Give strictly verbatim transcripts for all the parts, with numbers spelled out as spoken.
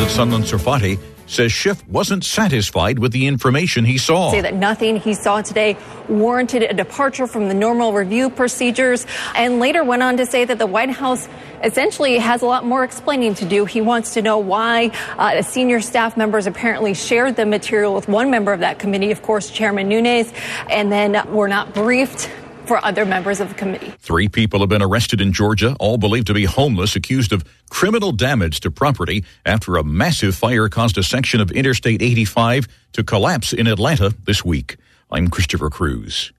Sunderland Sarfati says Schiff wasn't satisfied with the information he saw. Say that nothing he saw today warranted a departure from the normal review procedures, and later went on to say that the White House essentially has a lot more explaining to do. He wants to know why uh, senior staff members apparently shared the material with one member of that committee, of course, Chairman Nunes, and then were not briefed for other members of the committee. Three people have been arrested in Georgia, all believed to be homeless, accused of criminal damage to property after a massive fire caused a section of Interstate eighty-five to collapse in Atlanta this week. I'm Christopher Cruz.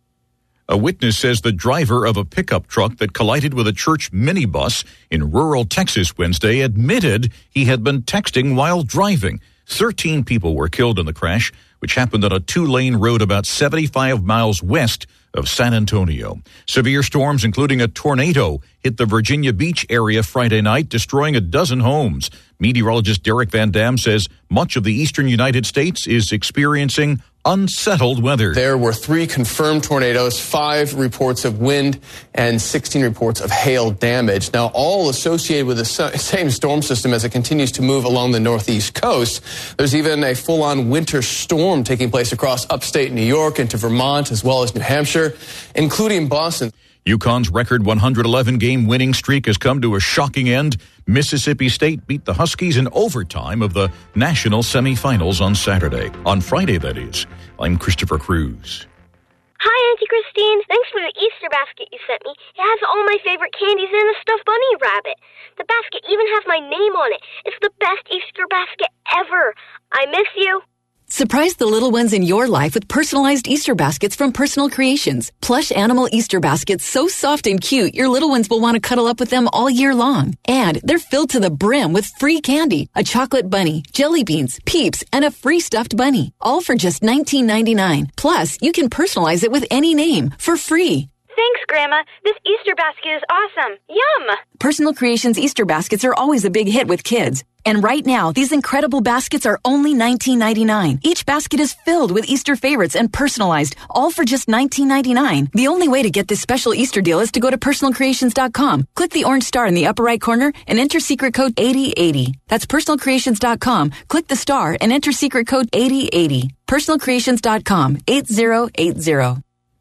A witness says the driver of a pickup truck that collided with a church minibus in rural Texas Wednesday admitted he had been texting while driving. Thirteen people were killed in the crash, which happened on a two-lane road about seventy-five miles west of San Antonio. Severe storms, including a tornado, hit the Virginia Beach area Friday night, destroying a dozen homes. Meteorologist Derek Van Dam says much of the eastern United States is experiencing unsettled weather. There were three confirmed tornadoes, five reports of wind, and sixteen reports of hail damage. Now, all associated with the same storm system as it continues to move along the northeast coast. There's even a full-on winter storm taking place across upstate New York into Vermont as well as New Hampshire, including Boston. UConn's record one hundred eleven game winning streak has come to a shocking end. Mississippi State beat the Huskies in overtime of the national semifinals on Saturday. On Friday, that is. I'm Christopher Cruz. Hi, Auntie Christine. Thanks for the Easter basket you sent me. It has all my favorite candies and a stuffed bunny rabbit. The basket even has my name on it. It's the best Easter basket ever. I miss you. Surprise the little ones in your life with personalized Easter baskets from Personal Creations. Plush animal Easter baskets so soft and cute, your little ones will want to cuddle up with them all year long. And they're filled to the brim with free candy, a chocolate bunny, jelly beans, Peeps, and a free stuffed bunny. All for just nineteen ninety-nine. Plus, you can personalize it with any name for free. Thanks, Grandma. This Easter basket is awesome. Yum! Personal Creations Easter baskets are always a big hit with kids. And right now, these incredible baskets are only nineteen ninety-nine. Each basket is filled with Easter favorites and personalized, all for just nineteen ninety-nine. The only way to get this special Easter deal is to go to personal creations dot com. Click the orange star in the upper right corner and enter secret code eighty eighty. That's personal creations dot com. Click the star and enter secret code eighty eighty. personal creations dot com, eight zero eight zero.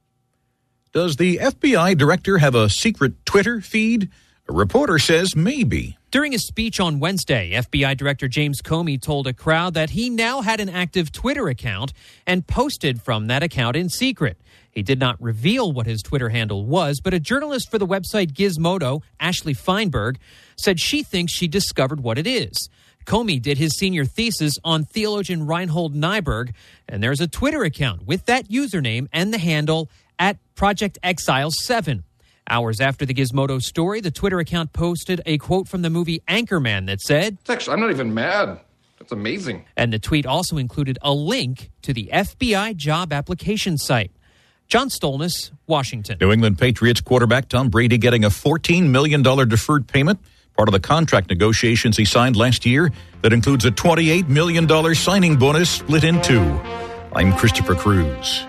Does the F B I director have a secret Twitter feed? A reporter says maybe. During a speech on Wednesday, F B I Director James Comey told a crowd that he now had an active Twitter account and posted from that account in secret. He did not reveal what his Twitter handle was, but a journalist for the website Gizmodo, Ashley Feinberg, said she thinks she discovered what it is. Comey did his senior thesis on theologian Reinhold Niebuhr, and there's a Twitter account with that username and the handle at Project Exile seven. Hours after the Gizmodo story, the Twitter account posted a quote from the movie Anchorman that said, Actually, I'm not even mad. That's amazing. And the tweet also included a link to the F B I job application site. John Stolness, Washington. New England Patriots quarterback Tom Brady getting a fourteen million dollars deferred payment, part of the contract negotiations he signed last year that includes a twenty-eight million dollars signing bonus split in two. I'm Christopher Cruz.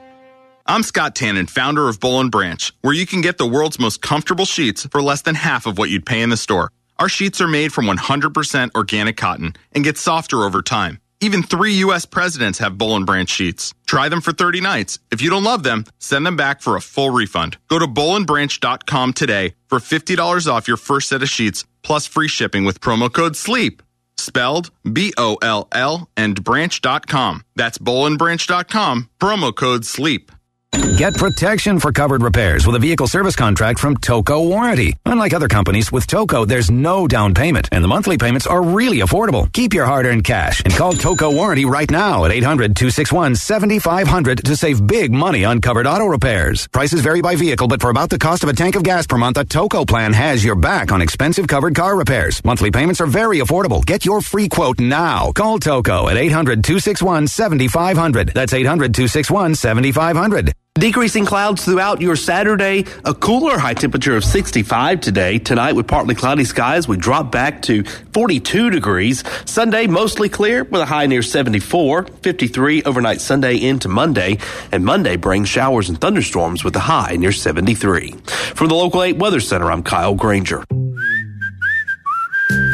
I'm Scott Tannen, founder of Boll and Branch, where you can get the world's most comfortable sheets for less than half of what you'd pay in the store. Our sheets are made from one hundred percent organic cotton and get softer over time. Even three U S presidents have Boll and Branch sheets. Try them for thirty nights. If you don't love them, send them back for a full refund. Go to boll and branch dot com today for fifty dollars off your first set of sheets, plus free shipping with promo code SLEEP. Spelled B O L L and branch dot com. That's boll and branch dot com, promo code SLEEP. Get protection for covered repairs with a vehicle service contract from Toco Warranty. Unlike other companies, with Toco, there's no down payment, and the monthly payments are really affordable. Keep your hard-earned cash and call Toco Warranty right now at eight hundred, two six one, seven five zero zero to save big money on covered auto repairs. Prices vary by vehicle, but for about the cost of a tank of gas per month, a Toco plan has your back on expensive covered car repairs. Monthly payments are very affordable. Get your free quote now. Call Toco at eight hundred, two six one, seven five zero zero. That's eight hundred, two six one, seven five zero zero. Decreasing clouds throughout your Saturday. A cooler high temperature of sixty-five today. Tonight with partly cloudy skies, we drop back to forty-two degrees. Sunday, mostly clear with a high near seventy-four. fifty-three overnight Sunday into Monday. And Monday brings showers and thunderstorms with a high near seventy-three. From the Local eight Weather Center, I'm Kyle Granger.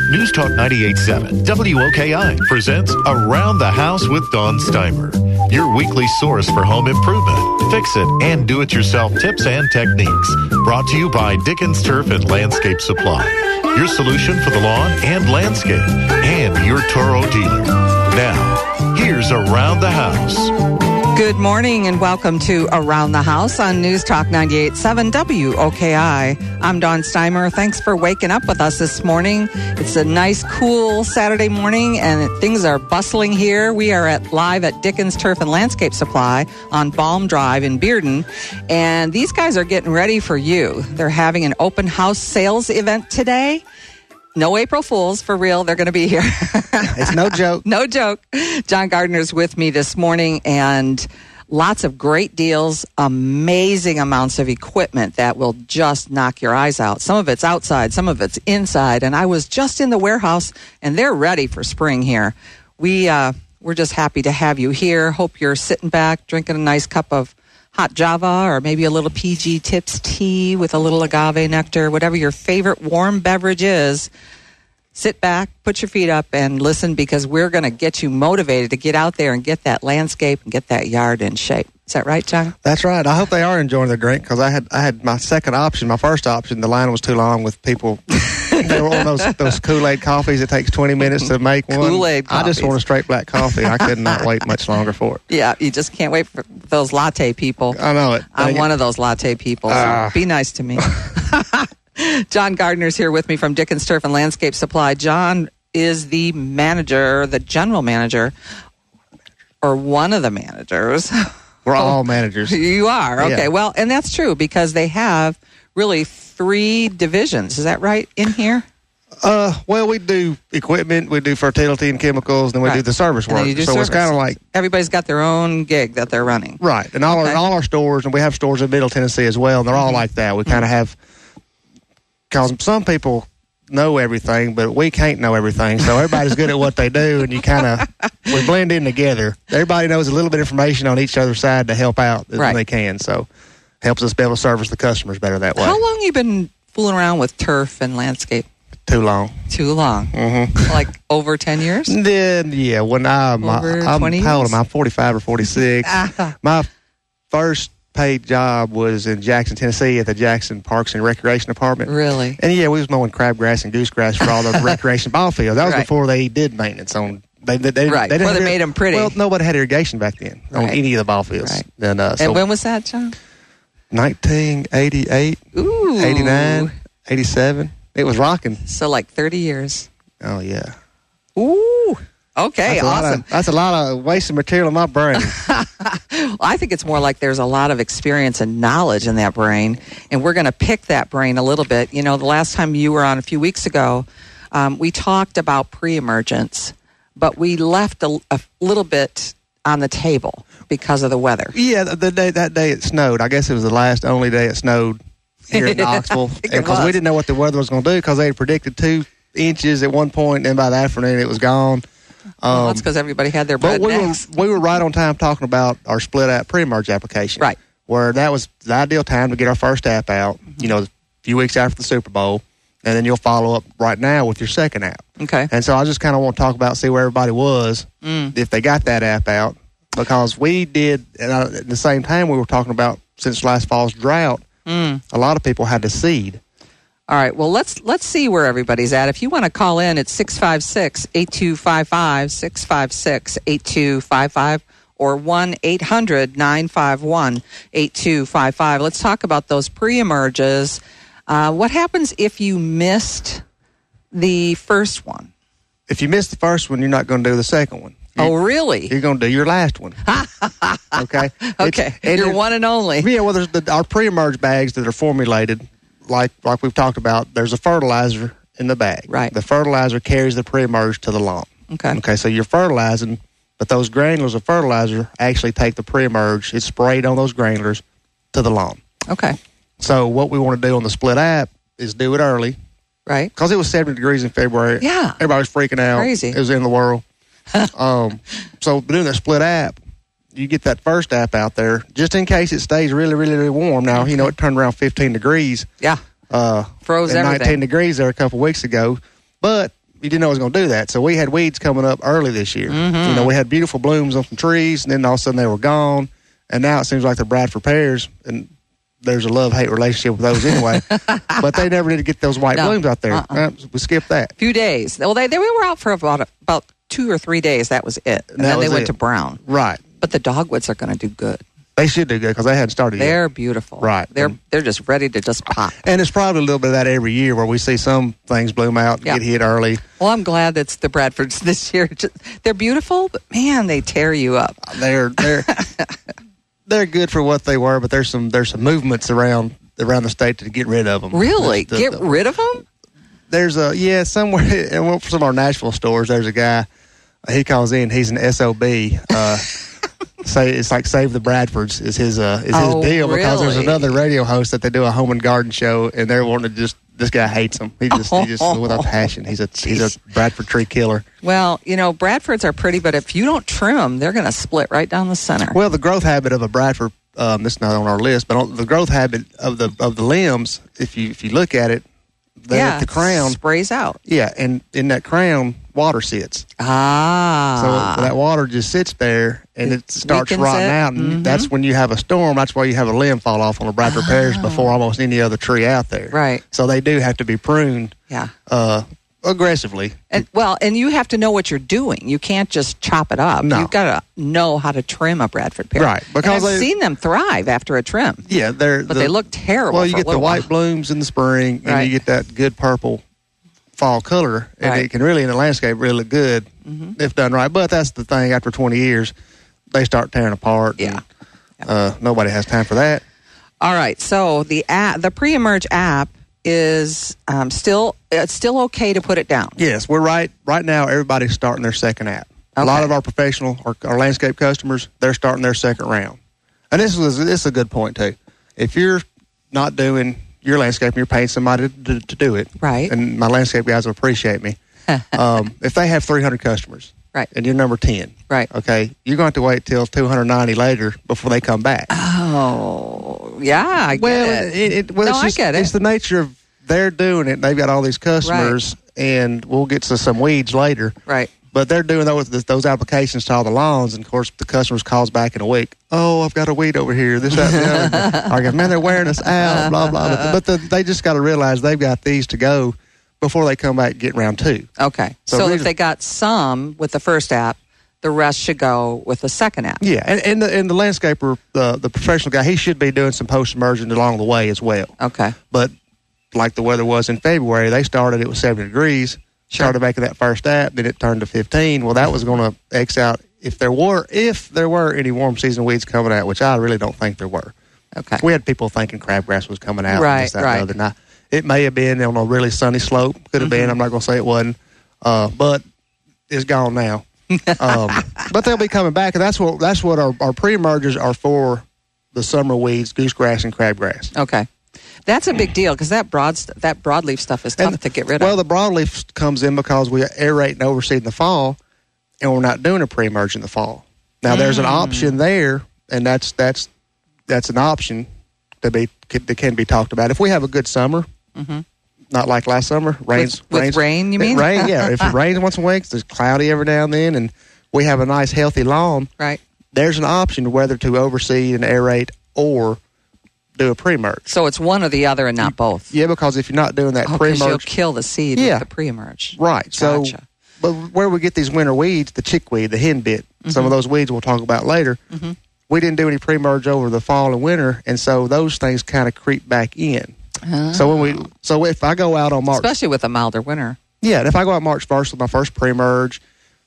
News Talk ninety-eight point seven W O K I presents Around the House with Dawn Steimer, your weekly source for home improvement, fix-it, and do-it-yourself tips and techniques. Brought to you by Dickens Turf and Landscape Supply, your solution for the lawn and landscape, and your Toro dealer. Now, here's Around the House. Good morning and welcome to Around the House on News Talk ninety-eight point seven W O K I. I'm Dawn Steimer. Thanks for waking up with us this morning. It's a nice, cool Saturday morning and things are bustling here. We are at live at Dickens Turf and Landscape Supply on Balm Drive in Bearden. And these guys are getting ready for you. They're having an open house sales event today. No April Fools, for real. They're going to be here. It's no joke. No joke. John Gardner's with me this morning, and lots of great deals, amazing amounts of equipment that will just knock your eyes out. Some of it's outside, some of it's inside, and I was just in the warehouse, and they're ready for spring here. We, uh, we're just happy to have you here. Hope you're sitting back, drinking a nice cup of hot Java or maybe a little P G Tips tea with a little agave nectar, whatever your favorite warm beverage is. Sit back, put your feet up, and listen, because we're going to get you motivated to get out there and get that landscape and get that yard in shape. Is that right, John? That's right. I hope they are enjoying their drink, because I had I had my second option. My first option, the line was too long with people. They were on those those Kool-Aid coffees. It takes twenty minutes to make one. Kool-Aid coffees. I just want a straight black coffee. I could not wait much longer for it. Yeah, you just can't wait for those latte people. I know it. I'm Dang one it. of those latte people. So Ah. be nice to me. John Gardner's here with me from Dickens Turf and Landscape Supply. John is the manager, the general manager, or one of the managers. We're all managers. You are? Okay, Yeah. well, and that's true, because they have really three divisions. Is that right in here? Uh, well, we do equipment, we do fertility and chemicals, then we Right. do the service And work. then you do so it's service. kind of like Everybody's got their own gig that they're running. right, and all Okay. our all our stores, and we have stores in Middle Tennessee as well, and they're all like that. We kind of have, because some people know everything, but we can't know everything. So everybody's good at what they do, and you kind of we blend in together. Everybody knows a little bit of information on each other's side to help out as Right. they can. So helps us be able to service the customers better that way. How long you been fooling around with turf and landscape? Too long. Too long. Mm-hmm. Like over ten years? Then yeah, when I'm Over I'm twenty how old years? am I? I'm forty-five or forty-six. Ah. My first paid job was in Jackson, Tennessee, at the Jackson Parks and Recreation Department. Really? And yeah, we was mowing crabgrass and goosegrass for all the recreation ball fields. That was Right. before they did maintenance on. They, they, they, Right, they didn't before they have- made 'em pretty. Well, nobody had irrigation back then on Right. any of the ball fields. Right. And, uh, so And when was that, John? nineteen eighty-eight, Ooh. eighty-nine, eighty-seven. It was rocking. So like thirty years. Oh yeah. Ooh. Okay, That's a lot awesome. of- that's a lot of wasted material in my brain. I think it's more like there's a lot of experience and knowledge in that brain, and we're going to pick that brain a little bit. You know, the last time you were on a few weeks ago, um, we talked about pre-emergence, but we left a, a little bit on the table because of the weather. Yeah, the, the day that day it snowed. I guess it was the last only day it snowed here in Knoxville, I think it because we was. didn't know what the weather was going to do, because they had predicted two inches at one point, and then by the afternoon it was gone. Well, Um, that's because everybody had their but bread we were next. we were right on time talking about our split app pre-emerge application, Right. Where that was the ideal time to get our first app out. You know, a few weeks after the Super Bowl, and then you'll follow up right now with your second app. Okay. And so I just kind of want to talk about, see where everybody was, Mm. if they got that app out, because we did, and I, at the same time we were talking about, since last fall's drought, Mm. a lot of people had to seed. All right, well, let's let's see where everybody's at. If you want to call in, it's six five six, eight two five five, six five six, eight two five five, or one eight hundred, nine five one, eight two five five. Let's talk about those pre-emerges. Uh, what happens if you missed the first one? If you missed the first one, you're not going to do the second one. Oh, really? You're going to do your last one. Okay? Okay, It's- and you're it- one and only. Yeah, well, there's the, our pre-emerge bags that are formulated, like like we've talked about, there's a fertilizer in the bag. Right. The fertilizer carries the pre-emerge to the lawn. Okay. Okay, so you're fertilizing, but those granules of fertilizer actually take the pre-emerge, it's sprayed on those granulars to the lawn. Okay. So what we want to do on the split app is do it early. Right. Because it was seventy degrees in February. Yeah. Everybody was freaking out. Crazy. It was in the world. um, so doing that split app, you get that first app out there just in case it stays really, really, really warm. Now, you know, it turned around fifteen degrees. Yeah. Uh, Froze and everything. nineteen degrees there a couple weeks ago. But you didn't know it was going to do that. So we had weeds coming up early this year. Mm-hmm. You know, we had beautiful blooms on some trees, and then all of a sudden they were gone. And now it seems like the Bradford pears, and there's a love-hate relationship with those anyway. But they never did get those white No. blooms out there. Uh-uh. Uh, we skipped that. few days. Well, they, they were out for about about two or three days. That was it. And That then they was went it. to brown. Right. But the dogwoods are going to do good. They should do good because they hadn't started They're yet. beautiful. Right. They're And- they're just ready to just pop. And it's probably a little bit of that every year where we see some things bloom out and Yeah. get hit early. Well, I'm glad that's the Bradfords this year. Just- They're beautiful, but man, they tear you up. They're they're they're good for what they were, but there's some there's some movements around around the state to get rid of them. Really? The- Get the- rid of them? There's a yeah somewhere and well, for some of our Nashville stores. There's a guy. He calls in. He's an S O B. Uh, say it's like Save the Bradfords is his uh, is his Oh, deal because there's really? another radio host that they do a home and garden show, and they're wanting to just this guy hates him. He just he just with a passion. He's a he's a Bradford tree killer. Well, you know, Bradfords are pretty, but if you don't trim them, they're going to split right down the center. Well, the growth habit of a Bradford, um, this is not on our list, but on the growth habit of the of the limbs, if you if you look at it, there yeah, at the crown sprays out. Yeah, and in that crown, water sits. Ah. So that water just sits there, and it starts weakens rotting it. out, and Mhm. that's when you have a storm. That's why you have a limb fall off on a Bradford pears before almost any other tree out there. Right. So they do have to be pruned Yeah. uh, aggressively. And well, and you have to know what you're doing. You can't just chop it up. No. You've got to know how to trim a Bradford pear. Right, because and I've they- seen them thrive after a trim. Yeah, they're But the- they look terrible. Well, you for get a the little white while. blooms in the spring, and Right. you get that good purple fall color, and Right. it can really in the landscape really look good Mhm. if done right. But that's the thing: after twenty years, they start tearing apart. Yeah. and, uh, nobody has time for that. All right. So the app, the pre-emerge app is um, still it's still okay to put it down. Yes, we're right. Right now, everybody's starting their second app. A lot of our professional or our landscape customers, they're starting their second round. And this is this is a good point too. If you're not doing your landscape and you're paying somebody to, to do it, right? And my landscape guys will appreciate me. um, if they have three hundred customers, right, and you're number ten, right, okay, you're going to have to wait till two hundred ninety later before they come back. Oh, yeah, I get well, it. it, it well, no, it's just, I get it. It's the nature of they're doing it. They've got all these customers, and we'll get to some weeds later. Right. But they're doing those those applications to all the lawns, and of course the customers calls back in a week. Oh, I've got a weed over here. This, that, and the other. I go, man, they're wearing us out. Blah blah. But, but the, they just got to realize they've got these to go before they come back and get round two. Okay. So, So if really- they got some with the first app, the rest should go with the second app. Yeah, and and the, and the landscaper, the the professional guy, he should be doing some post emergent along the way as well. Okay. But like the weather was in February, they started it was seventy degrees. Started making that first app, then it turned to fifteen. Well, that was going to X out if there were if there were any warm season weeds coming out, which I really don't think there were. Okay. We had people thinking crabgrass was coming out. Right, and this, that, right. And the other. Now, it may have been on a really sunny slope. Could have been. Mm-hmm. I'm not going to say it wasn't. Uh, but it's gone now. um, but they'll be coming back, and that's what that's what our, our pre-emergers are for: the summer weeds, goosegrass, and crabgrass. Okay. That's a big deal because that broad st- that broadleaf stuff is tough And- to get rid Well, of. the broadleaf comes in because we aerate and overseed in the fall, and we're not doing a pre-emerge in the fall. Now, there's an Mm. option there, and that's that's that's an option to be that can be talked about. If we have a good summer, Mhm. not like last summer, rains with rains, rain, you it mean? rain? Yeah, if it rains once a week, it's cloudy every now and then, and we have a nice healthy lawn. Right. There's an option whether to overseed and aerate or do a pre-emerge. So it's one or the other and not both. Yeah, because if you're not doing that Oh, 'cause you'll pre-emerge, kill the seed Yeah. with the pre-emerge. right? So, Gotcha. but where we get these winter weeds, the chickweed, the hen bit, some of those weeds we'll talk about later. Mhm. We didn't do any pre-emerge over the fall and winter, and so those things kind of creep back in. So when we, so if I go out on March, Especially with a milder winter. yeah, and if I go out March first with my first pre-emerge,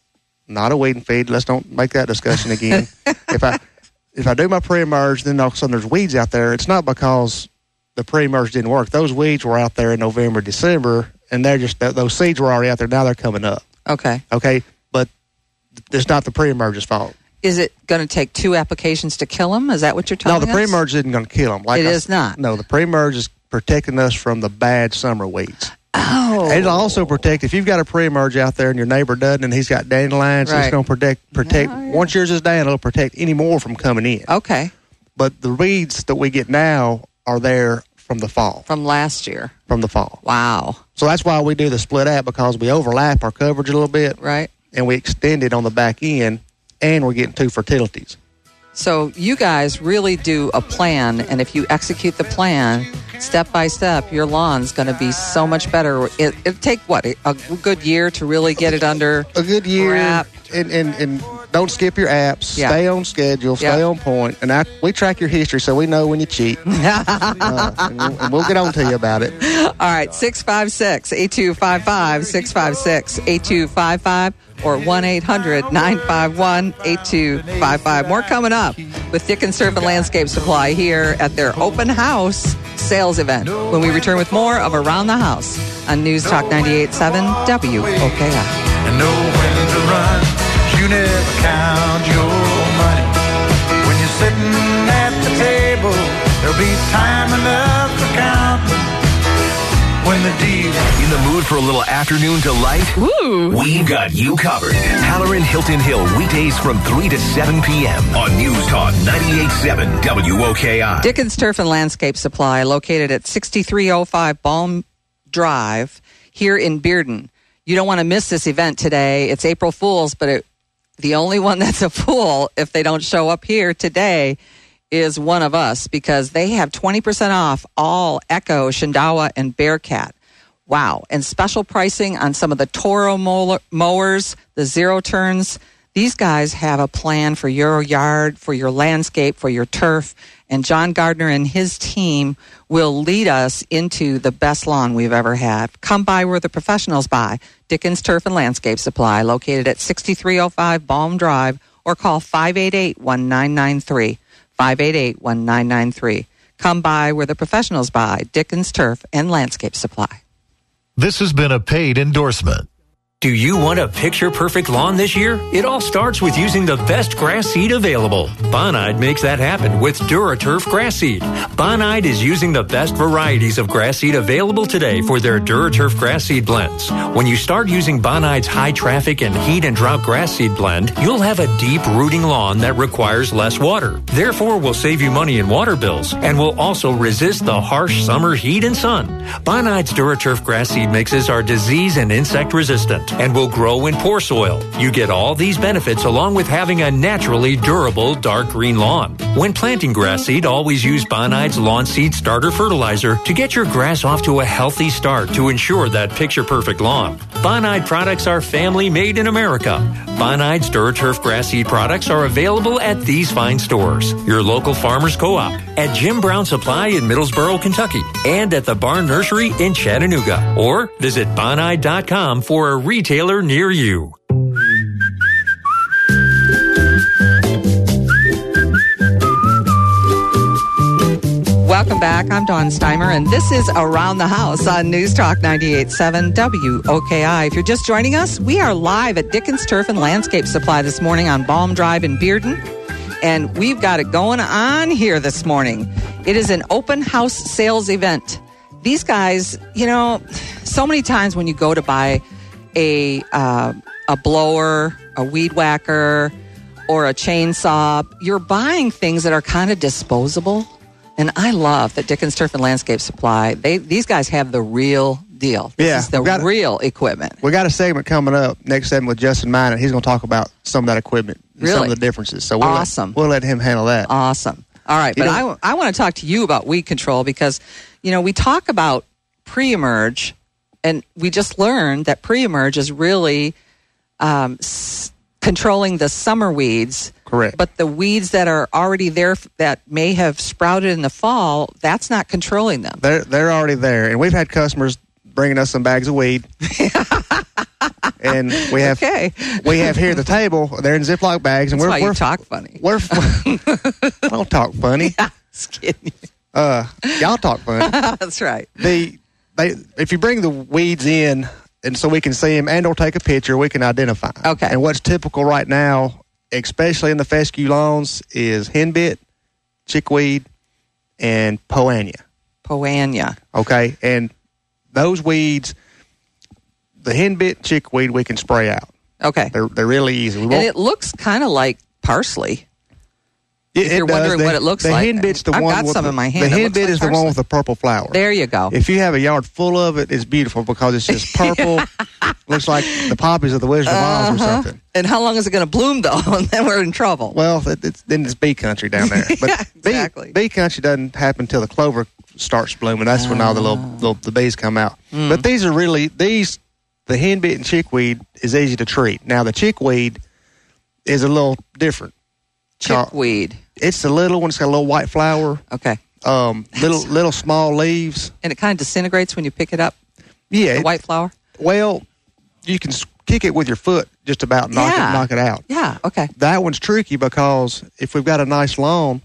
not a weed and feed. Let's don't make that discussion again. if I if I do my pre-emerge, then all of a sudden there's weeds out there. It's not because the pre-emerge didn't work. Those weeds were out there in November, December, and they're just those seeds were already out there. Now they're coming up. Okay. Okay, but it's not the pre-emerge's fault. Is it going to take two applications to kill them? Is that what you're No, telling the us? pre-emerge isn't going to kill them. Like It I is s- not. No, the pre-emerge is protecting us from the bad summer weeds. Oh. And it'll also protect, if you've got a pre-emerge out there and your neighbor doesn't and he's got dandelions, Right. it's going to protect, protect. Oh, yeah. Once yours is down, it'll protect any more from coming in. Okay. But the weeds that we get now are there from the fall. From last year. From the fall. Wow. So that's why we do the split out, because we overlap our coverage a little bit. Right. And we extend it on the back end, and we're getting two fertilities. So you guys really do a plan, and if you execute the plan step by step, your lawn's going to be so much better. It, it'll take, what, a good year to really get it under a good year. wrap? And, and, and don't skip your apps. Yeah. Stay on schedule. Stay Yeah. on point. And I, we track your history so we know when you cheat. uh, and, we'll, and we'll get on to you about it. All right, six five six, eight two five five, six five six, eight two five five, or one eight hundred, nine five one, eight two five five. More coming up with Dickens Turf and Landscape Supply here at their open house sales event when we return with more of Around the House on News Talk ninety-eight point seven W O K I. And know when to run. You never count your money. When you're sitting at the table, there'll be time enough for counting. When the deal. In the mood for a little afternoon delight? Ooh. We've got you covered. Halloran Hilton Hill, weekdays from three to seven p.m. on News Talk ninety-eight point seven W O K I. Dickens Turf and Landscape Supply, located at sixty-three oh five Balm Drive here in Bearden. You don't want to miss this event today. It's April Fool's, but it, the only one that's a fool if they don't show up here today is one of us, because they have twenty percent off all Echo, Shindawa, and Bearcat. Wow. And special pricing on some of the Toro mowers, the zero turns. These guys have a plan for your yard, for your landscape, for your turf. And John Gardner and his team will lead us into the best lawn we've ever had. Come by where the professionals buy. Dickens Turf and Landscape Supply, located at sixty-three oh five Balm Drive, or call five eight eight, one nine nine three. five eight eight, one nine nine three. Come by where the professionals buy. Dickens Turf and Landscape Supply. This has been a paid endorsement. Do you want a picture-perfect lawn this year? It all starts with using the best grass seed available. Bonide makes that happen with DuraTurf grass seed. Bonide is using the best varieties of grass seed available today for their DuraTurf grass seed blends. When you start using Bonide's high-traffic and heat and drought grass seed blend, you'll have a deep-rooting lawn that requires less water. Therefore, will save you money in water bills and will also resist the harsh summer heat and sun. Bonide's DuraTurf grass seed mixes are disease and insect resistant and will grow in poor soil. You get all these benefits along with having a naturally durable dark green lawn. When planting grass seed, always use Bonide's Lawn Seed Starter Fertilizer to get your grass off to a healthy start to ensure that picture-perfect lawn. Bonide products are family made in America. Bonide's DuraTurf grass seed products are available at these fine stores. Your local Farmers Co-op, at Jim Brown Supply in Middlesboro, Kentucky, and at the Barn Nursery in Chattanooga. Or visit bonide dot com for a retailer near you. Welcome back. I'm Dawn Steimer, and this is Around the House on News Talk ninety-eight point seven W O K I. If you're just joining us, we are live at Dickens Turf and Landscape Supply this morning on Balm Drive in Bearden, and we've got it going on here this morning. It is an open house sales event. These guys, you know, so many times when you go to buy a uh, a blower, a weed whacker, or a chainsaw, you're buying things that are kind of disposable. And I love that Dickens Turf and Landscape Supply, they these guys have the real deal. This yeah, is the got, real equipment. We got a segment coming up, next segment with Justin Mine, and he's going to talk about some of that equipment, and really? some of the differences. So we'll awesome. Let, we'll let him handle that. Awesome. All right, you but know, I, I want to talk to you about weed control because, you know, we talk about pre-emerge, and we just learned that pre-emerge is really um, s- controlling the summer weeds. Correct. But the weeds that are already there that may have sprouted in the fall, that's not controlling them. They're they're already there, and we've had customers bringing us some bags of weed, and we have okay. we have here at the table. They're in Ziploc bags, and that's we're why we're you talk funny. We're I don't talk funny. Yeah, just kidding. Uh, y'all talk funny. That's right. The they if you bring the weeds in, and so we can see them, and or take a picture, we can identify. Okay. And what's typical right now, especially in the fescue lawns, is henbit, chickweed, and poania. Poania. Okay, and those weeds, the henbit, chickweed, we can spray out. Okay. They're they're really easy. We and it looks kind of like parsley. If It you're does. wondering the, what it looks the like. hen bit's the I've one got with some the, in my hand. The It hen looks bit like is the one parsley. with the purple flower. There you go. If you have a yard full of it, it's beautiful because it's just purple. Looks like the poppies of the Wizard of Oz or Uh-huh. something. And how long is it going to bloom, though? And then we're in trouble. Well, it, it's, then it's bee country down there. But exactly. Bee, bee country doesn't happen until the clover starts blooming. That's when all the little, little the bees come out. Mm. But these are really, these, the hen bit and chickweed is easy to treat. Now, the chickweed is a little different. Chickweed. It's the little one. It's got a little white flower. Okay. Um, little little small leaves. And it kind of disintegrates when you pick it up? Yeah. The it- white flower? Well, you can s- kick it with your foot just about, knock Yeah. it knock it out. Yeah, okay. That one's tricky because if we've got a nice lawn,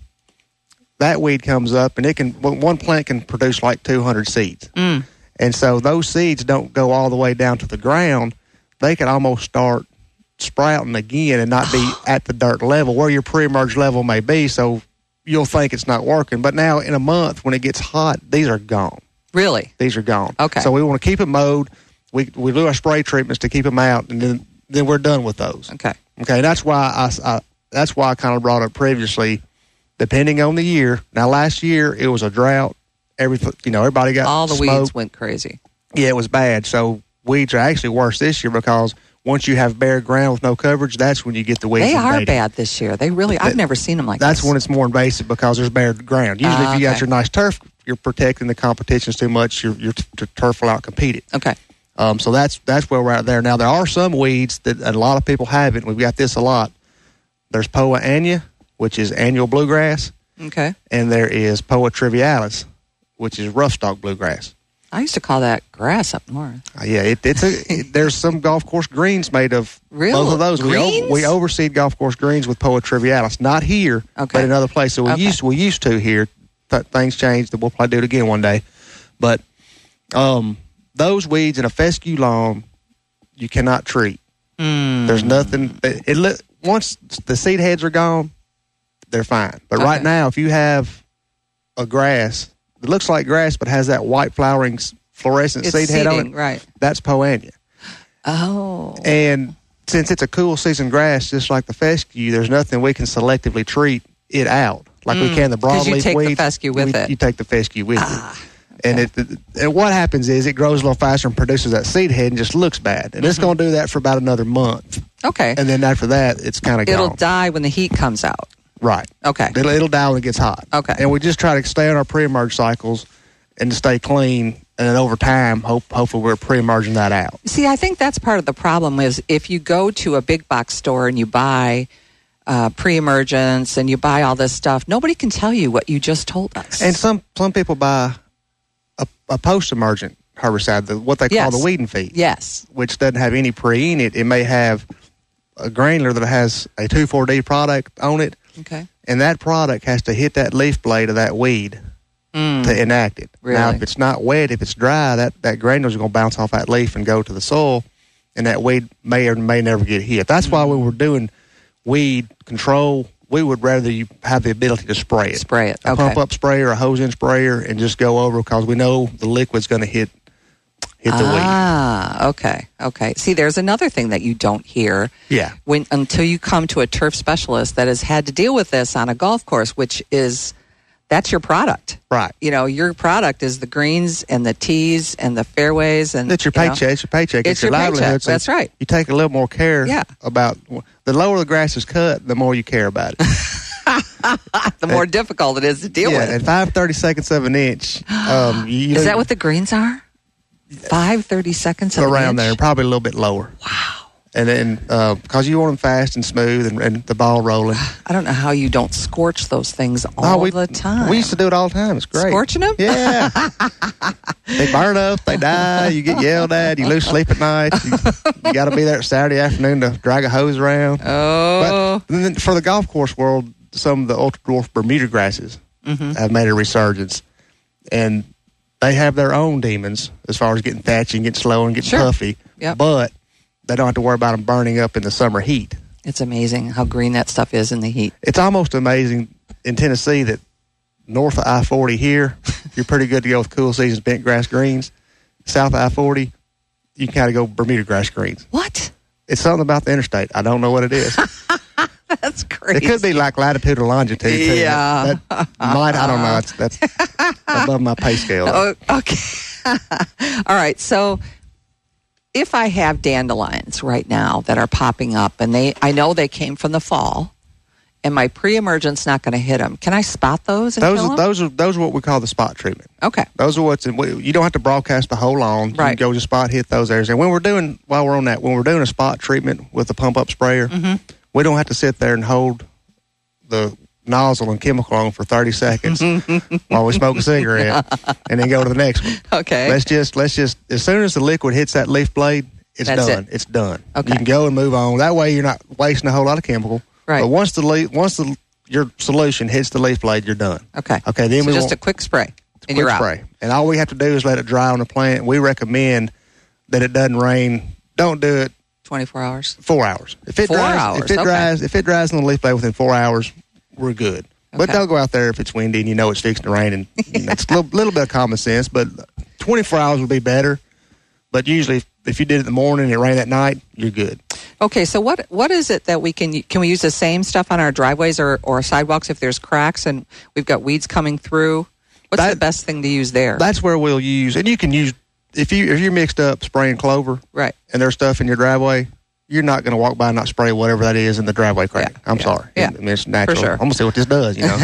that weed comes up and it can one one plant can produce like two hundred seeds. Mm. And so those seeds don't go all the way down to the ground. They can almost start sprouting again and not be at the dirt level where your pre-emerge level may be. So you'll think it's not working. But now in a month when it gets hot, these are gone. Really? These are gone. Okay. So we want to keep it mowed. We we do our spray treatments to keep them out, and then then we're done with those. Okay. Okay. That's why I, I that's why I kind of brought up previously, depending on the year. Now last year it was a drought. Everything, you know, everybody got All the smoked. weeds went crazy. Yeah, it was bad. So weeds are actually worse this year because once you have bare ground with no coverage, that's when you get the weeds. They are invading. bad this year. They really, I've That- never seen them like That's this. when it's more invasive because there's bare ground. Usually, Ah, if you got okay. your nice turf, you're protecting the competitions too much. Your your t- t- turf will outcompete it. Okay. Um, so that's that's where we're at there. Now there are some weeds that a lot of people haven't. We've got this a lot. There's Poa annua, which is annual bluegrass, Okay. and there is Poa trivialis, which is roughstalk bluegrass. I used to call that grass up north. Uh, yeah, it, it's a. It, there's some golf course greens made of Really? both of those. We Greens? over, we overseed golf course greens with Poa trivialis, not here, Okay. but in other places. So we Okay. used we used to here. Th- things changed. We'll probably do it again one day. But um, those weeds in a fescue lawn, you cannot treat. Mm. There's nothing. It, it look once the seed heads are gone, they're fine. But right Okay. now, if you have a grass that looks like grass but has that white flowering s- fluorescent It's seed head on seeding, it, right. that's Poa annua. Oh. And since it's a cool season grass, just like the fescue, there's nothing we can selectively treat it out like we Mm. can the 'Cause you broadleaf take the weeds. fescue with we- it. You take the fescue with Ah, it. And it, and what happens is it grows a little faster and produces that seed head and just looks bad. And it's Mm-hmm. going to do that for about another month. Okay. And then after that, it's kind of It'll gone. die when the heat comes out. Right. Okay. It'll, it'll die when it gets hot. Okay. And we just try to stay on our pre-emerge cycles and to stay clean. And then over time, hope, hopefully we're pre-emerging that out. See, I think that's part of the problem is if you go to a big box store and you buy uh, pre-emergence and you buy all this stuff, nobody can tell you what you just told us. And some, some people buy a, a post-emergent herbicide, the, what they call Yes. the weed and feed. Yes. Which doesn't have any pre in it. It may have a granular that has a two four D product on it. Okay. And that product has to hit that leaf blade of that weed Mm. to enact it. Now, Really? if it's not wet, if it's dry, that, that granular is going to bounce off that leaf and go to the soil, and that weed may or may never get hit. That's why when we're doing weed control, we would rather you have the ability to spray it. Spray it. A Okay. pump-up sprayer, a hose-in sprayer, and just go over because we know the liquid's going to hit hit the weed. Ah, okay. Okay. See, there's another thing that you don't hear Yeah. when until you come to a turf specialist that has had to deal with this on a golf course, which is that's your product. Right. You know, your product is the greens and the tees and the fairways and It's your you know. paycheck. It's your paycheck. It's your, your livelihood. paycheck. So That's right. You take a little more care Yeah. about the lower the grass is cut, the more you care about it. the more difficult it is to deal yeah, with. and five thirty seconds of an inch. Um, you, Is that what the greens are? Five thirty seconds of an around inch? there, probably a little bit lower. Wow. And then because you want them fast and smooth and, and the ball rolling. I don't know how you don't scorch those things all Oh, we, the time. We used to do it all the time. It's great. Scorching them? Yeah. They burn up, they die, you get yelled at, you lose sleep at night. You, you got to be there Saturday afternoon to drag a hose around. Oh. But then for the golf course world, some of the ultra dwarf Bermuda grasses Mhm. have made a resurgence. And they have their own demons as far as getting thatchy and getting slow and getting Sure. puffy. Yep. But they don't have to worry about them burning up in the summer heat. It's amazing how green that stuff is in the heat. It's almost amazing in Tennessee that north of I forty here, you're pretty good to go with cool seasons bent grass greens. South of I forty, you can kind of go Bermuda grass greens. What? It's something about the interstate. I don't know what it is. That's crazy. It could be like latitude or longitude, too. Yeah. That, that might, I don't know. It's, that's above my pay scale. Oh, okay. All right. So if I have dandelions right now that are popping up, and they, I know they came from the fall, and my pre-emergent's not going to hit them, can I spot those and those kill are, them? those are those are what we call the spot treatment. Okay. Those are what's in, you don't have to broadcast the whole lawn. Right. You can go to spot hit those areas. And when we're doing while we're on that, when we're doing a spot treatment with the pump up sprayer, mm-hmm. we don't have to sit there and hold the nozzle and chemical on for thirty seconds while we smoke a cigarette and then go to the next one. Okay. Let's just let's just as soon as the liquid hits that leaf blade, it's That's done. it. It's done. Okay. You can go and move on. That way you're not wasting a whole lot of chemical. Right. But once the leaf, once the your solution hits the leaf blade, you're done. Okay. Okay. Then so we just want, a quick spray, and quick you're spray. out. And all we have to do is let it dry on the plant. We recommend that it doesn't rain. Don't do it twenty-four hours. Four hours. If it Four dries, hours, if it okay. dries, if it dries on the leaf blade within four hours, we're good. But Okay. don't go out there if it's windy and you know it's fixing to rain. And you know, it's a little, little bit of common sense. But twenty-four hours would be better. But usually, if you did it in the morning and it rained at night, you're good. Okay, so what what is it that we can can we use the same stuff on our driveways or, or sidewalks if there's cracks and we've got weeds coming through? What's That- the best thing to use there? That's where we'll use, and you can use if you if you're mixed up spraying clover, right? And there's stuff in your driveway. You're not going to walk by and not spray whatever that is in the driveway crack. Yeah, I'm yeah, sorry. yeah, I mean, it's natural. for sure. I'm going to see what this does, you know.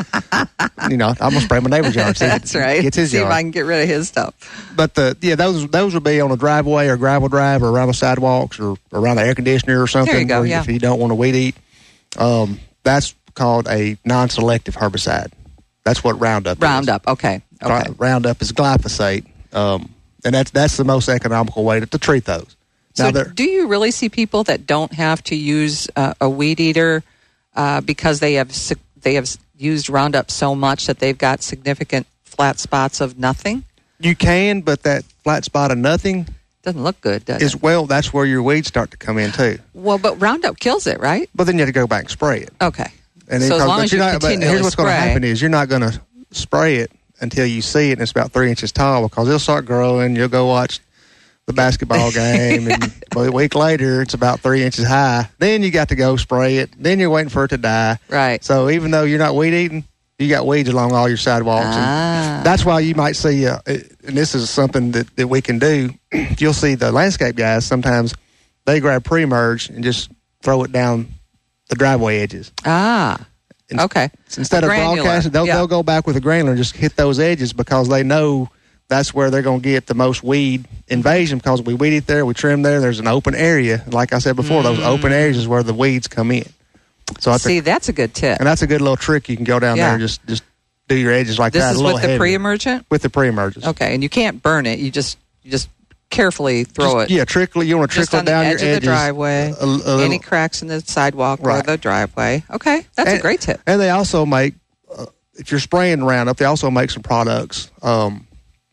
you know, I'm going to spray my neighbor's yard. See if That's it right. Gets his See yard. if I can get rid of his stuff. But the yeah, those those would be on a driveway or gravel drive or around the sidewalks or around the air conditioner or something. There you go, where yeah. If you don't want to weed eat, um, that's called a non-selective herbicide. That's what Roundup is. Roundup, okay. Okay. Gly- Roundup is glyphosate, um, and that's that's the most economical way to, to treat those. So Now, they're- do you really see people that don't have to use uh, a weed eater uh, because they have si- they have used Roundup so much that they've got significant flat spots of nothing? you can, but that flat spot of nothing Doesn't look good, does is it? well. That's where your weeds start to come in too. Well, but Roundup kills it, right? But then you have to go back and spray it. Okay. And then So as because- long but as you're you not- but continually here's what's going to spray. happen is you're not going to spray it until you see it and it's about three inches tall because it'll start growing. You'll go watch the basketball game, and a week later it's about three inches high. Then you got to go spray it. Then you're waiting for it to die. Right. So even though you're not weed eating, you got weeds along all your sidewalks. Ah. And that's why you might see, uh, and this is something that, that we can do. You'll see the landscape guys sometimes they grab pre-emerge and just throw it down the driveway edges. Ah. Okay. Instead A of granular, broadcasting, they'll, yeah. they'll go back with a granular and just hit those edges because they know that's where they're going to get the most weed invasion because we weed eat there, we trim there, there's an open area. Like I said before, those open areas is where the weeds come in. So I See, think, that's a good tip. and that's a good little trick. You can go down Yeah. there and just, just do your edges like This that. is a little with the heavier. pre-emergent? With the pre-emergence. Okay, and you can't burn it. You just you just carefully throw Just- it. Yeah, trickle. You want to Just trickle on the down edge your of edges. the driveway. A, a little- Any cracks in the sidewalk or Right. the driveway. Okay, that's and, a great tip. And they also make, uh, if you're spraying Roundup, they also make some products. Um,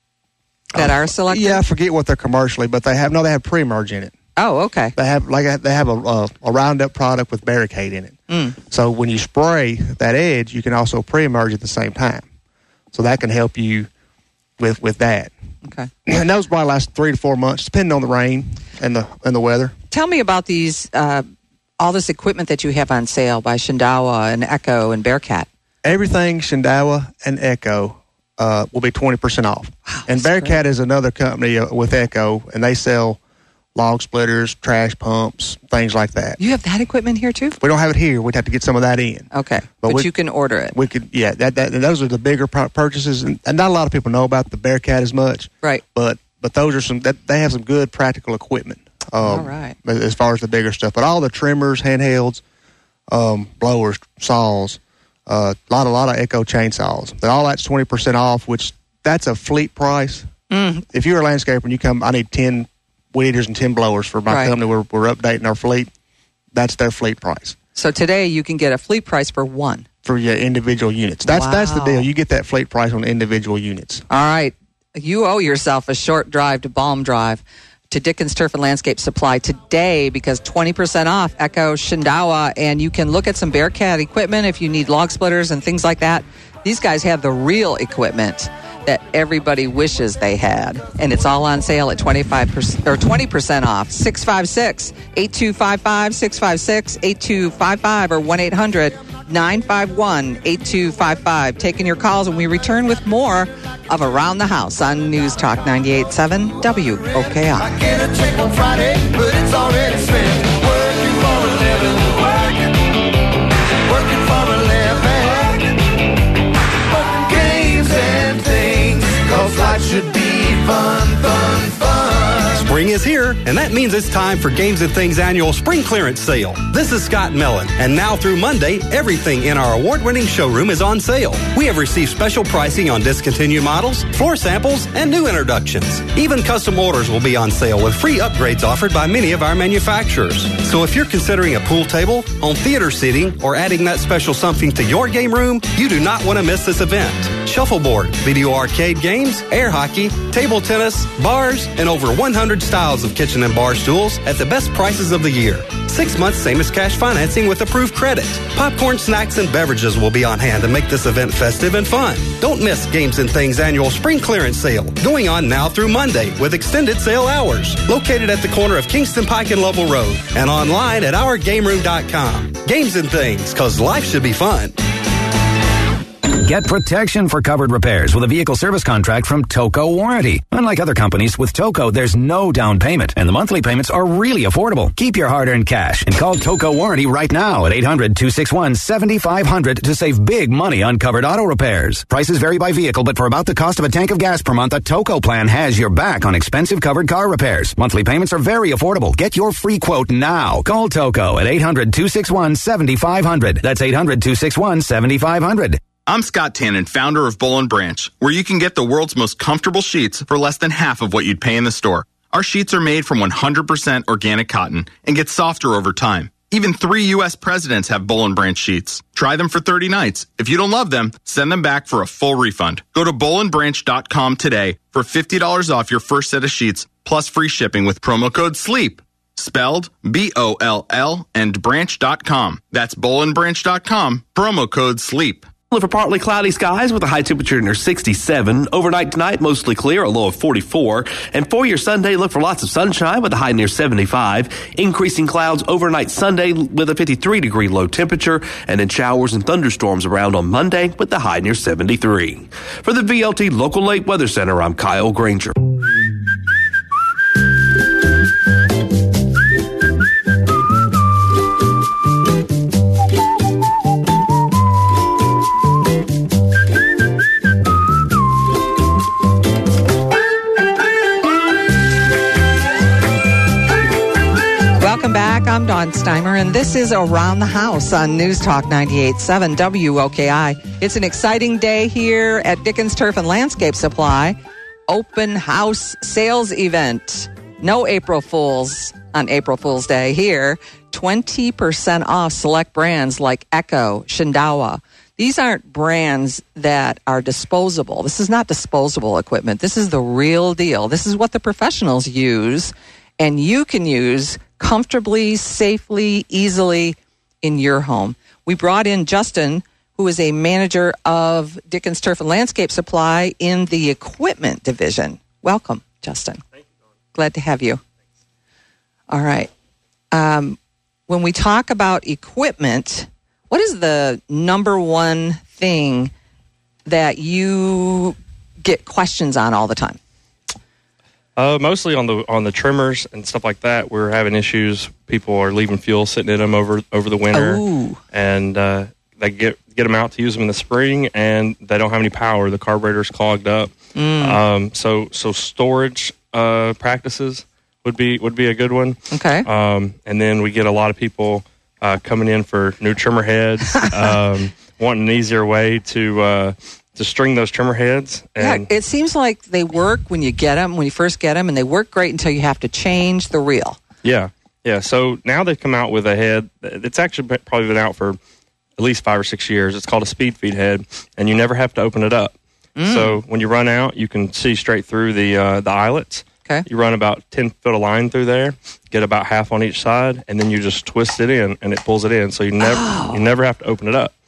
That are selective? Yeah, I forget what they're commercially, but they have, no, they have pre-emerge in it. Oh, okay. They have like they have a, a, a Roundup product with Barricade in it. Mm. So when you spray that edge, you can also pre-emerge at the same time. So that can help you with with that. Okay. And those probably last three to four months, depending on the rain and the and the weather. Tell me about these, uh, all this equipment that you have on sale by Shindawa and Echo and Bearcat. Everything Shindawa and Echo uh, will be twenty percent off. Wow, and Bearcat is another company uh, with Echo, and they sell log splitters, trash pumps, things like that. You have that equipment here too? We don't have it here. We'd have to get some of that in. Okay, but, we- you can order it. We could, yeah. That, that and those are the bigger pur- purchases, and, and not a lot of people know about the Bearcat as much. Right. But but those are some that they have some good practical equipment. Um, All right. as- As far as the bigger stuff, but all the trimmers, handhelds, um, blowers, saws, a uh, lot a lot of Echo chainsaws. But all that's twenty percent off, which that's a fleet price. Mm. If you're a landscaper and you come, I need ten weed eaters and ten blowers for my Right. company. We're we're updating our fleet. That's their fleet price. So today you can get a fleet price for one. For your individual units. That's that's the Wow. deal. You get that fleet price on individual units. All right. You owe yourself a short drive to Balm Drive to Dickens Turf and Landscape Supply today because twenty percent off Echo Shindawa, and you can look at some Bearcat equipment if you need log splitters and things like that. These guys have the real equipment that everybody wishes they had. And it's all on sale at twenty-five percent or twenty percent off. six five six, eight two five five, six five six, eight two five five or one eight hundred, nine five one, eight two five five. Taking your calls when we return with more of Around the House on News Talk ninety-eight point seven W O K I. I get a check on Friday, but it's already spent. Working for a living, working, working for a living, working games and things, 'cause life should be fun, fun, fun. Spring is here, and that means it's time for Games and Things annual spring clearance sale. This is Scott Mellon, and now through Monday, everything in our award-winning showroom is on sale. We have received special pricing on discontinued models, floor samples, and new introductions. Even custom orders will be on sale with free upgrades offered by many of our manufacturers. So if you're considering a pool table, home theater seating, or adding that special something to your game room, you do not want to miss this event. Shuffleboard, video arcade games, air hockey, table tennis, bars, and over one hundred styles of kitchen and bar stools at the best prices of the year. Six months same as cash financing with approved credit. Popcorn, snacks, and beverages will be on hand to make this event festive and fun. Don't miss Games and Things annual spring clearance sale, going on now through Monday with extended sale hours. Located at the corner of Kingston Pike and Lovell Road, and online at our game room dot com. Games and Things, 'cause life should be fun. Get protection for covered repairs with a vehicle service contract from Toco Warranty. Unlike other companies, with Toco, there's no down payment, and the monthly payments are really affordable. Keep your hard-earned cash and call Toco Warranty right now at eight hundred, two six one, seven five zero zero to save big money on covered auto repairs. Prices vary by vehicle, but for about the cost of a tank of gas per month, a Toco plan has your back on expensive covered car repairs. Monthly payments are very affordable. Get your free quote now. Call Toco at eight hundred, two six one, seven five zero zero. That's eight hundred, two six one, seven five zero zero. I'm Scott Tannen, founder of Boll and Branch, where you can get the world's most comfortable sheets for less than half of what you'd pay in the store. Our sheets are made from one hundred percent organic cotton and get softer over time. Even three U S presidents have Boll and Branch sheets. Try them for thirty nights. If you don't love them, send them back for a full refund. Go to boll and branch dot com today for fifty dollars off your first set of sheets, plus free shipping with promo code SLEEP. Spelled B O L L and branch dot com. That's boll and branch dot com, promo code SLEEP. Look for partly cloudy skies with a high temperature near sixty-seven. Overnight tonight, mostly clear, a low of forty-four. And for your Sunday, look for lots of sunshine with a high near seventy-five. Increasing clouds overnight Sunday with a fifty-three degree low temperature. And then showers and thunderstorms around on Monday with the high near seventy-three. For the V L T Local Lake Weather Center, I'm Kyle Granger. Welcome back. I'm Dawn Steimer, and this is Around the House on News Talk ninety-eight point seven W O K I. It's an exciting day here at Dickens Turf and Landscape Supply. Open house sales event. No April Fools on April Fool's Day here. twenty percent off select brands like Echo, Shindawa. These aren't brands that are disposable. This is not disposable equipment. This is the real deal. This is what the professionals use, and you can use comfortably, safely, easily in your home. We brought in Justin, who is a manager of Dickens Turf and Landscape Supply in the equipment division. Welcome, Justin. Thank you, Dawn. Glad to have you. All right. Um, when we talk about equipment, what is the number one thing that you get questions on all the time? Uh, mostly on the on the trimmers and stuff like that. We're having issues. People are leaving fuel sitting in them over over the winter, Ooh. and uh, they get get them out to use them in the spring, and they don't have any power. The carburetor's clogged up. Mm. Um, so so storage uh, practices would be would be a good one. Okay. Um, and then we get a lot of people uh, coming in for new trimmer heads, um, wanting an easier way to. Uh, to string those trimmer heads. And yeah, it seems like they work when you get them, when you first get them, and they work great until you have to change the reel. Yeah, yeah. So now they've come out with a head. It's actually probably been out for at least five or six years. It's called a speed feed head, and you never have to open it up. Mm. So when you run out, you can see straight through the uh, the eyelets. Okay. You run about ten foot of line through there, get about half on each side, and then you just twist it in, and it pulls it in. So you never oh. you never have to open it up.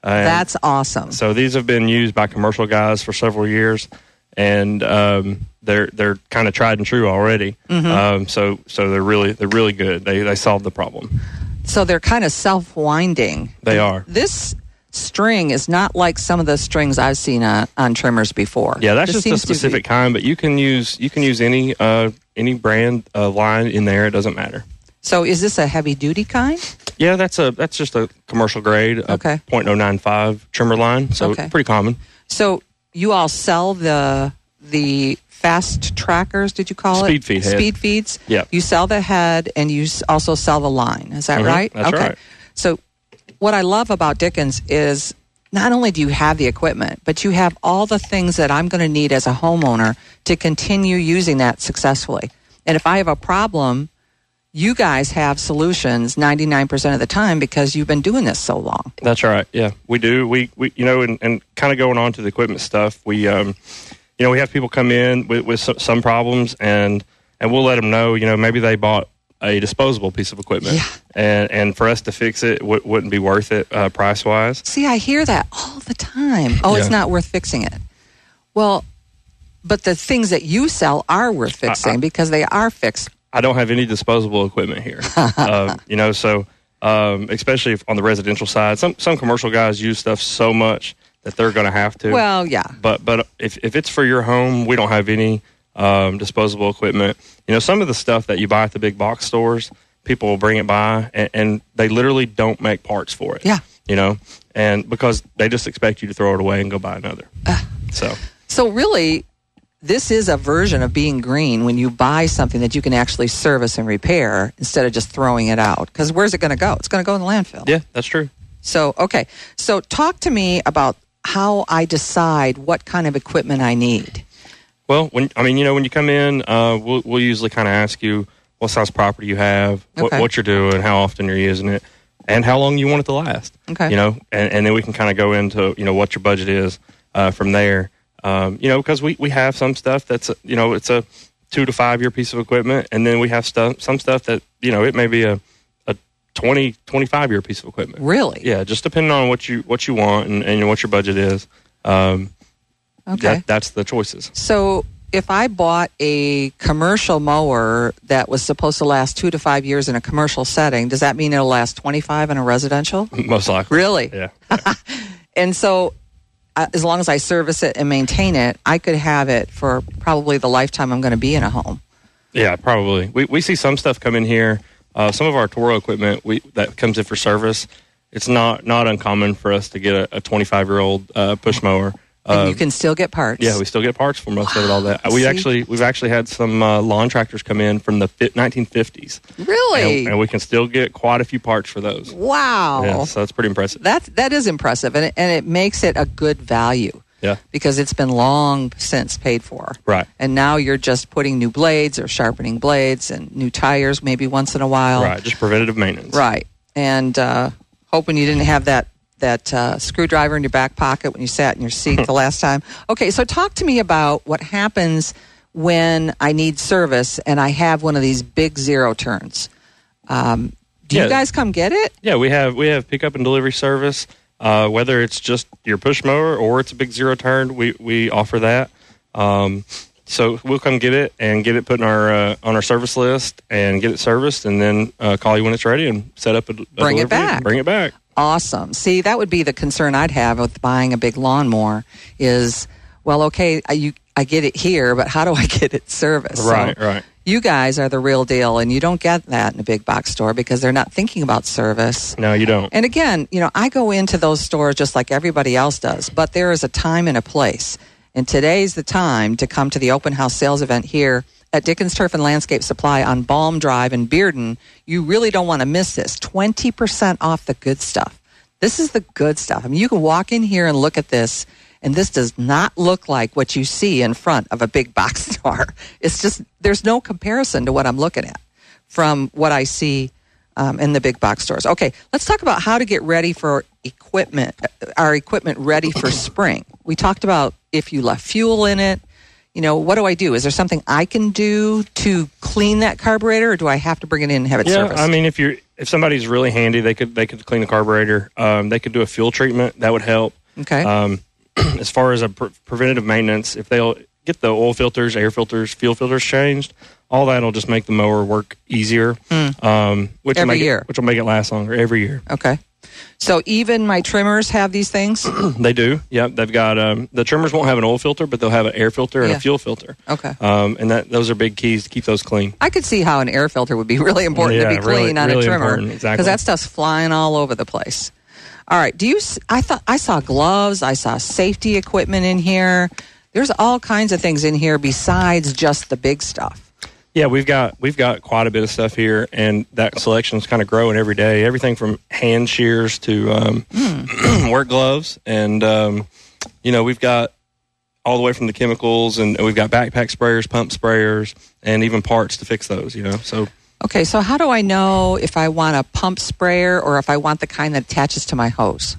And That's awesome. So these have been used by commercial guys for several years, and um, they're they're kind of tried and true already. Mhm. Um, so so they're really they're really good. They they solve the problem. So they're kind of self-winding. They are. This string is not like some of the strings I've seen on, on trimmers before. Yeah, that's This just a seems to be- specific kind, but you can use you can use any uh, any brand uh, line in there. It doesn't matter. So is this a heavy-duty kind? Yeah, that's a that's just a commercial grade, a Okay. point oh nine five trimmer line. So Okay. pretty common. So you all sell the the fast trackers, did you call Speed it? feed head. Speed feeds? Yep. You sell the head and you s- also sell the line. Is that Mhm, right? that's okay. right. So what I love about Dickens is not only do you have the equipment, but you have all the things that I'm going to need as a homeowner to continue using that successfully. And if I have a problem, you guys have solutions ninety-nine percent of the time because you've been doing this so long. That's right. Yeah, we do. We, we you know, and, and kind of going on to the equipment stuff, we, um, you know, we have people come in with, with some, some problems, and and we'll let them know, you know, maybe they bought a disposable piece of equipment, Yeah. and and for us to fix it w- wouldn't be worth it uh, price wise. See, I hear that all the time. Oh, it's Yeah. not worth fixing it. Well, but the things that you sell are worth fixing because they are fixed. I don't have any disposable equipment here, uh, you know, so um, especially if on the residential side, some some commercial guys use stuff so much that they're going to have to. Well, yeah. But but if if it's for your home, we don't have any um, disposable equipment. You know, some of the stuff that you buy at the big box stores, people will bring it by and, and they literally don't make parts for it. Yeah. You know, and because they just expect you to throw it away and go buy another. So So really, this is a version of being green when you buy something that you can actually service and repair instead of just throwing it out. Because where's it going to go? It's going to go in the landfill. yeah, that's true. So, okay. So talk to me about how I decide what kind of equipment I need. Well, when I mean, you know, when you come in, uh, we'll we'll usually kind of ask you what size property you have, what, Okay. what you're doing, how often you're using it, and how long you want it to last. Okay. You know, and, and then we can kind of go into you know what your budget is uh, from there. Um, you know, because we, we have some stuff that's, you know, it's a two to five year piece of equipment. And then we have stuff, some stuff that, you know, it may be a, a twenty, twenty-five year piece of equipment. Really? Yeah. Just depending on what you, what you want and, and what your budget is. Um, Okay. that, that's the choices. So if I bought a commercial mower that was supposed to last two to five years in a commercial setting, does that mean it'll last twenty-five in a residential? Most likely. Really? Yeah. And so uh, as long as I service it and maintain it, I could have it for probably the lifetime I'm going to be in a home. Yeah, probably. We we see some stuff come in here. Uh, some of our Toro equipment we that comes in for service. It's not not uncommon for us to get a, a twenty-five year old uh, push mower. And Uh, you can still get parts. yeah, we still get parts for most of it. All that we See? actually we've actually had some uh, lawn tractors come in from the fi- nineteen fifties. Really? and, and we can still get quite a few parts for those. Wow. Yeah, so that's pretty impressive. That that is impressive, and it, and it makes it a good value Yeah, because it's been long since paid for. right. And now you're just putting new blades or sharpening blades and new tires maybe once in a while. Right, just preventative maintenance. Right. And uh, hoping you didn't have that that uh, screwdriver in your back pocket when you sat in your seat the last time. Okay, so talk to me about what happens when I need service and I have one of these big zero turns. Um, do Yeah. you guys come get it? Yeah, we have we have pickup and delivery service. Uh, whether it's just your push mower or it's a big zero turn, we we offer that. Um, so we'll come get it and get it put in our uh, on our service list and get it serviced, and then uh, call you when it's ready and set up a, a Bring it delivery back. and Bring it back. Awesome. See, that would be the concern I'd have with buying a big lawnmower is, well, okay, I, you, I get it here, but how do I get it serviced? Right, So right. you guys are the real deal, and you don't get that in a big box store because they're not thinking about service. No, you don't. And again, you know, I go into those stores just like everybody else does, but there is a time and a place. And today's the time to come to the open house sales event here at Dickens Turf and Landscape Supply on Balm Drive in Bearden. You really don't want to miss this. twenty percent off the good stuff. This is the good stuff. I mean, you can walk in here and look at this, and this does not look like what you see in front of a big box store. It's just, there's no comparison to what I'm looking at from what I see um, in the big box stores. Okay, let's talk about how to get ready for equipment, our equipment ready for spring. We talked about if you left fuel in it. You know, what do I do? Is there something I can do to clean that carburetor, or do I have to bring it in and have it Yeah, serviced? I mean, if you're if somebody's really handy, they could they could clean the carburetor. Um, they could do a fuel treatment. That would help. Okay. Um, as far as a pre- preventative maintenance, if they'll get the oil filters, air filters, fuel filters changed, all that will just make the mower work easier. Mm. Um, which Every will make year. It, which will make it last longer every year. Okay. So even my trimmers have these things? They do. Yep. They've got um, the trimmers won't have an oil filter, but they'll have an air filter and Yeah. a fuel filter. Okay. Um, and that those are big keys to keep those clean. I could see how an air filter would be really important Yeah, to be clean really- on really a trimmer, important, exactly. that stuff's flying all over the place. All right. Do you? s- I thought I saw gloves. I saw safety equipment in here. There's all kinds of things in here besides just the big stuff. Yeah, we've got we've got quite a bit of stuff here, and that selection is kind of growing every day. Everything from hand shears to um, Hmm. work gloves, and um, you know we've got all the way from the chemicals, and we've got backpack sprayers, pump sprayers, and even parts to fix those. You know, so Okay. So how do I know if I want a pump sprayer or if I want the kind that attaches to my hose?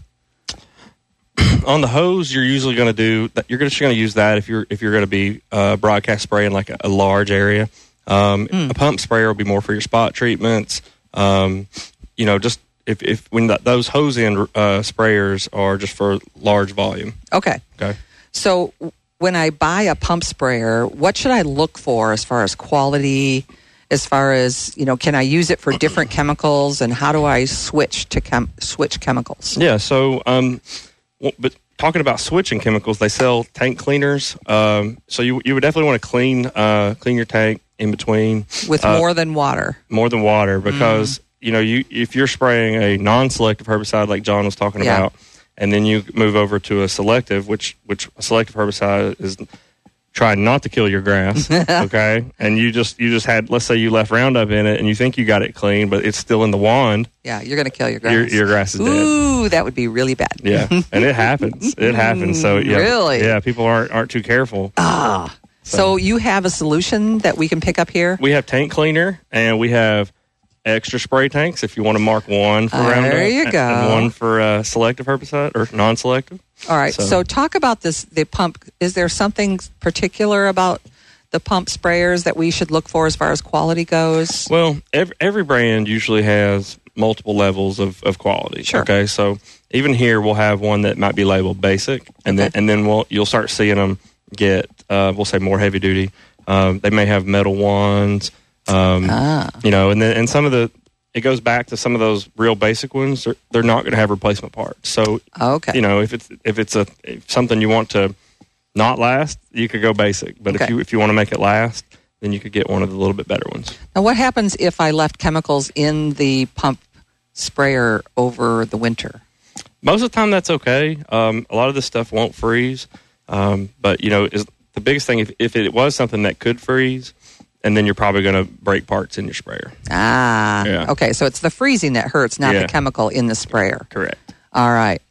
on the hose, you're usually going to do that. You're just going to use that if you're if you're going to be uh, broadcast spraying like a, a large area. Um, Mm. A pump sprayer will be more for your spot treatments. Um, you know, just if if when that, those hose end uh, sprayers are just for large volume. Okay. Okay. So when I buy a pump sprayer, what should I look for as far as quality? As far as, you know, can I use it for different chemicals, and how do I switch to chem- switch chemicals? Yeah. So, um, well, but talking about switching chemicals, they sell tank cleaners. Um, so you you would definitely want to clean uh, clean your tank in between With uh, more than water. more than water, because you know you if you're spraying a non-selective herbicide like John was talking Yeah. about, and then you move over to a selective, which which a selective herbicide is trying not to kill your grass, okay? And you just you just had, let's say you left Roundup in it, and you think you got it clean, but it's still in the wand. Yeah, you're going to kill your grass. Your, your grass is dead. Ooh, that would be really bad. Yeah, and it happens. It happens. So yeah, Really? yeah, people aren't aren't too careful. Ah. So you have a solution that we can pick up here? We have tank cleaner, and we have extra spray tanks if you want to mark one for There Roundup you and- go. and one for uh, selective herbicide or non-selective. All right. So. talk about this. The pump. Is there something particular about the pump sprayers that we should look for as far as quality goes? Well, every, every brand usually has multiple levels of, of quality. Sure. Okay, so even here we'll have one that might be labeled basic, and then and then we'll you'll start seeing them get uh, we'll say more heavy duty. Um, they may have metal wands. Um, ah. You know, and then and some of the it goes back to some of those real basic ones. They're, they're not going to have replacement parts. So okay, you know, if it's if it's a if something you want to not last, you could go basic. But if Okay. you if you want to make it last, then you could get one of the little bit better ones. Now, what happens if I left chemicals in the pump sprayer over the winter? Most of the time, that's okay. Um, a lot of this stuff won't freeze, um, but you know, is the biggest thing if, if it was something that could freeze, and then you're probably going to break parts in your sprayer. Ah, Yeah. okay. So it's the freezing that hurts, not Yeah. the chemical in the sprayer. Correct. All right.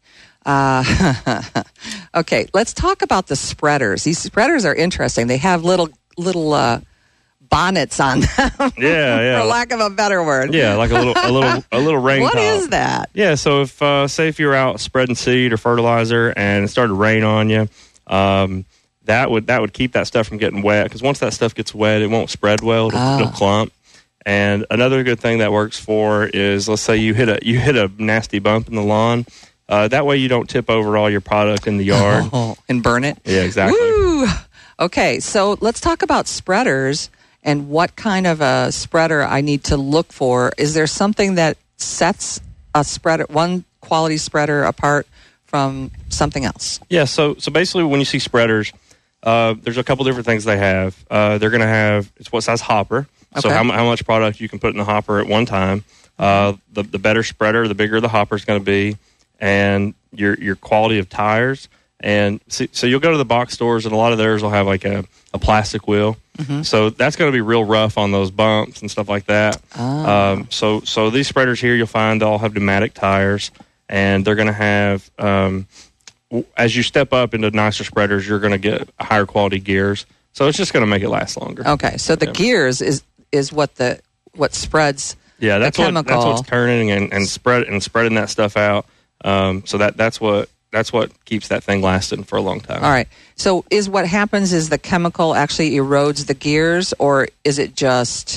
Uh, okay, let's talk about the spreaders. These spreaders are interesting. They have little little uh, bonnets on them, Yeah, yeah. for lack of a better word. Yeah, like a little, a little, a little rain. What top. is that? Yeah, so if uh, say if you're out spreading seed or fertilizer and it started to rain on you, um, that would that would keep that stuff from getting wet, because once that stuff gets wet, it won't spread well. It'll, Ah. it'll clump. And another good thing that works for is, let's say you hit a you hit a nasty bump in the lawn. Uh, that way you don't tip over all your product in the yard Oh, and burn it. Yeah, exactly. Woo! Okay, so let's talk about spreaders and what kind of a spreader I need to look for. Is there something that sets a spreader, one quality spreader, apart from something else? Yeah, so so basically when you see spreaders, uh, there's a couple different things they have. Uh, they're going to have, it's what size hopper. So Okay. how, mu- how much product you can put in the hopper at one time. Uh, the, the better spreader, the bigger the hopper is going to be, and your your quality of tires. And see, so you'll go to the box stores, and a lot of theirs will have like a, a plastic wheel. Mhm. So that's going to be real rough on those bumps and stuff like that. Ah. Um, so so these spreaders here, you'll find they all have pneumatic tires, and they're going to have um, w- as you step up into nicer spreaders, you're going to get higher quality gears. So it's just going to make it last longer. Okay, so the Yeah. gears is is what the what spreads Yeah, that's the what chemical. that's what's turning and, and spread and spreading that stuff out. Um, so that that's what that's what keeps that thing lasting for a long time. All right. So is what happens is the chemical actually erodes the gears, or is it just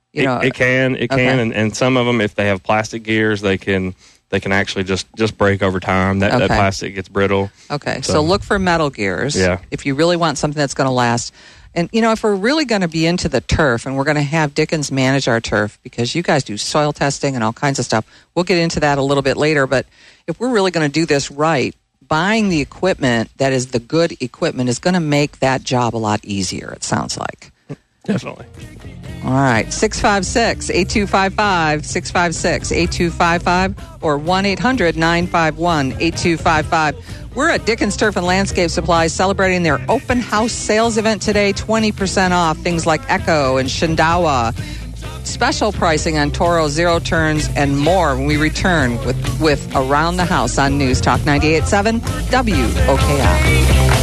You it, know, it can, it okay. can, and, and some of them, if they have plastic gears, they can they can actually just, just break over time. That, Okay. that plastic gets brittle. Okay, so. so look for metal gears. Yeah. If you really want something that's going to last. And, you know, if we're really going to be into the turf and we're going to have Dickens manage our turf, because you guys do soil testing and all kinds of stuff, we'll get into that a little bit later. But if we're really going to do this right, buying the equipment that is the good equipment is going to make that job a lot easier, it sounds like. Definitely. All right, six five six, eight two five five, six five six, eight two five five, or one eight hundred, nine five one, eight two five five. We're at Dickens Turf and Landscape Supplies celebrating their open house sales event today, twenty percent off things like Echo and Shindawa. Special pricing on Toro Zero Turns and more when we return with, with Around the House on News Talk ninety-eight point seven W O K I.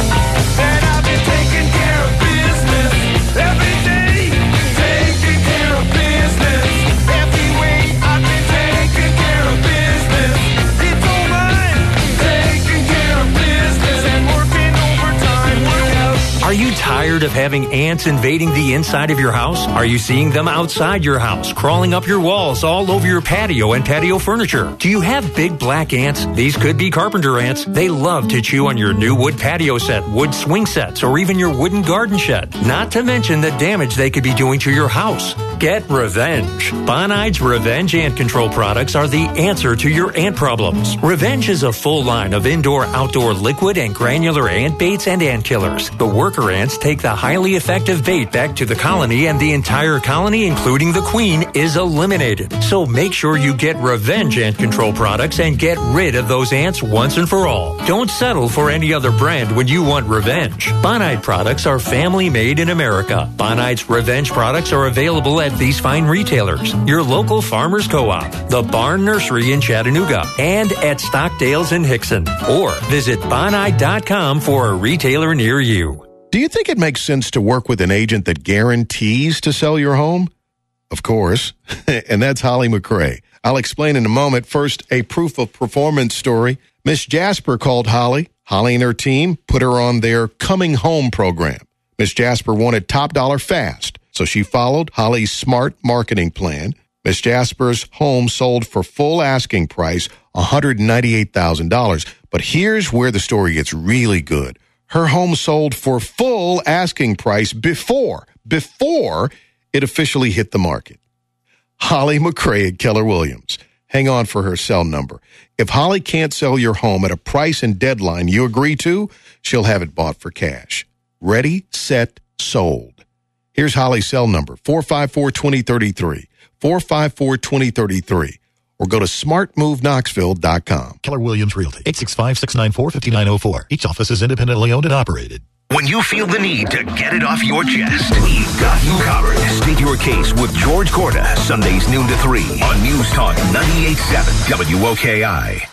Are you tired of having ants invading the inside of your house? Are you seeing them outside your house, crawling up your walls, all over your patio and patio furniture? Do you have big black ants? These could be carpenter ants. They love to chew on your new wood patio set, wood swing sets, or even your wooden garden shed. Not to mention the damage they could be doing to your house. Get revenge. Bonide's Revenge Ant Control products are the answer to your ant problems. Revenge is a full line of indoor-outdoor liquid and granular ant baits and ant killers. The worker ants take the highly effective bait back to the colony, and the entire colony, including the queen, is eliminated. So make sure you get Revenge Ant Control products and get rid of those ants once and for all. Don't settle for any other brand when you want revenge. Bonide products are family made in America. Bonide's Revenge products are available at these fine retailers, your local Farmers Co-op, the Barn Nursery in Chattanooga, and at Stockdale's in Hickson. Or visit bonide dot com for a retailer near you. Do you think it makes sense to work with an agent that guarantees to sell your home? Of course, and that's Holly McRae. I'll explain in a moment. First, a proof of performance story. Miss Jasper called Holly. Holly and her team put her on their Coming Home program. Miss Jasper wanted top dollar fast, so she followed Holly's smart marketing plan. Miss Jasper's home sold for full asking price, one hundred ninety-eight thousand dollars. But here's where the story gets really good. Her home sold for full asking price before, before it officially hit the market. Holly McRae at Keller Williams. Hang on for her cell number. If Holly can't sell your home at a price and deadline you agree to, she'll have it bought for cash. Ready, set, sold. Here's Holly's cell number, four five four, two zero three three, four five four, two zero three three, or go to smart move knoxville dot com. Keller Williams Realty, eight six five, six nine four, five nine zero four. Each office is independently owned and operated. When you feel the need to get it off your chest, we've got you covered. State your case with George Corda, Sundays noon to three on News Talk ninety-eight point seven W O K I.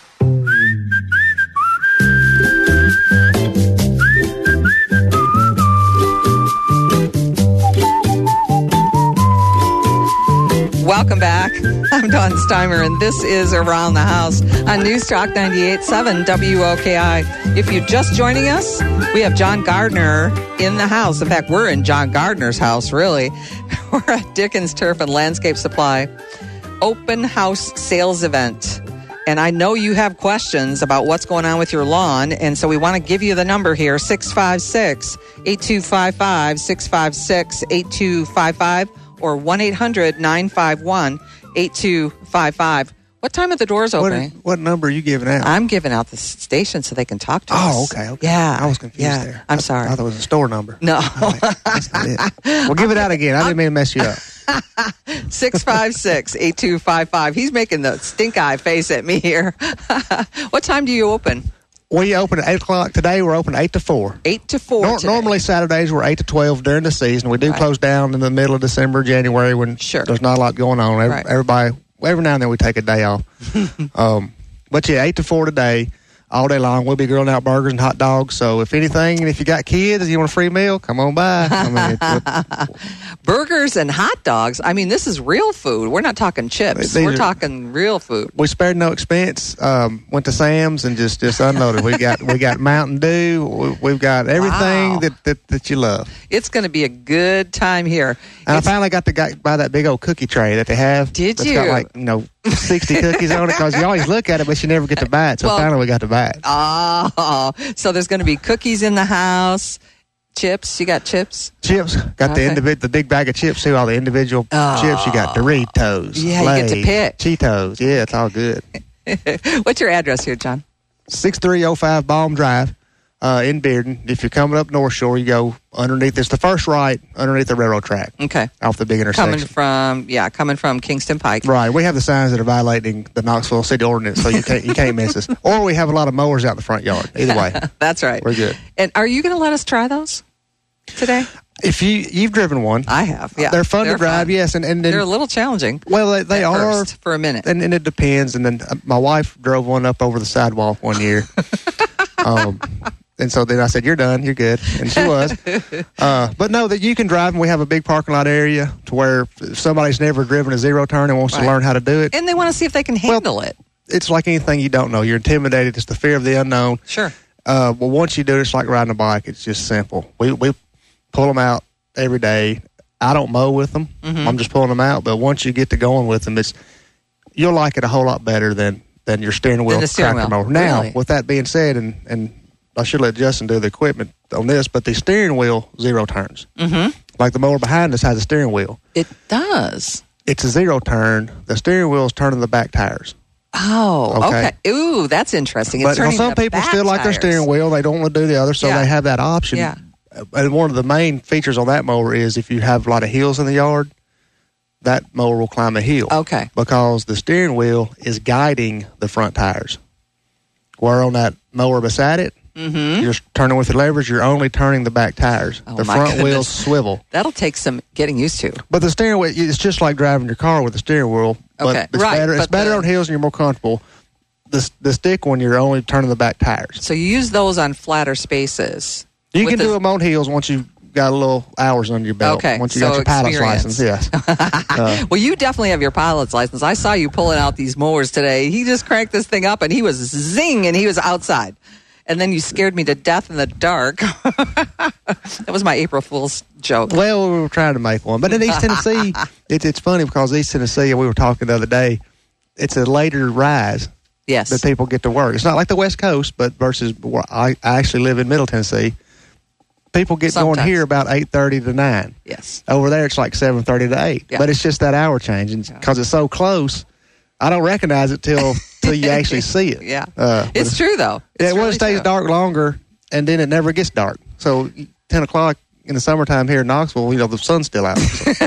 Welcome back. I'm Dawn Steimer, and this is Around the House on News Talk ninety-eight point seven W O K I. If you're just joining us, we have John Gardner in the house. In fact, we're in John Gardner's house, really. We're at Dickens Turf and Landscape Supply open house sales event. And I know you have questions about what's going on with your lawn, and so we want to give you the number here, six five six, eight two five five, six five six, eight two five five. Or one eight hundred, nine five one, eight two five five. What time are the doors opening? What, what number are you giving out? I'm giving out the station so they can talk to us. Oh, okay, okay. Yeah. I was confused yeah, there. I'm I, sorry. I thought it was a store number. No. Right, that's not it. Well, give it out again. I didn't mean to mess you up. six five six, eight two five five. He's making the stink eye face at me here. What time do you open? We open at eight o'clock today. We're open eight to four. eight to four Nor- Normally Saturdays we're eight to twelve during the season. We do right. close down in the middle of December, January when sure. there's not a lot going on. Every, right. Everybody, every now and then we take a day off. um, but yeah, eight to four today. all day long. We'll be grilling out burgers and hot dogs. So if anything, and if you got kids and you want a free meal, come on by. I mean, it, burgers and hot dogs. I mean, this is real food. We're not talking chips. We're are, talking real food. We spared no expense. Um, went to Sam's and just, just unloaded. We got we got Mountain Dew. We, we've got everything wow. that, that, that you love. It's going to be a good time here. And it's, I finally got to got, buy that big old cookie tray that they have. Did it's you? Got like, you know, sixty cookies on it because you always look at it, but you never get to buy it. So well, finally we got to buy it. Oh, so there's going to be cookies in the house. Chips, you got chips? Chips. Got okay. the individ- the big bag of chips too, all the individual oh. chips. You got Doritos, yeah, Lay's, you get to pick. Cheetos. Yeah, it's all good. What's your address here, John? six three oh five Baum Drive uh, in Bearden. If you're coming up North Shore, you go underneath. It's the first right underneath the railroad track. Okay. Off the big intersection. Coming from, yeah, coming from Kingston Pike. Right. We have the signs that are violating the Knoxville City Ordinance, so you can't you can't miss us. Or we have a lot of mowers out in the front yard. Either way. That's right. We're good. And are you going to let us try those today? If you you've driven one, I have. Yeah, they're fun they're to drive. Fun. Yes, and, and, and they're a little challenging. Well, they, they are first, for a minute, and, and it depends. And then uh, my wife drove one up over the sidewalk one year, um, and so then I said, "You're done. You're good," and she was. Uh, but no, that you can drive, and we have a big parking lot area to where if somebody's never driven a zero turn and wants right. to learn how to do it, and they want to see if they can handle well, it. It's like anything you don't know. You're intimidated. It's the fear of the unknown. Sure. Uh, well, once you do it, it's like riding a bike. It's just simple. We we pull them out every day. I don't mow with them. Mm-hmm. I'm just pulling them out. But once you get to going with them, it's you'll like it a whole lot better than, than your steering wheel steering tractor wheel. mower. Now, really? with that being said, and, and I should let Justin do the equipment on this, but the steering wheel zero turns. Mm-hmm. Like the mower behind us has a steering wheel. It does. It's a zero turn. The steering wheel is turning the back tires. Oh, okay. okay. Ooh, that's interesting. It's but turning some the people back still like their tires. steering wheel. They don't want to do the other, so yeah. they have that option. Yeah. And one of the main features on that mower is if you have a lot of hills in the yard, that mower will climb a hill. Okay. Because the steering wheel is guiding the front tires. Where on that mower beside it, mm-hmm. you're turning with the leverage, you're only turning the back tires. Oh, the my front goodness. wheels swivel. That'll take some getting used to. But the steering wheel, it's just like driving your car with the steering wheel. But okay. it's right. better, it's but better the, on hills and you're more comfortable. The, the stick one, you're only turning the back tires. So you use those on flatter spaces. You can the, do them on hills once you've got a little hours under your belt. Okay, once you so got your pilot's experience. license, yes. uh, well, you definitely have your pilot's license. I saw you pulling out these mowers today. He just cranked this thing up and he was zing and he was outside. And then you scared me to death in the dark. That was my April Fool's joke. Well, we were trying to make one. But in East Tennessee, it, it's funny because East Tennessee, we were talking the other day, it's a later rise. Yes. That people get to work. It's not like the West Coast, but versus where I, I actually live in Middle Tennessee. People get Sometimes. going here about eight thirty to nine. Yes. Over there, it's like seven thirty to eight. Yeah. But it's just that hour change. And because it's so close, I don't recognize it till till you actually see it. Yeah. Uh, it's true, though. It's yeah, well, really it stays true. dark longer, and then it never gets dark. So ten o'clock in the summertime here in Knoxville, you know, the sun's still out.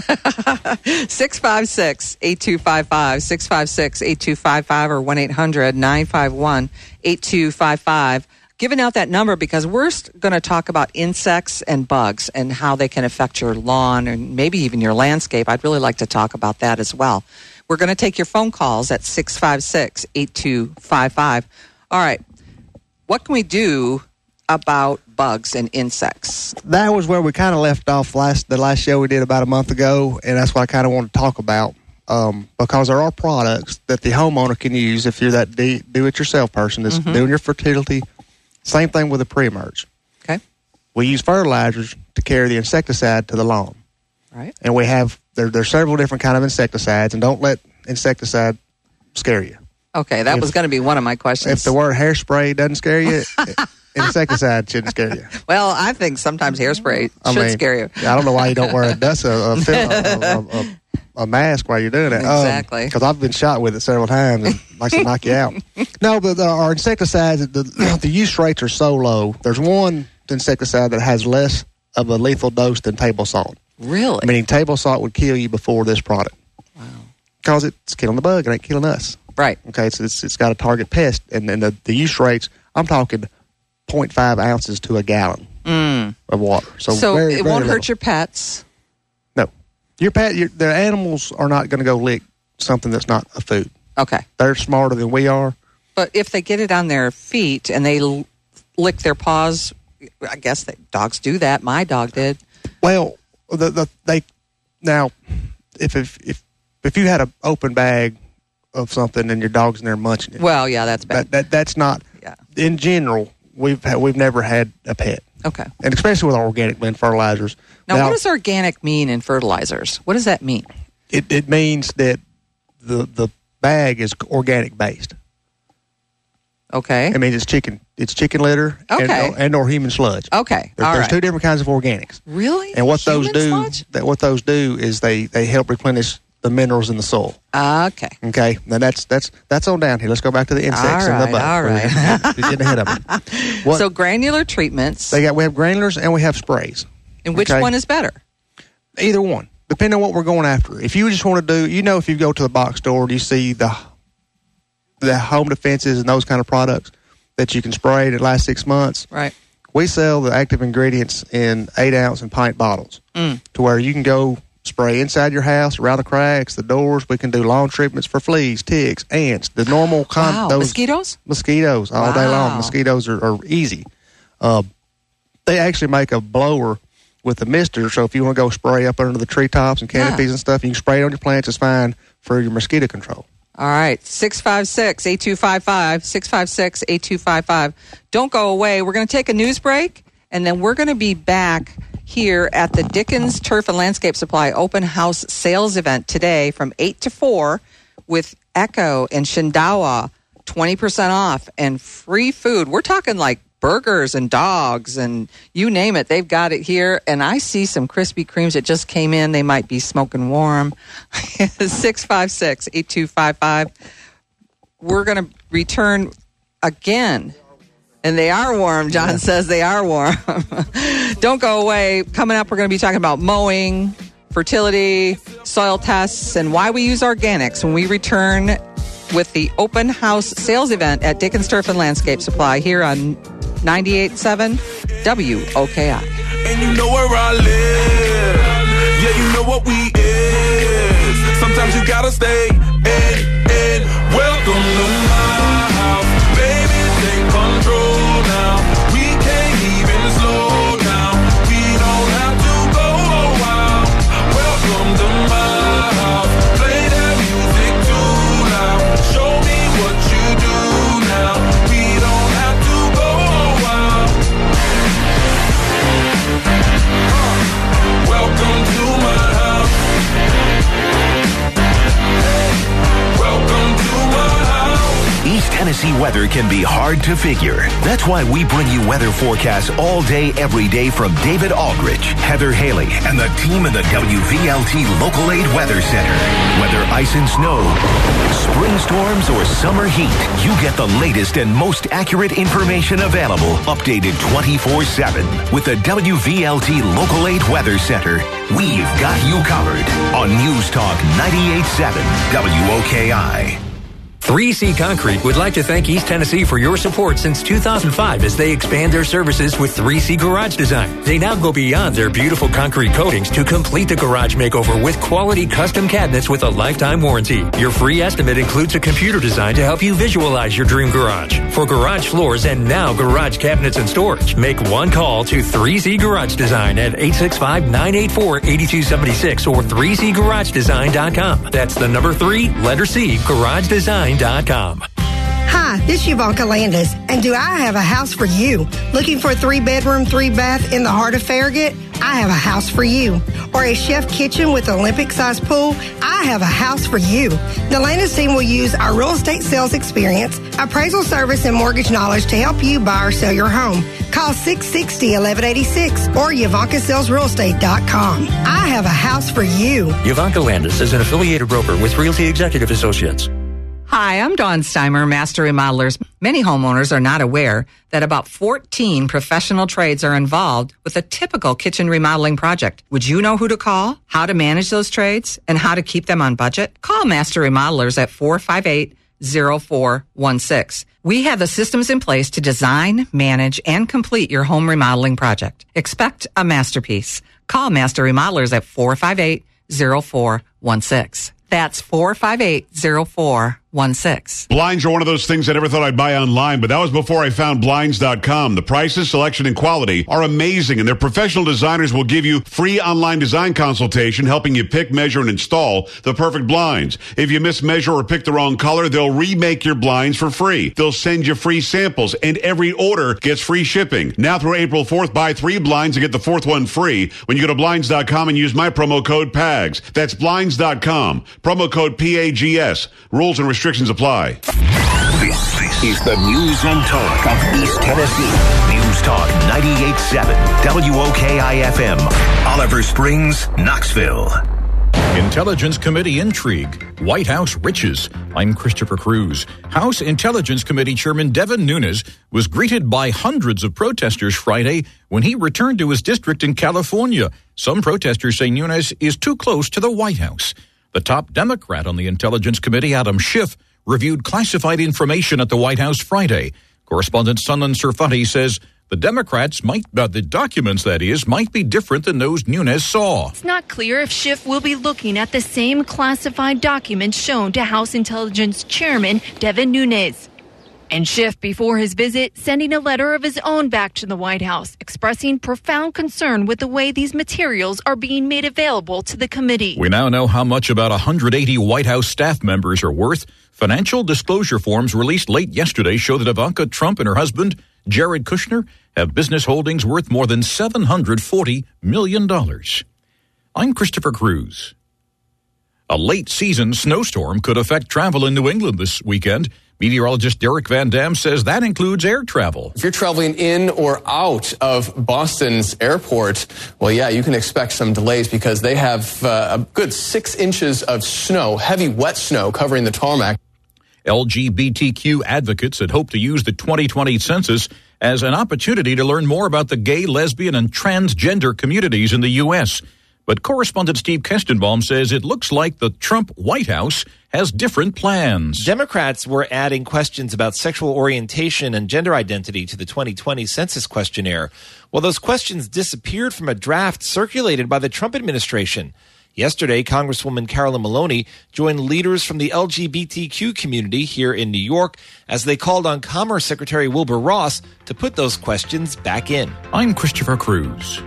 six five six, eight two five five, six five six, eight two five five, or one eight hundred, nine five one, eight two five five. Giving out that number because we're going to talk about insects and bugs and how they can affect your lawn and maybe even your landscape. I'd really like to talk about that as well. We're going to take your phone calls at six five six, eight two five five. All right. What can we do about bugs and insects? That was where we kind of left off last the last show we did about a month ago, and that's what I kind of want to talk about um, because there are products that the homeowner can use if you're that de- do-it-yourself person that's Mm-hmm. doing your fertility. Same thing with a pre-emerge. Okay. We use fertilizers to carry the insecticide to the lawn. Right. And we have, there, there's several different kind of insecticides, and don't let insecticide scare you. Okay, that if, was going to be one of my questions. If the word hairspray doesn't scare you, insecticide shouldn't scare you. Well, I think sometimes hairspray I should mean, scare you. I don't know why you don't wear a dust, a, a, film, a, a, a, a mask while you're doing it. Exactly. Because um, I've been shot with it several times and it likes to knock you out. No, but the, our insecticides, the, the use rates are so low. There's one insecticide that has less of a lethal dose than table salt. Really? Meaning table salt would kill you before this product. Wow. Because it's killing the bug, it ain't killing us. Right. Okay, so it's, it's got a target pest. And, and the, the use rates, I'm talking zero point five ounces to a gallon mm. of water. So, so very, it very won't little. hurt your pets? No. Your pet, your, the animals are not going to go lick something that's not a food. Okay. They're smarter than we are. But if they get it on their feet and they l- lick their paws, I guess that dogs do that. My dog did. Well, the, the they now if if if if you had an open bag of something and your dog's in there munching it. Well, yeah, that's bad. That, that that's not. Yeah. In general, we've had, we've never had a pet. Okay. And especially with our organic blend fertilizers. Now, now, what does organic mean in fertilizers? What does that mean? It it means that the the bag is organic based. Okay. It means it's chicken. It's chicken litter. Okay. And, and or human sludge. Okay. There, All there's right. two different kinds of organics. Really? And what Human those do, sludge? that what those do is they they help replenish the minerals in the soil. Okay. Okay. Now that's that's that's on down here. Let's go back to the insects all right, and the bug. all right. You're getting ahead of it. What, so granular treatments. They got we have granulars and we have sprays. And which okay? one is better? Either one, depending on what we're going after. If you just want to do, you know, if you go to the box store and you see the the home defenses and those kind of products that you can spray that last six months. Right. We sell the active ingredients in eight ounce and pint bottles mm. to where you can go spray inside your house, around the cracks, the doors. We can do lawn treatments for fleas, ticks, ants, the normal con- wow. those mosquitoes. Mosquitoes all wow. day long. Mosquitoes are, are easy. Uh, they actually make a blower with a mister, so if you want to go spray up under the treetops and canopies yeah. and stuff, you can spray it on your plants. It's fine for your mosquito control. All right, six five six, eight two five five, six five six, eight two five five. Don't go away. We're going to take a news break, and then we're going to be back here at the Dickens Turf and Landscape Supply Open House Sales Event today from eight to four with Echo and Shindawa, twenty percent off and free food. We're talking like burgers and dogs and you name it. They've got it here. And I see some Krispy Kremes that just came in. They might be smoking warm. six five six, eight two five five. We're going to return again. And they are warm. John yeah. says they are warm. Don't go away. Coming up, we're going to be talking about mowing, fertility, soil tests, and why we use organics when we return with the open house sales event at Dickens Turf and Landscape Supply here on ninety-eight point seven W O K I. And you know where I live. Yeah, you know what we is. Sometimes you gotta stay in, in. Welcome to my house. Baby, take control now. We can't even slow down. We don't have to go a while. Welcome to my house. Play that music too loud. Show me what you do now. We don't have to go a while. Uh, welcome to my house. Hey, welcome to my house. East Tennessee weather can be hard to figure. That's why we bring you weather forecasts all day, every day from David Aldrich, Heather Haley, and the team in the W V L T Local Aid Weather Center. Whether ice and snow, spring storms, or summer heat, you get the latest and most accurate information available, updated twenty-four seven. With the W V L T Local Aid Weather Center, we've got you covered on News Talk ninety-eight point seven W O K I. three C Concrete would like to thank East Tennessee for your support since two thousand five as they expand their services with three C Garage Design. They now go beyond their beautiful concrete coatings to complete the garage makeover with quality custom cabinets with a lifetime warranty. Your free estimate includes a computer design to help you visualize your dream garage. For garage floors and now garage cabinets and storage, make one call to three C Garage Design at eight six five, nine eight four, eight two seven six or three c garage design dot com. That's the number three, letter C, garage design dot com. Hi, this is Yvonka Landis, and do I have a house for you? Looking for a three-bedroom, three-bath in the heart of Farragut? I have a house for you. Or a chef kitchen with Olympic-sized pool? I have a house for you. The Landis team will use our real estate sales experience, appraisal service, and mortgage knowledge to help you buy or sell your home. Call six six zero, one one eight six or Yvonka Sales Real Estate dot com. I have a house for you. Yvonka Landis is an affiliated broker with Realty Executive Associates. Hi, I'm Dawn Steimer, Master Remodelers. Many homeowners are not aware that about fourteen professional trades are involved with a typical kitchen remodeling project. Would you know who to call, how to manage those trades, and how to keep them on budget? Call Master Remodelers at four five eight, zero four one six. We have the systems in place to design, manage, and complete your home remodeling project. Expect a masterpiece. Call Master Remodelers at four five eight, zero four one six. That's four five eight, zero four one six. one six. Blinds are one of those things I never thought I'd buy online, but that was before I found Blinds dot com. The prices, selection, and quality are amazing, and their professional designers will give you free online design consultation, helping you pick, measure, and install the perfect blinds. If you mismeasure or pick the wrong color, they'll remake your blinds for free. They'll send you free samples, and every order gets free shipping. Now through April fourth, buy three blinds and get the fourth one free when you go to Blinds dot com and use my promo code PAGS. That's Blinds dot com. Promo code P A G S. Rules and restrictions apply. This is the news and talk of East Tennessee. News Talk ninety-eight point seven W O K I F M. Oliver Springs, Knoxville. Intelligence Committee intrigue. White House riches. I'm Christopher Cruz. House Intelligence Committee Chairman Devin Nunes was greeted by hundreds of protesters Friday when he returned to his district in California. Some protesters say Nunes is too close to the White House. The top Democrat on the Intelligence Committee, Adam Schiff, reviewed classified information at the White House Friday. Correspondent Sunlen Serfati says the Democrats might, uh, the documents, that is, might be different than those Nunes saw. It's not clear if Schiff will be looking at the same classified documents shown to House Intelligence Chairman Devin Nunes. And Schiff, before his visit, sending a letter of his own back to the White House, expressing profound concern with the way these materials are being made available to the committee. We now know how much about one hundred eighty White House staff members are worth. Financial disclosure forms released late yesterday show that Ivanka Trump and her husband, Jared Kushner, have business holdings worth more than seven hundred forty million dollars. I'm Christopher Cruz. A late-season snowstorm could affect travel in New England this weekend. Meteorologist Derek Van Dam says that includes air travel. If you're traveling in or out of Boston's airport, well, yeah, you can expect some delays because they have uh, a good six inches of snow, heavy wet snow covering the tarmac. L G B T Q advocates had hoped to use the twenty twenty census as an opportunity to learn more about the gay, lesbian, and transgender communities in the U S But correspondent Steve Kestenbaum says it looks like the Trump White House has different plans. Democrats were adding questions about sexual orientation and gender identity to the twenty twenty census questionnaire. Well, those questions disappeared from a draft circulated by the Trump administration. Yesterday, Congresswoman Carolyn Maloney joined leaders from the L G B T Q community here in New York as they called on Commerce Secretary Wilbur Ross to put those questions back in. I'm Christopher Cruz.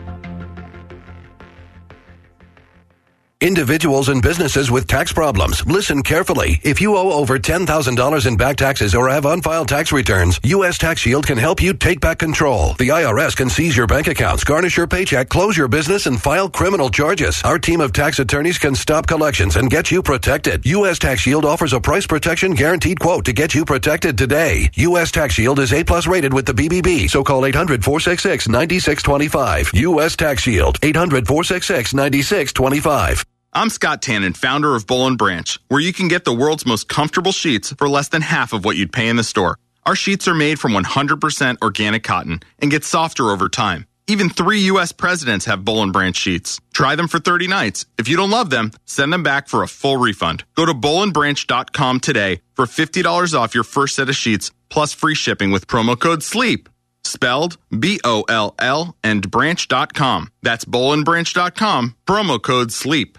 Individuals and businesses with tax problems, listen carefully. If you owe over ten thousand dollars in back taxes or have unfiled tax returns, U S Tax Shield can help you take back control. The I R S can seize your bank accounts, garnish your paycheck, close your business, and file criminal charges. Our team of tax attorneys can stop collections and get you protected. U S Tax Shield offers a price protection guaranteed quote to get you protected today. U S Tax Shield is A plus rated with the B B B, so call eight hundred, four six six, nine six two five. U S Tax Shield, eight hundred, four six six, nine six two five. I'm Scott Tannen, founder of Boll and Branch, where you can get the world's most comfortable sheets for less than half of what you'd pay in the store. Our sheets are made from one hundred percent organic cotton and get softer over time. Even three U S presidents have Boll and Branch sheets. Try them for thirty nights. If you don't love them, send them back for a full refund. Go to boll and branch dot com today for fifty dollars off your first set of sheets, plus free shipping with promo code SLEEP. Spelled B O L L and branch dot com. That's boll and branch dot com, promo code SLEEP.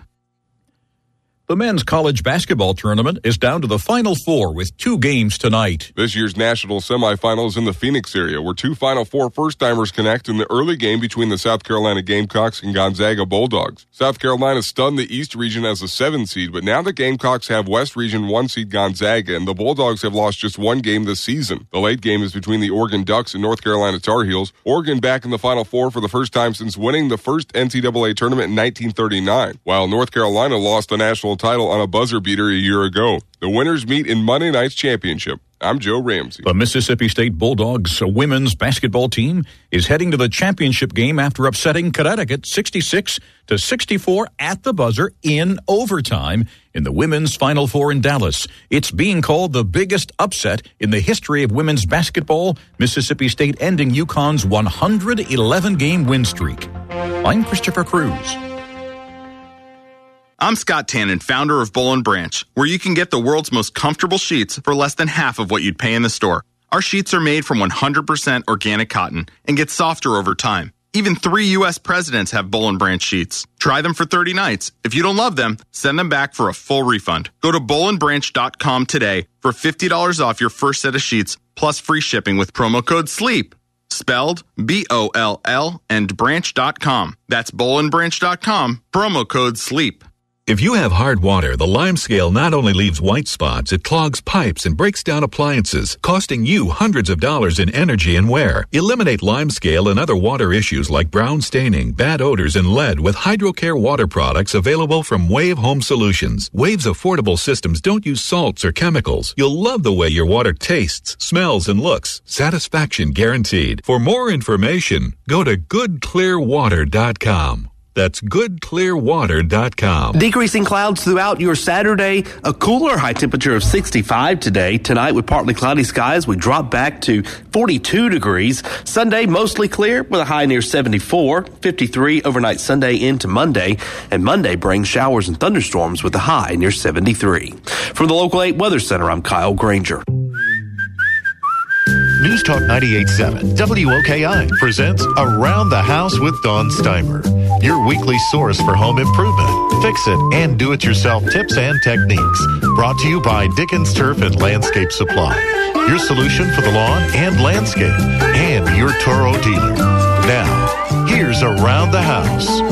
The men's college basketball tournament is down to the Final Four with two games tonight. This year's national semifinals in the Phoenix area, where two Final Four first-timers connect in the early game between the South Carolina Gamecocks and Gonzaga Bulldogs. South Carolina stunned the East region as a seven seed, but now the Gamecocks have West region one seed Gonzaga, and the Bulldogs have lost just one game this season. The late game is between the Oregon Ducks and North Carolina Tar Heels. Oregon back in the Final Four for the first time since winning the first N C double A tournament in nineteen thirty-nine, while North Carolina lost the national title on a buzzer beater a year ago. The winners meet in Monday night's championship. I'm Joe Ramsey. The Mississippi State Bulldogs women's basketball team is heading to the championship game after upsetting Connecticut sixty-six to sixty-four at the buzzer in overtime in the women's Final Four in Dallas. It's being called the biggest upset in the history of women's basketball, Mississippi State ending UConn's one hundred eleven game win streak. I'm Christopher Cruz. I'm Scott Tannen, founder of Boll and Branch, where you can get the world's most comfortable sheets for less than half of what you'd pay in the store. Our sheets are made from one hundred percent organic cotton and get softer over time. Even three U S presidents have Boll and Branch sheets. Try them for thirty nights. If you don't love them, send them back for a full refund. Go to boll and branch dot com today for fifty dollars off your first set of sheets, plus free shipping with promo code SLEEP. Spelled B O L L and branch dot com. That's boll and branch dot com, promo code SLEEP. If you have hard water, the Lime Scale not only leaves white spots, it clogs pipes and breaks down appliances, costing you hundreds of dollars in energy and wear. Eliminate Lime Scale and other water issues like brown staining, bad odors, and lead with HydroCare water products available from Wave Home Solutions. Wave's affordable systems don't use salts or chemicals. You'll love the way your water tastes, smells, and looks. Satisfaction guaranteed. For more information, go to good clear water dot com. That's good clear water dot com. Decreasing clouds throughout your Saturday. A cooler high temperature of sixty-five today. Tonight with partly cloudy skies, we drop back to forty-two degrees. Sunday, mostly clear with a high near seventy-four. fifty-three overnight Sunday into Monday. And Monday brings showers and thunderstorms with a high near seventy-three. From the Local eight Weather Center, I'm Kyle Granger. News Talk ninety-eight point seven W O K I presents Around the House with Dawn Steimer, your weekly source for home improvement, fix it, and do-it-yourself tips and techniques. Brought to you by Dickens Turf and Landscape Supply, your solution for the lawn and landscape, and your Toro dealer. Now, here's Around the House.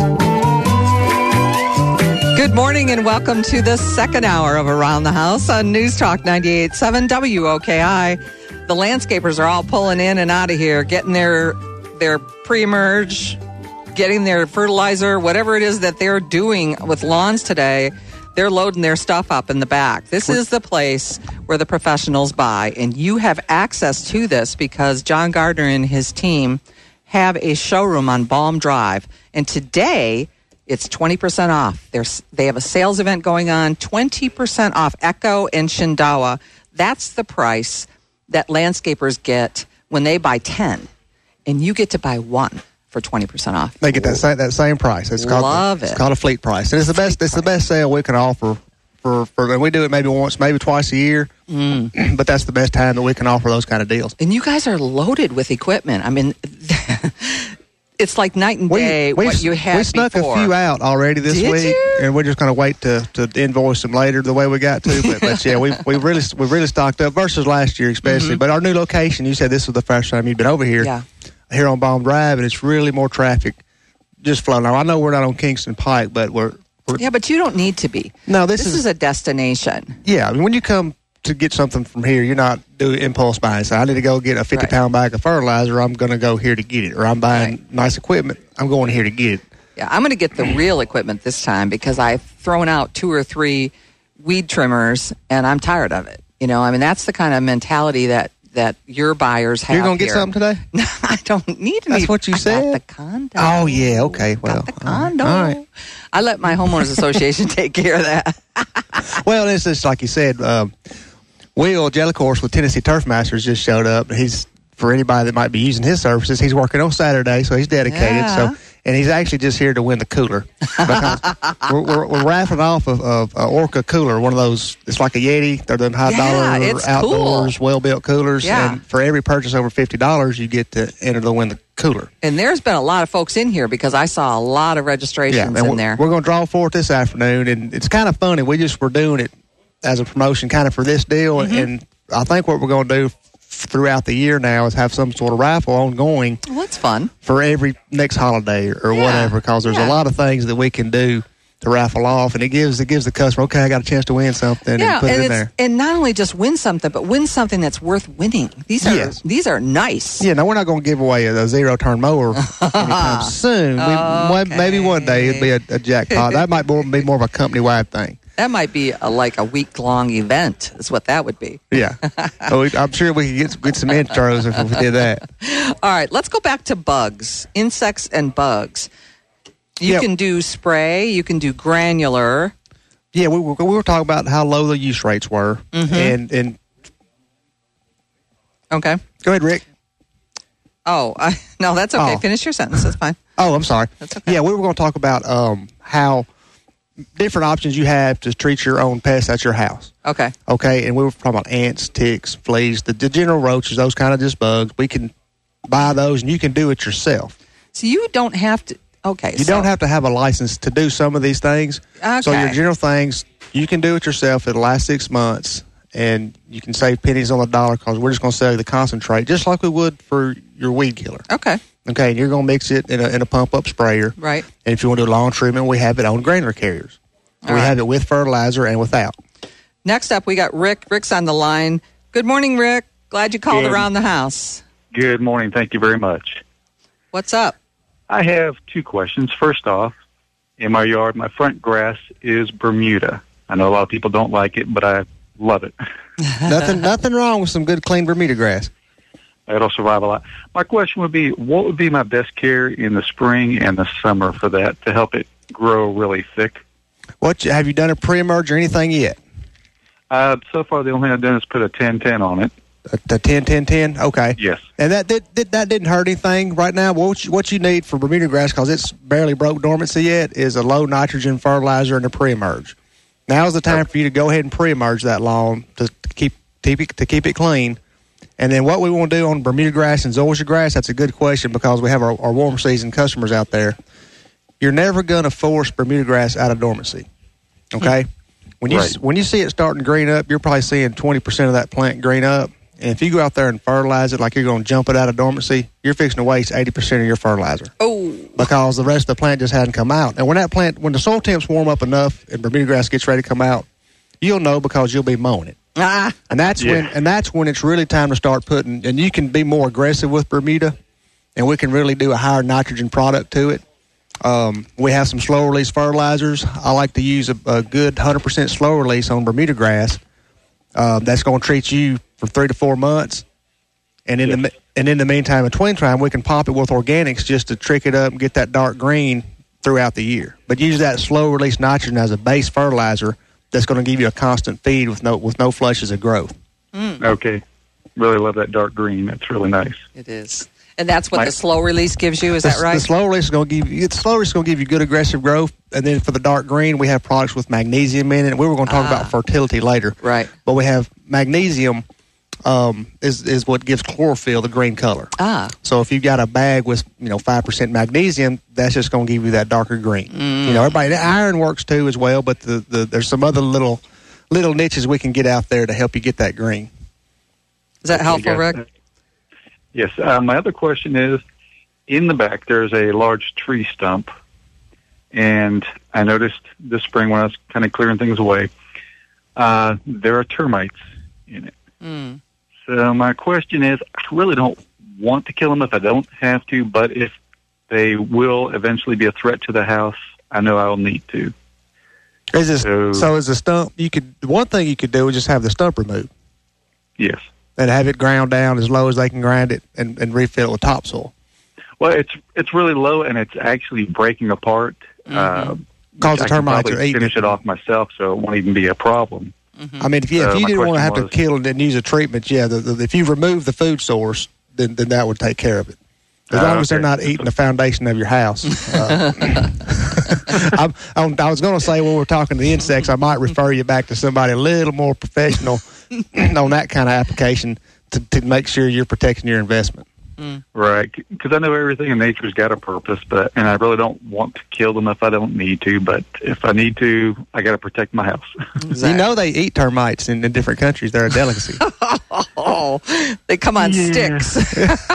Good morning and welcome to the second hour of Around the House on News Talk ninety-eight point seven W O K I. The landscapers are all pulling in and out of here, getting their their pre-emerge, getting their fertilizer, whatever it is that they're doing with lawns today. They're loading their stuff up in the back. This is the place where the professionals buy, and you have access to this because John Gardner and his team have a showroom on Balm Drive. And today, it's twenty percent off. There's, they have a sales event going on, twenty percent off Echo and Shindawa. That's the price that landscapers get when they buy ten, and you get to buy one for twenty percent off. They get that same, that same price. It's called, Love it's it. called a fleet price. And it's the best it's the best sale we can offer for, for and we do it maybe once, maybe twice a year. Mm. But that's the best time that we can offer those kind of deals. And you guys are loaded with equipment. I mean, it's like night and day we, we, what you had We snuck before. a few out already this Did week, you? and we're just going to wait to, to invoice them later the way we got to. But, but yeah, we we really we really stocked up versus last year especially. Mm-hmm. But our new location, you said this was the first time you've been over here. Yeah. Here on Balm Drive, and it's really more traffic just flowing. Now I know we're not on Kingston Pike, but we're, we're yeah, but you don't need to be. No, this, this is, is a destination. Yeah, I mean when you come to get something from here, you're not doing impulse buying. So I need to go get a fifty right. pound bag of fertilizer. I'm going to go here to get it, or I'm buying right. nice equipment. I'm going here to get it. Yeah, I'm going to get the real equipment this time because I've thrown out two or three weed trimmers and I'm tired of it. You know, I mean that's the kind of mentality that that your buyers have. You're going to get here. something today? No, I don't need to. That's need, what you I said? Got the condo. Oh, yeah, okay. Well, got the condo. All right. I let my homeowners association take care of that. Well, it's just like you said, um, Will Jellicourse with Tennessee Turf Masters just showed up. He's, for anybody that might be using his services, he's working on Saturday, so he's dedicated. Yeah. So, and he's actually just here to win the cooler. Because we're, we're, we're raffling off of, of uh, Orca cooler, one of those, it's like a Yeti. They're them high Yeah, dollar it's outdoors, cool. well-built coolers. Yeah. And for every purchase over fifty dollars, you get to enter to win the cooler. And there's been a lot of folks in here because I saw a lot of registrations Yeah, and in we're, there. We're going to draw for it this afternoon, and it's kind of funny. We just were doing it as a promotion kind of for this deal, Mm-hmm. and I think what we're going to do throughout the year now is have some sort of raffle ongoing. Well, that's fun. For every next holiday or Yeah. whatever, because there's Yeah. a lot of things that we can do to raffle off, and it gives it gives the customer, okay, I got a chance to win something, Yeah, and put and it in it's, there. and not only just win something, but win something that's worth winning. These are Yes. these are nice. Yeah, now we're not going to give away a, a zero turn mower anytime soon. We, Okay. Maybe one day it'd be a, a jackpot. That might more, be more of a company wide thing. That might be a, like a week long event. Is what that would be. Yeah, oh, we, I'm sure we could get get some intros if we did that. All right, let's go back to bugs, insects, and bugs. You Yep. can do spray. You can do granular. Yeah, we were, we were talking about how low the use rates were, Mhm. and and Okay. go ahead, Rick. Oh, I, no, that's okay. Oh. Finish your sentence. That's fine. Oh, I'm sorry. That's okay. Yeah, we were going to talk about um, how different options you have to treat your own pests at your house. Okay. Okay, and we were talking about ants, ticks, fleas, the, the general roaches, those kind of just bugs. We can buy those, and you can do it yourself. So you don't have to. Okay. You so. don't have to have a license to do some of these things. Okay. So your general things, you can do it yourself. It'll last six months, and you can save pennies on the dollar because we're just going to sell you the concentrate, just like we would for your weed killer. Okay. Okay, and you're going to mix it in a, in a pump-up sprayer. Right. And if you want to do a lawn treatment, we have it on granular carriers. All we right. have it with fertilizer and without. Next up, we got Rick. Rick's on the line. Good morning, Rick. Glad you called Good. around the house. Good morning. Thank you very much. What's up? I have two questions. First off, in my yard, my front grass is Bermuda. I know a lot of people don't like it, but I love it. nothing, nothing wrong with some good, clean Bermuda grass. It'll survive a lot. My question would be, what would be my best care in the spring and the summer for that to help it grow really thick? What have you done a pre-emerge or anything yet? Uh, so far, the only thing I've done is put a ten ten on it. A ten ten ten? Okay. Yes. And that did, did that didn't hurt anything right now. What you, what you need for Bermuda grass, because it's barely broke dormancy yet, is a low nitrogen fertilizer and a pre-emerge. Now's the time for you to go ahead and pre-emerge that lawn to keep, keep it, to keep it clean. And then what we want to do on Bermuda grass and zoysia grass, that's a good question because we have our, our warm season customers out there. You're never going to force Bermuda grass out of dormancy. Okay? When you Right. when you see it starting to green up, you're probably seeing twenty percent of that plant green up. And if you go out there and fertilize it like you're going to jump it out of dormancy, you're fixing to waste eighty percent of your fertilizer. Oh. Because the rest of the plant just hadn't come out. And when that plant, when the soil temps warm up enough and Bermuda grass gets ready to come out, you'll know because you'll be mowing it. Ah. And that's Yeah. when and that's when it's really time to start putting, and you can be more aggressive with Bermuda, and we can really do a higher nitrogen product to it. Um, we have some slow release fertilizers. I like to use a, a good one hundred percent slow release on Bermuda grass. Um, that's going to treat you for three to four months, and in the and in the meantime, in twin time, we can pop it with organics just to trick it up and get that dark green throughout the year. But use that slow release nitrogen as a base fertilizer. That's going to give you a constant feed with no with no flushes of growth. Mm. Okay. Really love that dark green. That's really nice. It is. And that's what My- the slow release gives you, is the, that right? The slow release is going to give you. The slow release is going to give you good aggressive growth, and then for the dark green, we have products with magnesium in it. We were going to talk Ah. about fertility later, Right. But we have magnesium um, is is what gives chlorophyll the green color. Ah. So if you've got a bag with you know five percent magnesium, that's just going to give you that darker green. Mm. You know, everybody the iron works too as well, but the, the there's some other little little niches we can get out there to help you get that green. Is that helpful, got Rick? that. Yes. Uh, my other question is, in the back, there's a large tree stump, and I noticed this spring when I was kind of clearing things away, uh, there are termites in it. Mm. So my question is, I really don't want to kill them if I don't have to, but if they will eventually be a threat to the house, I know I'll need to. Is this, So- so is the stump? You could one thing you could do is just have the stump removed. Yes. And have it ground down as low as they can grind it and, and refill it with topsoil. Well, it's it's really low, and it's actually breaking apart. Uh, Cause the I can termites probably are eating finish it. it off myself, so it won't even be a problem. I mean, if you, So if you my didn't want to question have to was- kill it and use a treatment, yeah, the, the, if you remove the food source, then, then that would take care of it. As Ah, long as they're okay. not eating the foundation of your house. Uh, I'm, I'm, I was going to say when we're talking to the insects, I might refer you back to somebody a little more professional on that kind of application to, to make sure you're protecting your investment. Right, because I know everything in nature's got a purpose, but and I really don't want to kill them if I don't need to. But if I need to, I got to protect my house. You know they eat termites in, in different countries. They're a delicacy. Oh, they come on Yeah. sticks.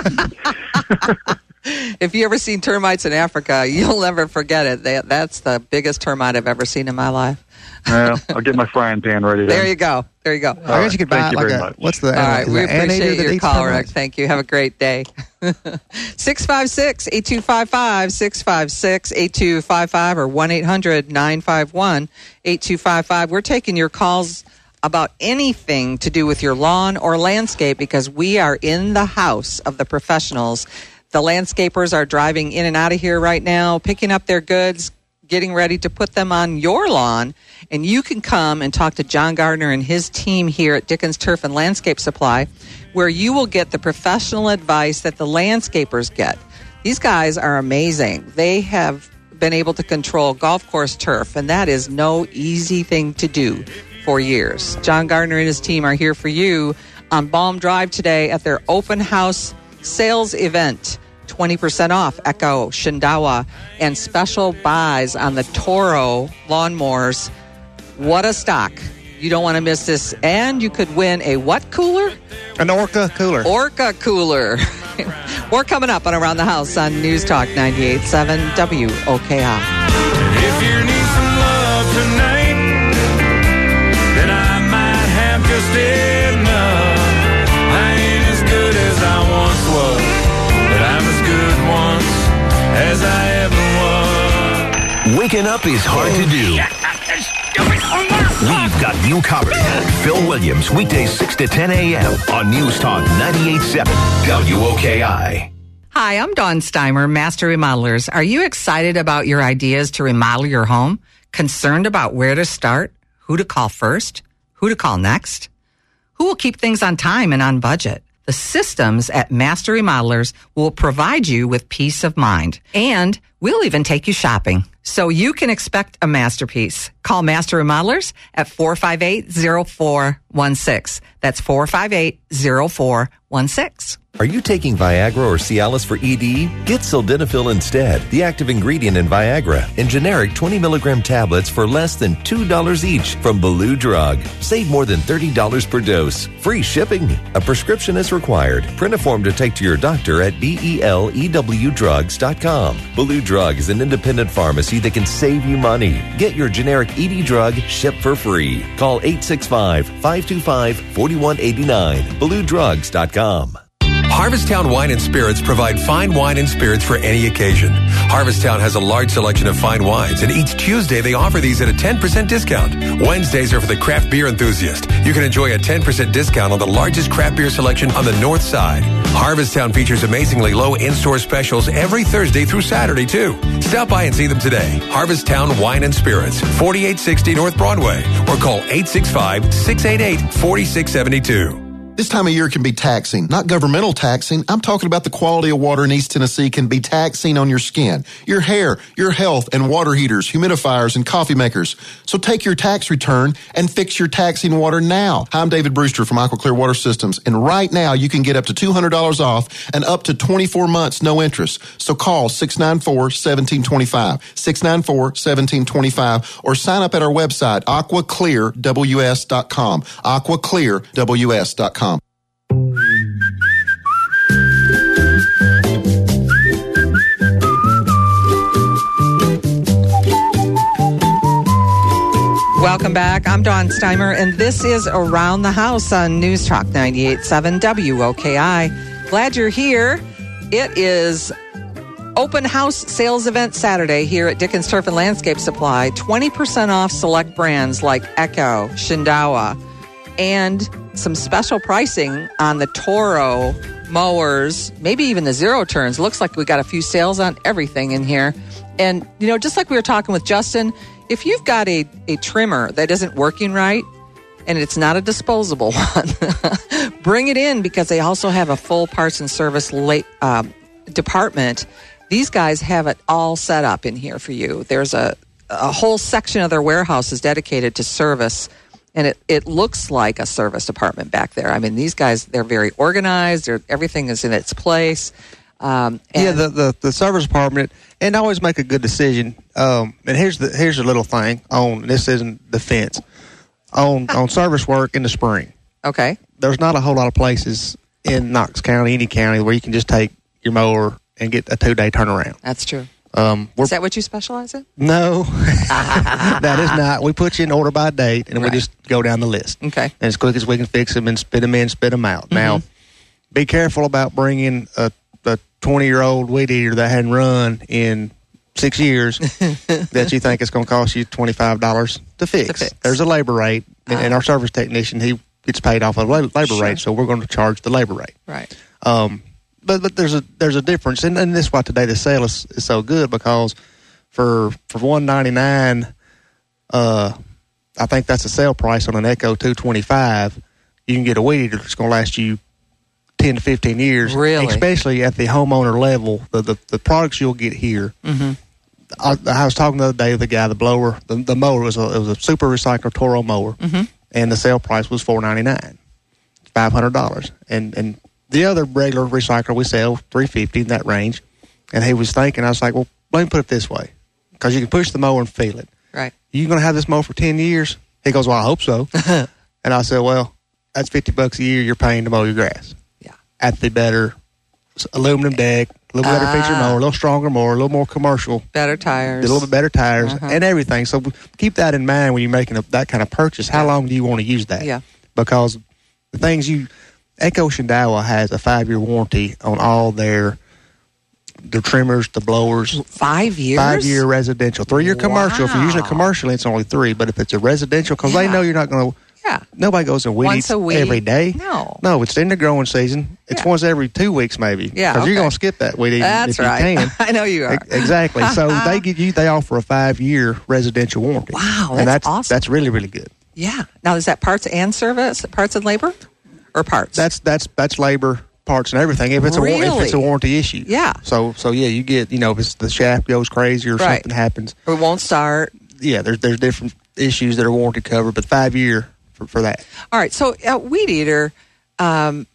If you ever seen termites in Africa, you'll never forget it. They, that's the biggest termite I've ever seen in my life. Well, I'll get my frying pan ready. There then. you go. There you go. All right, thank you very much. What's the All right, we is it anteater appreciate that your eats call, Rick. termites? Thank you. Have a great day. six five six, eight two five five, six five six, eight two five five or one eight hundred, nine five one, eight two five five. We're taking your calls about anything to do with your lawn or landscape because we are in the house of the professionals. The landscapers are driving in and out of here right now, picking up their goods, getting ready to put them on your lawn. And you can come and talk to John Gardner and his team here at Dickens Turf and Landscape Supply, where you will get the professional advice that the landscapers get. These guys are amazing. They have been able to control golf course turf, and that is no easy thing to do for years. John Gardner and his team are here for you on Balm Drive today at their open house sales event. twenty percent off Echo, Shindawa, and special buys on the Toro lawnmowers. What a stock. You don't want to miss this. And you could win a what cooler? An Orca cooler. Orca cooler. We're coming up on Around the House on News Talk ninety-eight point seven W O K I. If you need some love tonight, then I might have just enough. I ain't as good as I once was, but I'm as good once as I ever was. Waking up is hard to do. We've got you covered. Phil Williams, weekdays six to ten a.m. on News Talk ninety-eight point seven W O K I. Hi, I'm Dawn Steimer, Master Remodelers. Are you excited about your ideas to remodel your home? Concerned about where to start? Who to call first? Who to call next? Who will keep things on time and on budget? The systems at Master Remodelers will provide you with peace of mind. And we'll even take you shopping, so you can expect a masterpiece. Call Master Remodelers at four five eight, zero four one six. That's four five eight, zero four one six. Are you taking Viagra or Cialis for E D? Get sildenafil instead, the active ingredient in Viagra, in generic twenty milligram tablets for less than two dollars each from Blue Drug. Save more than thirty dollars per dose. Free shipping. A prescription is required. Print a form to take to your doctor at B E L E W drugs dot com. Blue Drug is an independent pharmacy that can save you money. Get your generic E D drug shipped for free. Call eight six five, five two five, four one eight nine. Blue drugs dot com. Harvesttown Wine and Spirits provide fine wine and spirits for any occasion. Harvesttown has a large selection of fine wines, and each Tuesday they offer these at a ten percent discount. Wednesdays are for the craft beer enthusiast. You can enjoy a ten percent discount on the largest craft beer selection on the north side. Harvesttown features amazingly low in-store specials every Thursday through Saturday, too. Stop by and see them today. Harvesttown Wine and Spirits, forty-eight sixty North Broadway, or call eight six five, six eight eight, four six seven two. This time of year can be taxing, not governmental taxing. I'm talking about the quality of water in East Tennessee can be taxing on your skin, your hair, your health, and water heaters, humidifiers, and coffee makers. So take your tax return and fix your taxing water now. Hi, I'm David Brewster from Aqua Clear Water Systems, and right now you can get up to two hundred dollars off and up to twenty-four months no interest. So call six nine four, one seven two five, six nine four, one seven two five, or sign up at our website, aqua clear w s dot com, aqua clear w s dot com. Welcome back. I'm Dawn Steimer, and this is Around the House on News Talk ninety-eight point seven W O K I. Glad you're here. It is Open House Sales Event Saturday here at Dickens Turf and Landscape Supply. twenty percent off select brands like Echo, Shindawa, and some special pricing on the Toro mowers, maybe even the zero turns. Looks like we got a few sales on everything in here. And, you know, just like we were talking with Justin, if you've got a, a trimmer that isn't working right and it's not a disposable one, bring it in, because they also have a full parts and service late, um, department. These guys have it all set up in here for you. There's a, a whole section of their warehouse is dedicated to service. And it, it looks like a service department back there. I mean, these guys, they're very organized. They're, everything is in its place. Um, and yeah, the, the, the service department, and always make a good decision. Um, and here's the here's a little thing on, this isn't defense, on, on service work in the spring. Okay. There's not a whole lot of places in Knox County, any county, where you can just take your mower and get a two-day turnaround. That's true. Um, is that what you specialize in? No, that is not. We put you in order by date, and right. we just go down the list. Okay. And as quick as we can fix them and spit them in, spit them out. Mm-hmm. Now, be careful about bringing a twenty-year-old weed eater that hadn't run in six years that you think it's going to cost you twenty-five dollars to fix. to fix. There's a labor rate, and, uh, and our service technician, he gets paid off of labor sure. rate, so we're going to charge the labor rate. Right. Um, But but there's a there's a difference, and, and this is why today the sale is, is so good, because for for one ninety-nine, uh, I think that's the sale price on an Echo two twenty-five. You can get a weed eater that's going to last you ten to fifteen years. Really, especially at the homeowner level. The the, the products you'll get here. Mm-hmm. I, I was talking the other day with the guy, the blower, the, the mower was a it was a super recycler Toro mower, mm-hmm. and the sale price was four ninety-nine, five hundred dollars, and and the other regular recycler we sell, three fifty in that range. And he was thinking, I was like, well, let me put it this way. Because you can push the mower and feel it. Right. You going to have this mower for ten years? He goes, well, I hope so. And I said, well, that's fifty bucks a year you're paying to mow your grass. Yeah. At the better aluminum deck, a little better Ah. feature mower, a little stronger mower, a little more commercial. Better tires. A little bit better tires Uh-huh. and everything. So keep that in mind when you're making a, that kind of purchase. How long do you want to use that? Yeah. Because the things you, Echo Shindawa has a five-year warranty on all their the trimmers, the blowers. Five years? Five-year residential. Three-year commercial. If you're using a commercial, it's only three. But if it's a residential, because they Yeah. know you're not going to. Yeah. Nobody goes and weed Once eats a week? every day. No. No, it's in the growing season. It's Yeah. once every two weeks maybe. Yeah, Because you're okay. going to skip that weed eating That's if right. you can. I know you are. E- Exactly. So they give you, they offer a five-year residential warranty. Wow, and that's that's awesome. That's really, really good. Yeah. Now, is that parts and service, parts and labor, or parts? That's that's that's labor, parts, and everything. If it's a wa- if it's a Really? warranty issue. Yeah. So so yeah, you get you know if it's the shaft goes crazy or Right. something happens. Or won't start. Yeah, there's there's different issues that are warranty covered, but five year for, for that. All right. So, uh, weed eater. Um,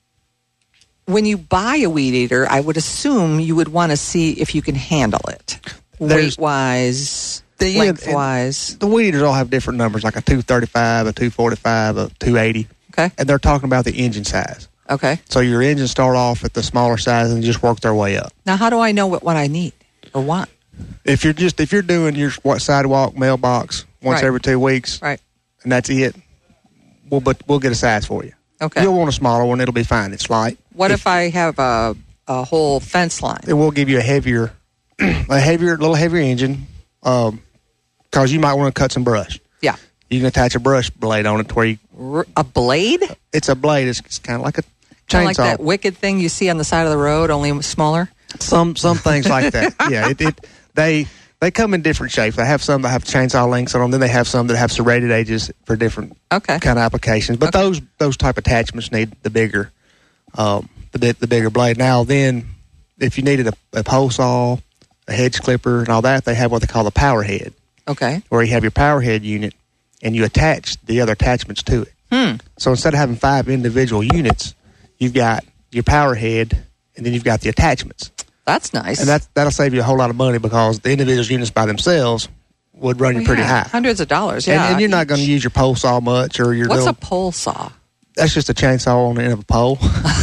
when you buy a weed eater, I would assume you would want to see if you can handle it, There's- weight wise, The- yeah, length wise. The weed eaters all have different numbers, like a two thirty-five, a two forty-five, a two eighty. Okay. And they're talking about the engine size. Okay. So your engine start off at the smaller size and just work their way up. Now, how do I know what, what I need or want? If you're just if you're doing your what sidewalk mailbox once Right. every two weeks, Right. and that's it, we'll but we'll get a size for you. Okay. You'll want a smaller one; it'll be fine. It's light. What if, I have a, a whole fence line? It will give you a heavier, a heavier, little heavier engine, um, because you might want to cut some brush. Yeah. You can attach a brush blade on it to where you R- a blade? It's a blade. It's, it's kind of like a Kind chainsaw. of like that wicked thing you see on the side of the road, only smaller. Some some things like that. Yeah, it, it they they come in different shapes. They have some that have chainsaw links on them. Then they have some that have serrated edges for different okay. kind of applications. But Okay. those those type attachments need the bigger um, the bit the bigger blade. Now then, if you needed a, a pole saw, a hedge clipper, and all that, they have what they call a power head, Okay. where you have your power head unit and you attach the other attachments to it. Hmm. So instead of having five individual units, you've got your power head and then you've got the attachments. That's nice. And that, that'll save you a whole lot of money because the individual units by themselves would run you Well, pretty yeah, high. Hundreds of dollars, And, yeah. and you're not going to use your pole saw much or your What's little... a pole saw? That's just a chainsaw on the end of a pole.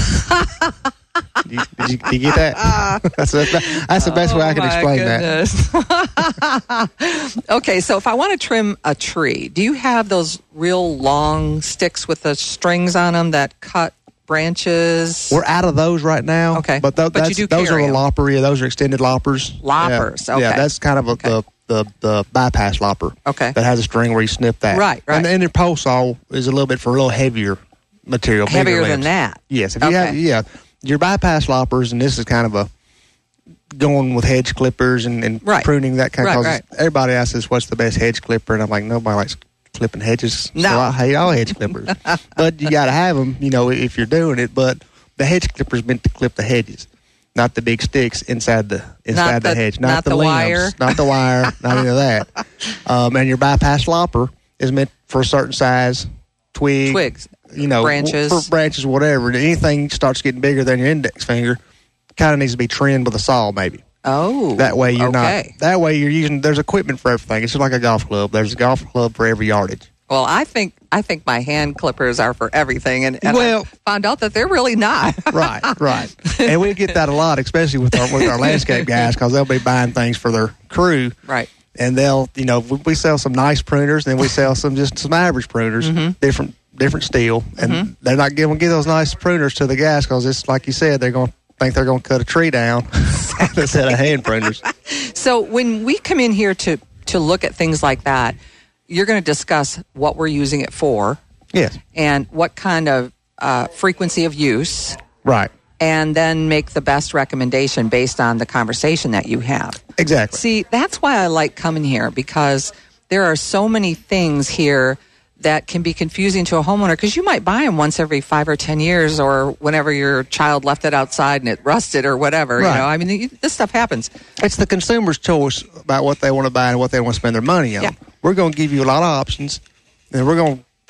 did, you, did, you, did you get that? that's, the, that's the best way I can Oh, my explain goodness. Okay, so if I want to trim a tree, do you have those real long sticks with the strings on them that cut branches? that. We're out of those right now. Okay, But, th- but you that's, do those are carry the 'em. lopper. Yeah, those are extended loppers. Loppers, Yeah, okay. yeah that's kind of a, the, the, the bypass lopper. Okay. That has a string where you snip that. Right, right. And then your pole saw is a little bit for a little heavier material. bigger Heavier than limbs. that? Yes. If you Okay. have, yeah. Your bypass loppers, and this is kind of a going with hedge clippers and, and Right. pruning that kind of Right, causes everybody asks us what's the best hedge clipper, and I'm like, nobody likes clipping hedges. No. So I hate all hedge clippers. But you got to have them, you know, if you're doing it. But the hedge clipper is meant to clip the hedges, not the big sticks inside the inside Not the, the- hedge, not, not the, the limbs, wire. not the wire, not any of that. Um, and your bypass lopper is meant for a certain size twig, Twigs. you know, Branches. for branches, whatever. Anything starts getting bigger than your index finger, kind of needs to be trimmed with a saw, maybe. Oh, That way you're okay. not. That way you're using. There's equipment for everything. It's just like a golf club. There's a golf club for every yardage. Well, I think I think my hand clippers are for everything, and, and Well- I found out that they're really not. Right, right. And we get that a lot, especially with our with our landscape guys, because they'll be buying things for their crew. Right. And they'll, you know, we, we sell some nice pruners, then we sell some just some average pruners, Mm-hmm. different different steel, and they're not going to give those nice pruners to the guys because it's like you said, they're going to think they're going to cut a tree down instead of hand pruners. So when we come in here to to look at things like that, you're going to discuss what we're using it for Yes, and what kind of uh, frequency of use, right, and then make the best recommendation based on the conversation that you have. exactly. See, that's why I like coming here, because there are so many things here that can be confusing to a homeowner, because you might buy them once every five or ten years, or whenever your child left it outside and it rusted or whatever. Right. You know, I mean, you- this stuff happens. It's the consumer's choice about what they want to buy and what they want to spend their money on. Yeah. We're going to give you a lot of options, and we're going to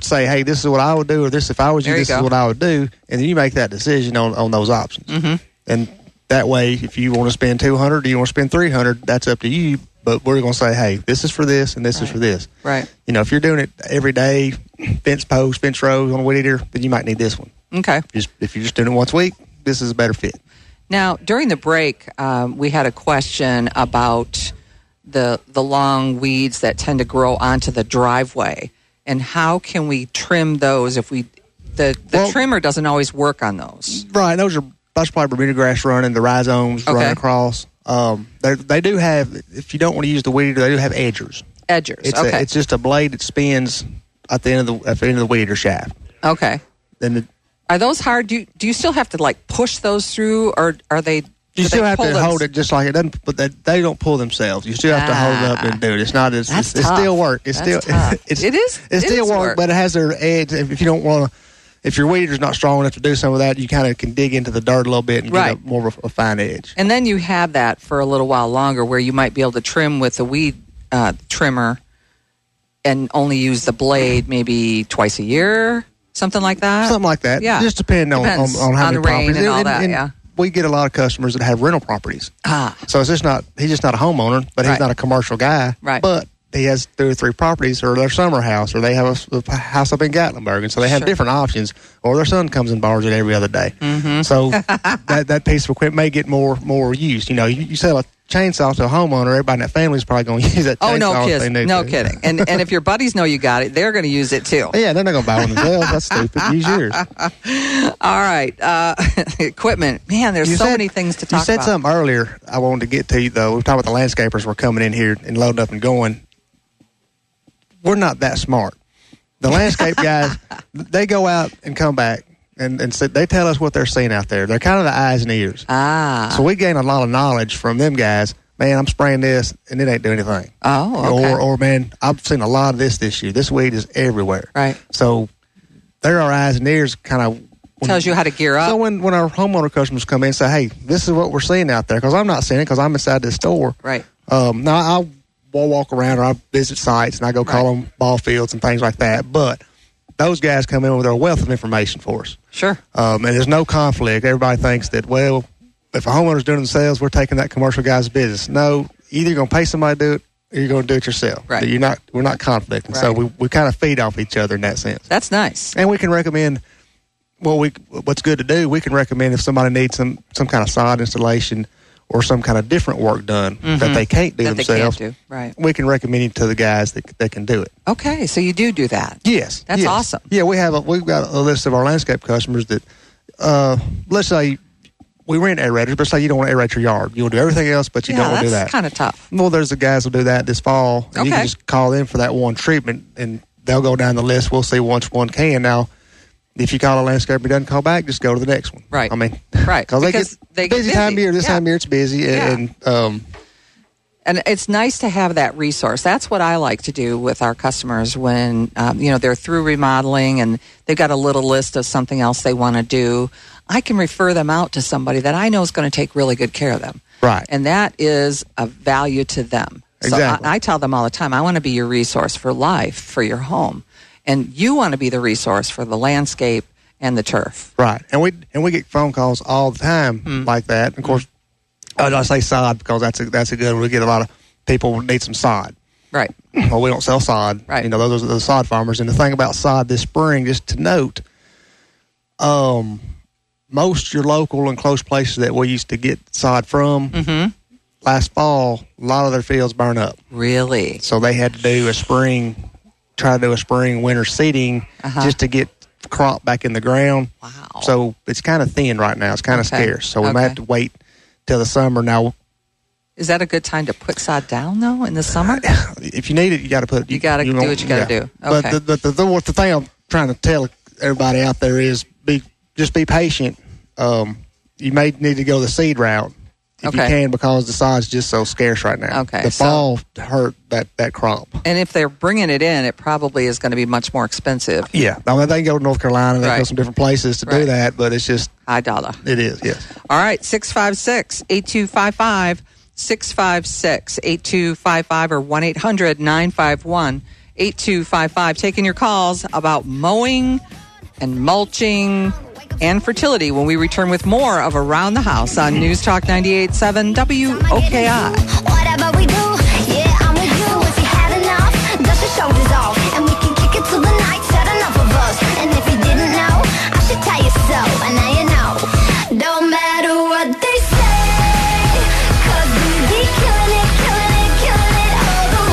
say, hey, this is what I would do, or this, if I was you, There you this is go. what I would do. And then you make that decision on, on those options. Mm-hmm. And that way, if you want to spend two hundred dollars or you want to spend three hundred dollars, that's up to you. But we're going to say, hey, this is for this and this Right. is for this. Right. You know, if you're doing it every day, fence posts, fence rows on a weed eater, then you might need this one. Okay. Just, if you're just doing it once a week, this is a better fit. Now, during the break, um, we had a question about the the long weeds that tend to grow onto the driveway, and how can we trim those if we the the Well- trimmer doesn't always work on those. Right. Those are that's probably Bermuda grass running, the rhizomes Okay. running across. Um, they they do have, if you don't want to use the weed eater, they do have edgers. Edgers. It's okay. a, it's just a blade that spins at the end of the at the end of the weed eater shaft. okay. Then the, Are those hard? Do you, do you still have to like push those through, or are they? do you they still have pull to them- hold it just like it doesn't, but they, they don't pull themselves. You still have to hold it up and do it. It's not as That's it's, it's tough. still work. It's That's still tough. it's It is- it's it still is work, work. but it has their edge. If, if you don't want to, if your weed eater's not strong enough to do some of that, you kind of can dig into the dirt a little bit and Right. get a, more of a, a fine edge. And then you have that for a little while longer, where you might be able to trim with the weed uh, trimmer, and only use the blade maybe twice a year, something like that. Something like that. Yeah, Just depending on, on, Depends on how on many the rain properties. and all that. Yeah. We get a lot of customers that have rental properties. Ah. So it's just not, he's just not a homeowner, but he's Right. not a commercial guy. Right. But he has two or three properties, or their summer house, or they have a, a house up in Gatlinburg. And so they have Sure. different options, or their son comes and borrows it every other day. Mm-hmm. So that, that piece of equipment may get more more used. You know, you, you sell a chainsaw to a homeowner, everybody in that family is probably going to use that chainsaw. Oh no, if kids, they need no to. kidding. And and if your buddies know you got it, they're going to use it too. Yeah, they're not going to buy one themselves. That's stupid. Use yours. All right, uh, equipment. Man, there's You so said- many things to talk You said about. something earlier I wanted to get to you, though. We were talking about the landscapers were coming in here and loading up and going. We're not that smart. The landscape guys, they go out and come back, and, and so they tell us what they're seeing out there. They're kind of the eyes and ears. Ah. So we gain a lot of knowledge from them guys. Man, I'm spraying this, and it ain't doing anything. Oh, okay. Or, or man, I've seen a lot of this this year. This weed is everywhere. Right. So they're our eyes and ears kind of Tells you how to gear up. so when, when our homeowner customers come in and say, hey, this is what we're seeing out there, because I'm not seeing it because I'm inside the store. Right. Um, now, I'll, I'll walk around or I'll visit sites and I go call them ball fields and things like that. But those guys come in with a wealth of information for us. Sure. Um, and there's no conflict. Everybody thinks that, well, if a homeowner's doing it themselves, we're taking that commercial guy's business. No, either you're going to pay somebody to do it or you're going to do it yourself. Right. You're not, we're not conflicting. So Right. we, we kind of feed off each other in that sense. That's nice. And we can recommend well, we what's good to do. We can recommend if somebody needs some some kind of sod installation or some kind of different work done Mhm. that they can't do That they themselves. can't do. Right. We can recommend it to the guys that that can do it. Okay, so you do do that. Yes, That's yes. awesome. Yeah, we have a, we've got a list of our landscape customers that, uh, let's say we rent aerators, but say you don't want to aerate your yard. You want to do everything else, but you Yeah, don't want to do that's that. kind of tough. Well, there's the guys who do that this fall. And You Okay. can just call them for that one treatment, and they'll go down the list. We'll see once one can. Now, if you call a landscaper and doesn't call back, just go to the next one. Right. I mean, Right. because they Because get they get busy time of busy. year. This Yeah. time of year, it's busy, Yeah. and um, And it's nice to have that resource. That's what I like to do with our customers when um, you know they're through remodeling and they've got a little list of something else they want to do. I can refer them out to somebody that I know is going to take really good care of them. Right. And that is a value to them. Exactly. So I, I tell them all the time, I want to be your resource for life, for your home. And you want to be the resource for the landscape and the turf. right. And we and we get phone calls all the time Mm. like that. And of course, I I say sod because that's a, that's a good one. We get a lot of people who need some sod. Right. Well, we don't sell sod. Right. You know, those are the sod farmers. And the thing about sod this spring, just to note, um, most your local and close places that we used to get sod from, Mm-hmm. last fall, a lot of their fields burn up. Really? So they had to do a spring, try to do a spring winter seeding Uh-huh. just to get crop back in the ground. Wow. So it's kind of thin right now. It's kind of Okay. scarce. So we Okay. might have to wait till the summer. Now, Is that a good time to put sod down, though, in the summer? if you need it, you got to put it. You gotta do won't- what you gotta do. Okay. But the, the, the, the, what the thing I'm trying to tell everybody out there is be just be patient. Um, you may need to go the seed route if Okay. you can because the sod's just so scarce right now. Okay, The so- fall hurt that, that crop. And if they're bringing it in, it probably is going to be much more expensive. Yeah. I mean, they can go to North Carolina. They can go Right. some different places to Right. do that, but it's just. High dollar. It is, yes. All right, six five six, eight two five five, six five six, eight two five five or one eight hundred nine five one, eight two five five. Taking your calls about mowing and mulching and fertility when we return with more of Around the House on News Talk ninety-eight point seven W O K I. Whatever we do, yeah, I'm with you. If you had enough, dust your shoulders off, and we can kick it till the night's had enough of us. And if you didn't know, I should tell you so. And now you know, don't matter what they say, 'cause we be killing it, killing it, killing it all the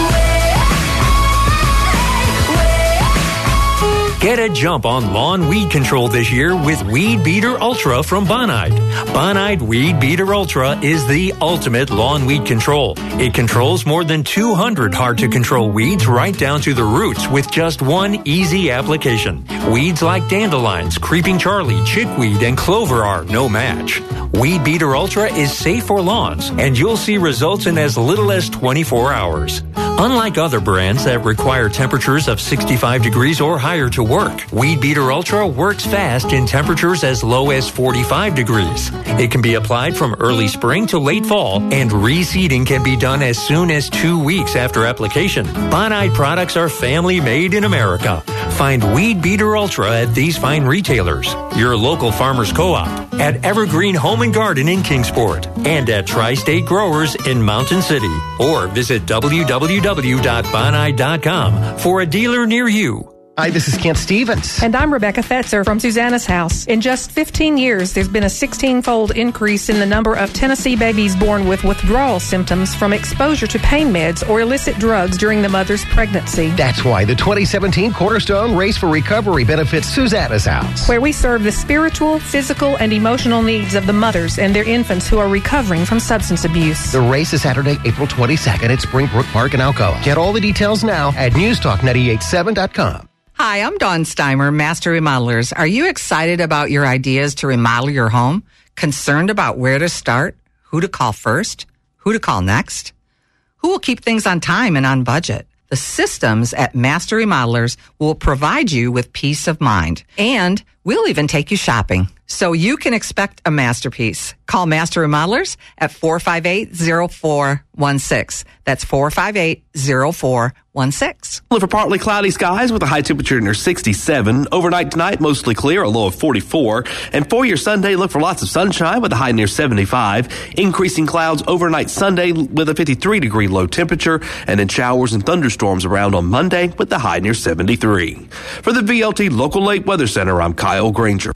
way. Get a jump on lawn weed control this year with Weed Beater Ultra from Bonide. Bonide Weed Beater Ultra is the ultimate lawn weed control. It controls more than two hundred hard-to-control weeds right down to the roots with just one easy application. Weeds like dandelions, creeping Charlie, chickweed, and clover are no match. Weed Beater Ultra is safe for lawns, and you'll see results in as little as twenty-four hours. Unlike other brands that require temperatures of sixty-five degrees or higher to work, Weed Beater Ultra works fast in temperatures as low as forty-five degrees. It can be applied from early spring to late fall, and reseeding can be done as soon as two weeks after application. Bonide products are family made in America. Find Weed Beater Ultra at these fine retailers, your local Farmers Co-op, at Evergreen Home and Garden in Kingsport, and at Tri-State Growers in Mountain City. Or visit w w w dot bonide dot com for a dealer near you. Hi, this is Kent Stevens. And I'm Rebecca Fetzer from Susanna's House. In just fifteen years, there's been a sixteen-fold increase in the number of Tennessee babies born with withdrawal symptoms from exposure to pain meds or illicit drugs during the mother's pregnancy. That's why the twenty seventeen Cornerstone Race for Recovery benefits Susanna's House, where we serve the spiritual, physical, and emotional needs of the mothers and their infants who are recovering from substance abuse. The race is Saturday, April twenty-second at Springbrook Park in Alcoa. Get all the details now at news talk nine eight seven dot com. Hi, I'm Dawn Steimer, Master Remodelers. Are you excited about your ideas to remodel your home? Concerned about where to start? Who to call first? Who to call next? Who will keep things on time and on budget? The systems at Master Remodelers will provide you with peace of mind. And we'll even take you shopping, so you can expect a masterpiece. Call Master Remodelers at four five eight, zero four one six. That's four five eight, zero four one six. Look for partly cloudy skies with a high temperature near sixty-seven. Overnight tonight, mostly clear, a low of forty-four. And for your Sunday, look for lots of sunshine with a high near seventy-five. Increasing clouds overnight Sunday with a fifty-three degree low temperature. And then showers and thunderstorms around on Monday with the high near seventy-three. For the V L T Local Lake Weather Center, I'm Kyle Granger.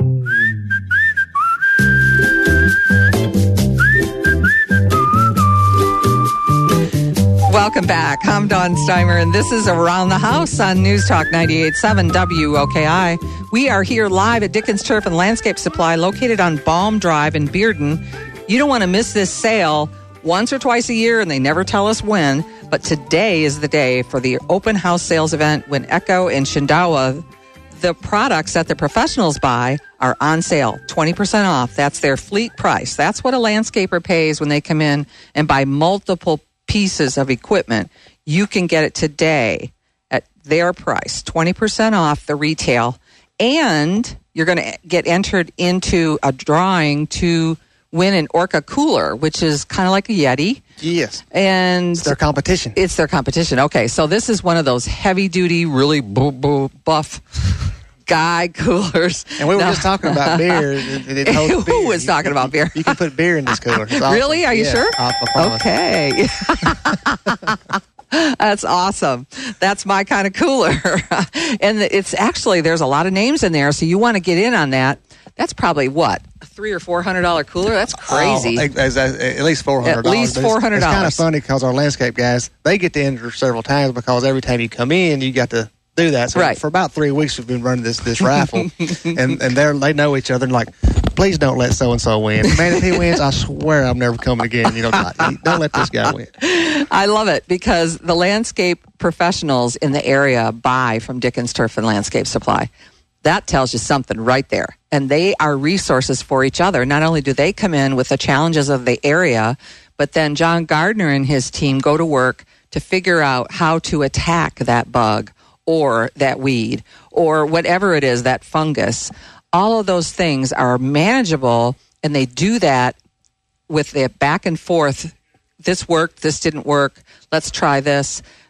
Welcome back. I'm Dawn Steimer, and this is Around the House on News Talk ninety-eight point seven W O K I. We are here live at Dickens Turf and Landscape Supply, located on Balm Drive in Bearden. You don't want to miss this sale once or twice a year, and they never tell us when, but today is the day for the open house sales event when Echo and Shindawa, the products that the professionals buy, are on sale, twenty percent off. That's their fleet price. That's what a landscaper pays when they come in and buy multiple pieces of equipment. You can get it today at their price, twenty percent off the retail, and you're going to get entered into a drawing to win an Orca cooler, which is kind of like a Yeti. Yes. And it's their competition. It's their competition. Okay, so this is one of those heavy-duty, really boo, boo, buff guy coolers. And we were now, just talking about beer. It, it holds beer. Who was you talking can, about beer? You can put beer in this cooler. Awesome. Really? Are you yeah, sure? I okay. That's awesome. That's my kind of cooler. And it's actually, there's a lot of names in there, so you want to get in on that. That's probably what? A three or four hundred dollar cooler? That's crazy. Oh, as, as, at least four hundred dollars. At least four hundred dollars. It's, it's kind of funny because our landscape guys, they get to enter several times because every time you come in, you got to do that. So right. for about three weeks, we've been running this this raffle, and and they they know each other and like, please don't let so and so win. Man, if he wins, I swear I'm never coming again. You know, not, don't let this guy win. I love it because the landscape professionals in the area buy from Dickens Turf and Landscape Supply. That tells you something right there. And they are resources for each other. Not only do they come in with the challenges of the area, but then John Gardner and his team go to work to figure out how to attack that bug or that weed or whatever it is, that fungus. All of those things are manageable, and they do that with the back and forth. This worked, this didn't work, let's try this.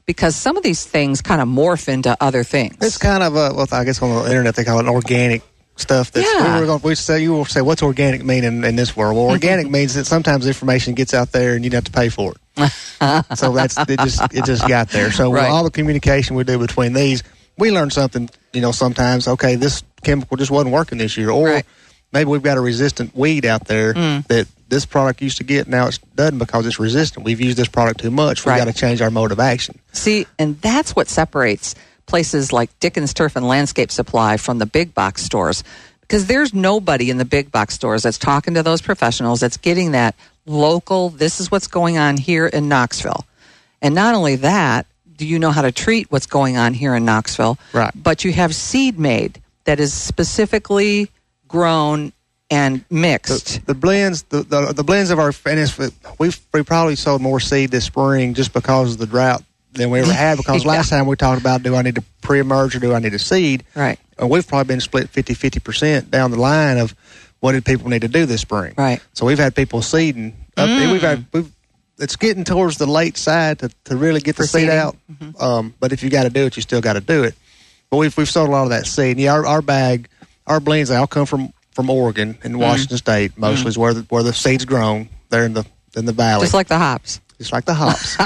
because some of these things kind of morph into other things. It's kind of a, well, I guess on the internet they call it organic stuff. That's, Yeah. we were going, we say, you will say, what's organic mean in, in this world? Well, organic means that sometimes information gets out there and you have to pay for it. So that's it. Just it just got there. So Right. all the communication we do between these, we learn something. You know, sometimes okay, this chemical just wasn't working this year, or maybe we've got a resistant weed out there Mm. that this product used to get, now it doesn't because it's resistant. We've used this product too much. We've Right. got to change our mode of action. See, and that's what separates places like Dickens Turf and Landscape Supply from the big box stores. Because there's nobody in the big box stores that's talking to those professionals, that's getting that local, this is what's going on here in Knoxville. And not only that, do you know how to treat what's going on here in Knoxville? Right. But you have seed made that is specifically grown and mixed. The, the blends, the, the the blends of our, and it's, we've we probably sold more seed this spring just because of the drought than we ever had. Because Yeah. last time we talked about, do I need to pre-emerge or do I need a seed? Right. And we've probably been split fifty-fifty percent down the line of what did people need to do this spring. Right. So we've had people seeding. Up, Mm. We've had we've, it's getting towards the late side to, to really get the For seed seeding. out. Um, but if you got to do it, you still got to do it. But we've we've sold a lot of that seed. And yeah, our, our bag, our blends, they all come from, from Oregon and Washington State. Mostly is where the, where the seed's grown. They're in the in the valley. Just like the hops. Just like the hops.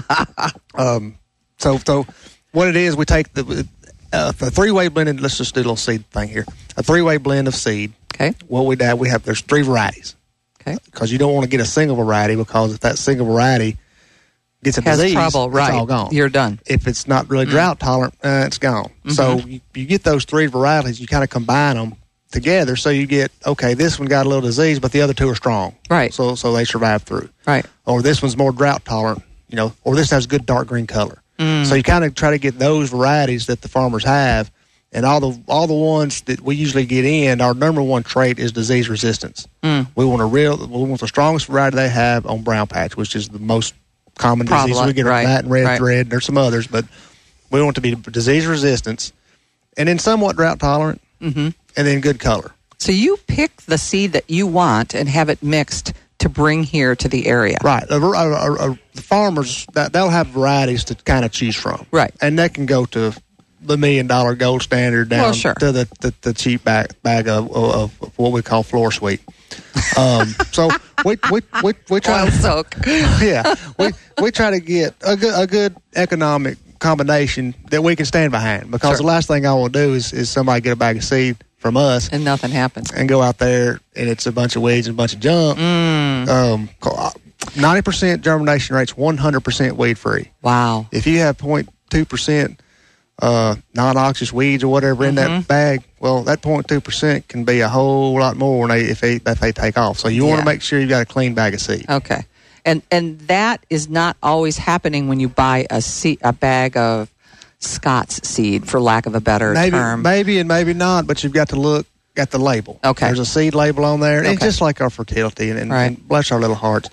um, so so what it is, we take the uh, the three way blended. Let's just do a little seed thing here. A three way blend of seed. Okay. What we do, we have there's three varieties. Okay. Because you don't want to get a single variety, because if that single variety gets a Has disease, trouble, it's right. all gone. You're done. If it's not really Mm. drought tolerant, uh, it's gone. So Mhm. you, you get those three varieties, you kind of combine them together, so you get, okay, this one got a little disease, but the other two are strong. Right. So so they survive through. Right. Or this one's more drought tolerant, you know, or this has good dark green color. Mm. So you kind of try to get those varieties that the farmers have, and all the all the ones that we usually get in, our number one trait is disease resistance. Mm. We want a real, we want the strongest variety they have on brown patch, which is the most common disease Prevalent, we get. right, That and red right. thread. And there's some others, but we want it to be disease resistance, and then somewhat drought tolerant, Mm-hmm. and then good color. So you pick the seed that you want and have it mixed to bring here to the area. Right. A, a, a, a, the farmers, that, they'll have varieties to kind of choose from. Right. And they can go to the million dollar gold standard down Well, sure. to the, the, the cheap bag, bag of, of, of what we call floor sweet. Um, so we we we, we try Oil to, soak. yeah, we we try to get a good a good economic combination that we can stand behind, because Sure. the last thing I will do is, is somebody get a bag of seed from us And nothing happens. and go out there and it's a bunch of weeds and a bunch of junk. Mm. Um, ninety percent germination rates, one hundred percent weed free. Wow. If you have zero point two percent uh, non-noxious weeds or whatever in Mhm. that bag, well, that zero point two percent can be a whole lot more when they, if, they, if they take off. So you want Yeah. to make sure you've got a clean bag of seed. Okay. And and that is not always happening when you buy a seed, a bag of Scott's seed, for lack of a better Maybe, term. maybe and maybe not, but you've got to look at the label. Okay. There's a seed label on there. Okay. It's just like our fertility, and, and, Right. and bless our little hearts.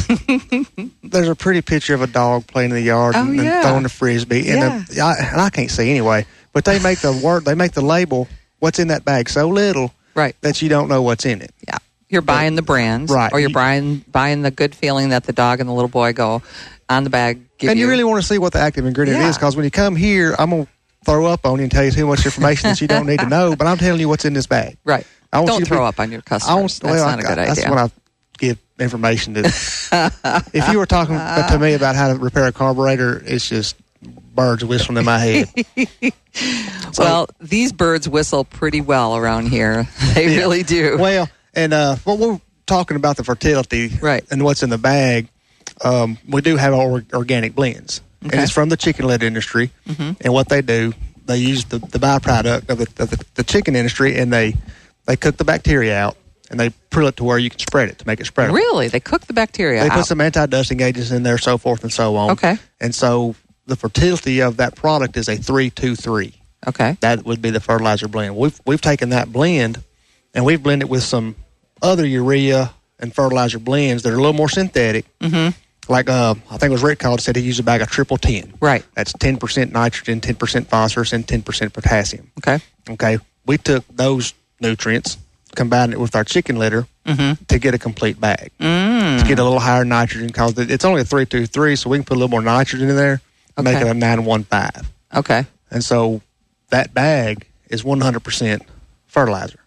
There's a pretty picture of a dog playing in the yard Oh, and, and yeah. throwing a frisbee, and, Yeah. a, I, and I can't see anyway. But they make the word, they make the label, what's in that bag, so little Right. that you don't know what's in it. Yeah. You're buying the brands, Right. or you're buying buying the good feeling that the dog and the little boy go on the bag. Give And you you really want to see what the active ingredient Yeah. is, because when you come here, I'm gonna throw up on you and tell you too much information that you don't need to know. But I'm telling you what's in this bag. right. I want Don't you to throw be- up on your I customers. want- That's well, not a I- good That's idea. when I give information that. If you were talking to me about how to repair a carburetor, it's just birds whistling in my head. So- well, these birds whistle pretty well around here. They Yeah. really do. Well, and uh, what we're talking about the fertility, Right. and what's in the bag, um, we do have our organic blends, Okay. and it's from the chicken lit industry. Mhm. And what they do, they use the, the byproduct of, the, of the, the chicken industry, and they they cook the bacteria out, and they prill it to where you can spread it to make it spreadable. Really? They cook the bacteria They out. put some anti-dusting agents in there, so forth and so on. Okay. And so the fertility of that product is a three two three. Okay. That would be the fertilizer blend. We've we've taken that blend and we've blended with some other urea and fertilizer blends that are a little more synthetic. Mm-hmm. Like uh, I think it was Rick called said he used a bag of triple ten. Right. That's ten percent nitrogen, ten percent phosphorus, and ten percent potassium. Okay. Okay. We took those nutrients, combined it with our chicken litter Mm-hmm. to get a complete bag. Mm. To get a little higher nitrogen, because it's only a three two three, so we can put a little more nitrogen in there. Okay. make it a nine one five. Okay. And so that bag is one hundred percent fertilizer.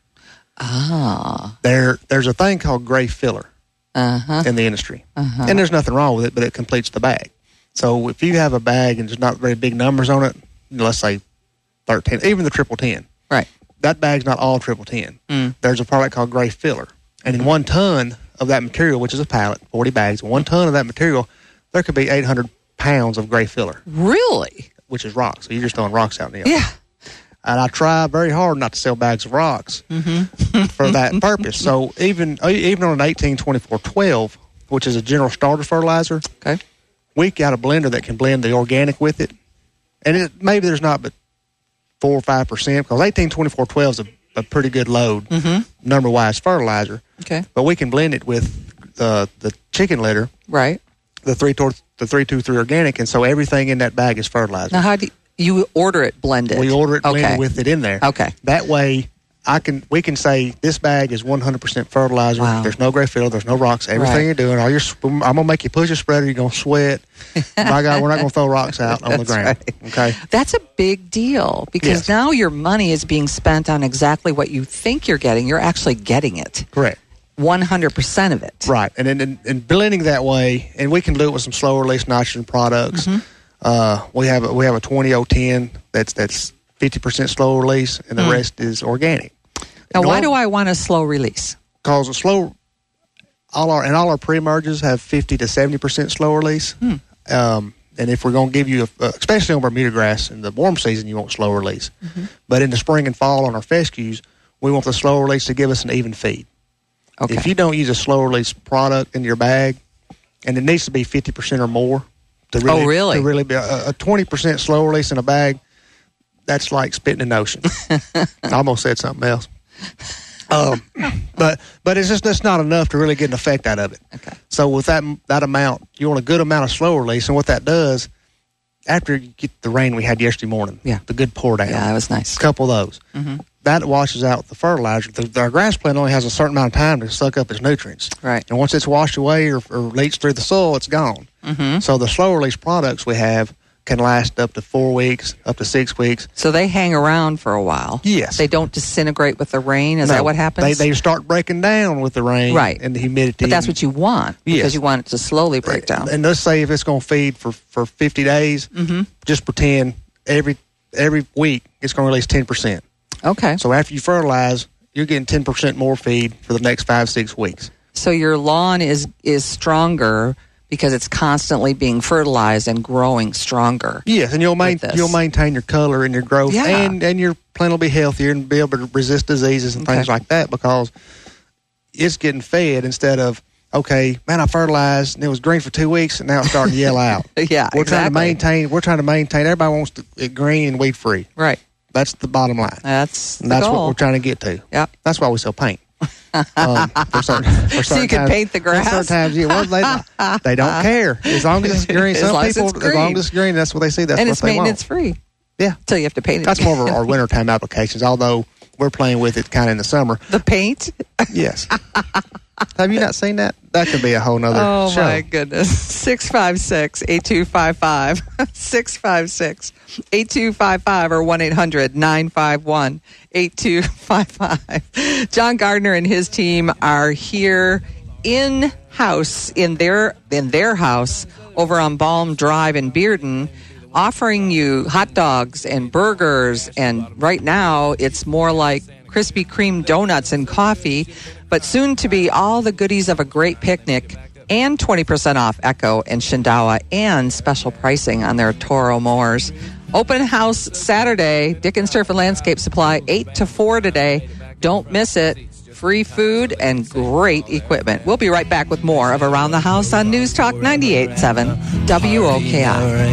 Ah. There, there's a thing called gray filler uh-huh. in the industry. Uh-huh. And there's nothing wrong with it, but it completes the bag. So if you have a bag and there's not very big numbers on it, let's say thirteen, even the triple ten. Right. That bag's not all triple ten. Mm. There's a product called gray filler. And in one ton of that material, which is a pallet, forty bags, one ton of that material, there could be eight hundred pounds of gray filler. Really? Which is rock. So you're just throwing rocks out in the yard. Yeah. And I try very hard not to sell bags of rocks mm-hmm. for that purpose. So even even on an eighteen twenty-four twelve, which is a general starter fertilizer, okay, we got a blender that can blend the organic with it. And it, maybe there's not but four or five percent, because eighteen twenty-four twelve is a, a pretty good load, mm-hmm. number-wise fertilizer. Okay. But we can blend it with the the chicken litter, right? The three the three two three organic, and so everything in that bag is fertilizer. Now, how do you, you order it blended? We order it blended okay. with it in there. Okay. That way, I can we can say this bag is one hundred percent fertilizer. Wow. There's no gray filler. There's no rocks. Everything Right. you're doing, all your I'm gonna make you push your spreader. You're gonna sweat. My God, we're not gonna throw rocks out on the ground. Right. Okay. That's a big deal because Yes. now your money is being spent on exactly what you think you're getting. You're actually getting it. Correct. one hundred percent of it. Right, and and, and blending that way, and we can do it with some slow release nitrogen products. Mm-hmm. Uh, we have a, we have a twenty oh ten that's that's fifty percent slow release, and the Mm. rest is organic. Now, why do I want a slow release? Because a slow, all our and all our pre-merges have fifty to seventy percent slow release. Hmm. Um, and if we're going to give you, a, uh, especially on Bermuda grass in the warm season, you want slow release. Mm-hmm. But in the spring and fall on our fescues, we want the slow release to give us an even feed. Okay. If you don't use a slow release product in your bag, and it needs to be fifty percent or more to really, Oh, really? to really be a, a twenty percent slow release in a bag, that's like spitting in the ocean. I almost said something else. Um, but but it's just that's not enough to really get an effect out of it. Okay. So with that that amount, you want a good amount of slow release, and what that does, after you get the rain we had yesterday morning, Yeah. the good pour down, Yeah, that was nice. a couple of those, Mm-hmm. that washes out the fertilizer. The, our grass plant only has a certain amount of time to suck up its nutrients, Right. and once it's washed away or, or leached through the soil, it's gone. Mm-hmm. So the slow release products we have can last up to four weeks, up to six weeks. So they hang around for a while. Yes. They don't disintegrate with the rain. Is No, that what happens? They they start breaking down with the rain, Right. and the humidity. But that's what you want because Yes. you want it to slowly break down. And let's say if it's going to feed for, for fifty days, Mm-hmm. just pretend every every week it's going to release ten percent. Okay. So after you fertilize, you're getting ten percent more feed for the next five, six weeks. So your lawn is is stronger because it's constantly being fertilized and growing stronger. Yes, and you'll main, with this. you'll maintain your color and your growth, Yeah. and, and your plant will be healthier and be able to resist diseases and things Okay. like that because it's getting fed instead of, okay, man, I fertilized and it was green for two weeks and now it's starting to yellow out. Yeah, We're trying to exactly. maintain. We're trying to maintain. Everybody wants to, it green and weed free. Right. That's the bottom line. That's And the that's goal. what we're trying to get to. Yep. That's why we sell paint. um, for certain, for So certain you can times- paint the grass? for Certain times, yeah, well, they, they don't care as long as it's green. As Some long as people, it's as long green. as it's green, that's what they see. That's and what it's they want. maintenance free. Yeah. Until you have to paint it. That's more of our, our wintertime applications, although we're playing with it kind of in the summer. The paint? Yes. Have you not seen that? That could be a whole nother Oh, show. my goodness. six five six, eight two five five. six five six, eight two five five or one eight hundred nine five one eight two five five. John Gardner and his team are here in-house, in their, in their house over on Balm Drive in Bearden, offering you hot dogs and burgers, and right now it's more like Krispy Kreme donuts and coffee, but soon to be all the goodies of a great picnic and twenty percent off Echo and Shindawa and special pricing on their Toro mowers. Open house Saturday, Dickens Turf and Landscape Supply, eight to four today. Don't miss it. Free food and great equipment. We'll be right back with more of Around the House on News Talk ninety-eight point seven W O K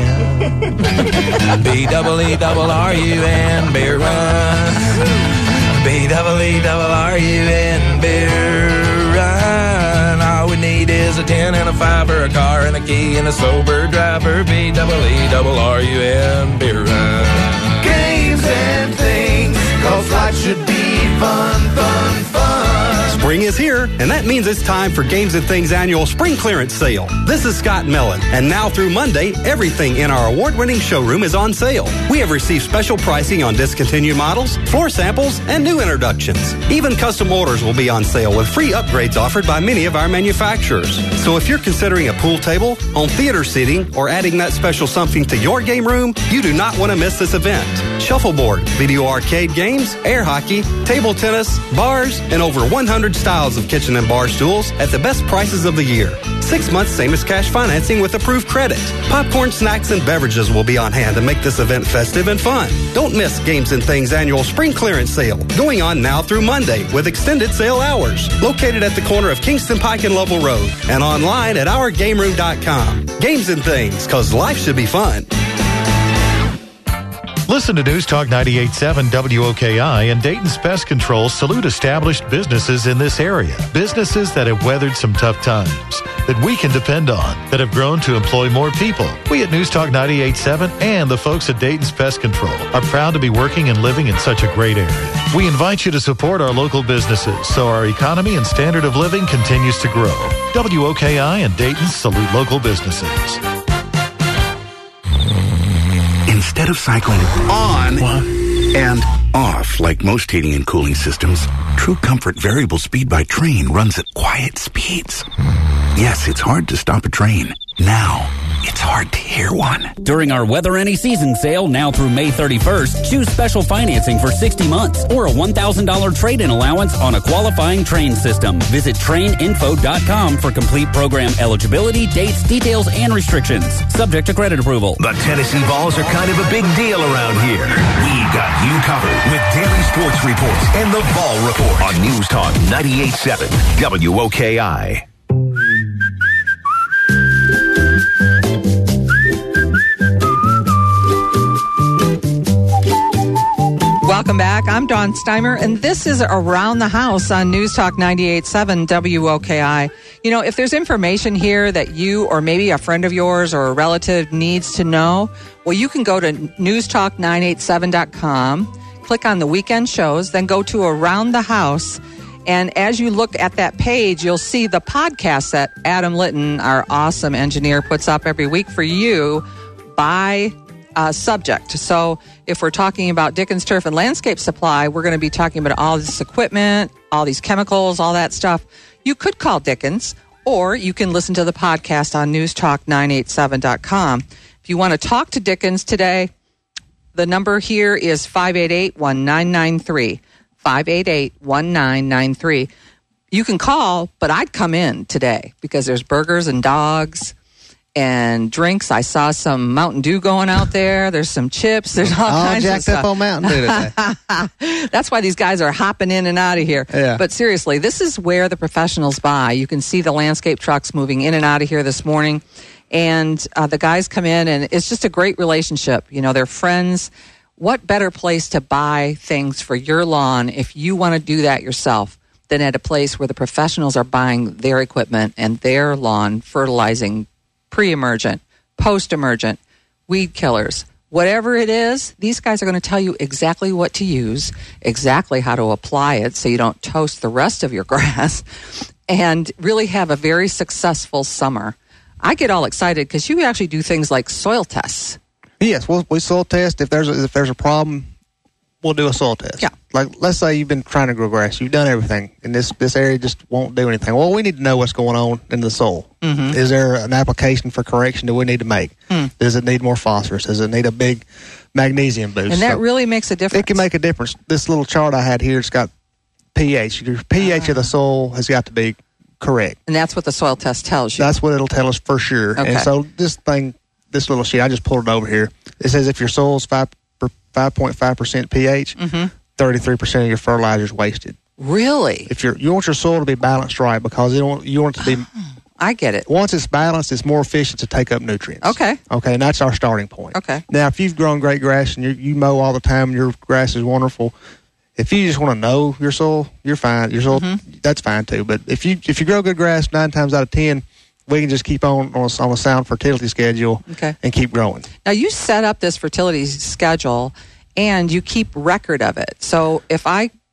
I. B double E double R U N Beer Run. B double E double R U N Beer Run. All we need is a ten and a five or a car and a key and a sober driver. B double E double R U N Beer Run. Games and things, cause life should be fun, fun, fun. Spring is here, and that means it's time for Games and Things annual spring clearance sale. This is Scott Mellon, and now through Monday, everything in our award-winning showroom is on sale. We have received special pricing on discontinued models, floor samples, and new introductions. Even custom orders will be on sale with free upgrades offered by many of our manufacturers. So if you're considering a pool table, home theater seating, or adding that special something to your game room, you do not want to miss this event. Shuffleboard, video arcade games, air hockey, table tennis, bars, and over one hundred styles of kitchen and bar stools at the best prices of the year. Six months same as cash financing with approved credit. Popcorn, snacks, and beverages will be on hand to make this event festive and fun. Don't miss Games and Things annual spring clearance sale, going on now through Monday with extended sale hours. Located at the corner of Kingston Pike and Lovell Road, and online at our game room dot com. Games and Things, because life should be fun. Listen to News Talk ninety-eight point seven W O K I and Dayton's Pest Control salute established businesses in this area. Businesses that have weathered some tough times, that we can depend on, that have grown to employ more people. We at News Talk ninety-eight point seven and the folks at Dayton's Pest Control are proud to be working and living in such a great area. We invite you to support our local businesses so our economy and standard of living continues to grow. W O K I and Dayton's salute local businesses. Instead of cycling on and off like most heating and cooling systems, True Comfort Variable Speed by Trane runs at quiet speeds. Yes, it's hard to stop a train. Now, it's hard to hear one. During our Weather Any Season sale, now through May thirty-first, choose special financing for sixty months or a one thousand dollars trade-in allowance on a qualifying Trane system. Visit Trane Info dot com for complete program eligibility, dates, details, and restrictions. Subject to credit approval. The Tennessee Vols are kind of a big deal around here. We got you covered with daily sports reports and the Vol Report on News Talk ninety-eight point seven W O K I. Welcome back. I'm Dawn Steimer, and this is Around the House on News Talk ninety-eight point seven W O K I. You know, if there's information here that you or maybe a friend of yours or a relative needs to know, well, you can go to news talk nine eight seven dot com, click on the weekend shows, then go to Around the House. And as you look at that page, you'll see the podcast that Adam Litton, our awesome engineer, puts up every week for you by uh, subject. So if we're talking about Dickens Turf and Landscape Supply, we're going to be talking about all this equipment, all these chemicals, all that stuff. You could call Dickens, or you can listen to the podcast on news talk nine eight seven dot com. If you want to talk to Dickens today, the number here is five eight eight, one nine nine three. five eight eight, one nine nine three. You can call, but I'd come in today because there's burgers and dogs and drinks. I saw some Mountain Dew going out there. There's some chips. There's all, all kinds jacked of stuff. up on Mountain Dew today. That's why these guys are hopping in and out of here. Yeah. But seriously, this is where the professionals buy. You can see the landscape trucks moving in and out of here this morning. And uh, the guys come in, and it's just a great relationship. You know, they're friends. What better place to buy things for your lawn if you want to do that yourself than at a place where the professionals are buying their equipment and their lawn fertilizing, pre-emergent, post-emergent, weed killers. Whatever it is, these guys are going to tell you exactly what to use, exactly how to apply it so you don't toast the rest of your grass, and really have a very successful summer. I get all excited because you actually do things like soil tests. Yes, we'll, we soil test. If there's a, if there's a problem, we'll do a soil test. Yeah. Like, let's say you've been trying to grow grass. You've done everything, and this, this area just won't do anything. Well, we need to know what's going on in the soil. Mm-hmm. Is there an application for correction that we need to make? Hmm. Does it need more phosphorus? Does it need a big magnesium boost? And that So really makes a difference. it can make a difference. This little chart I had here, it's got pH. Your pH of the soil has got to be correct. And that's what the soil test tells you. That's what it'll tell us for sure. Okay. And so this thing, this little sheet, I just pulled it over here. It says if your soil's five five point five percent pH, Mm-hmm. thirty-three percent of your fertilizer is wasted. Really? If you're, you want your soil to be balanced right, because you don't you want it to be. I get it. Once it's balanced, it's more efficient to take up nutrients. Okay. Okay, and that's our starting point. Okay. Now, if you've grown great grass and you you mow all the time and your grass is wonderful, if you just want to know your soil, you're fine. Your soil, Mm-hmm. that's fine too. But if you if you grow good grass, nine times out of ten, we can just keep on on a, on a sound fertility schedule Okay. and keep growing. Now, you set up this fertility schedule, and you keep record of it. So if I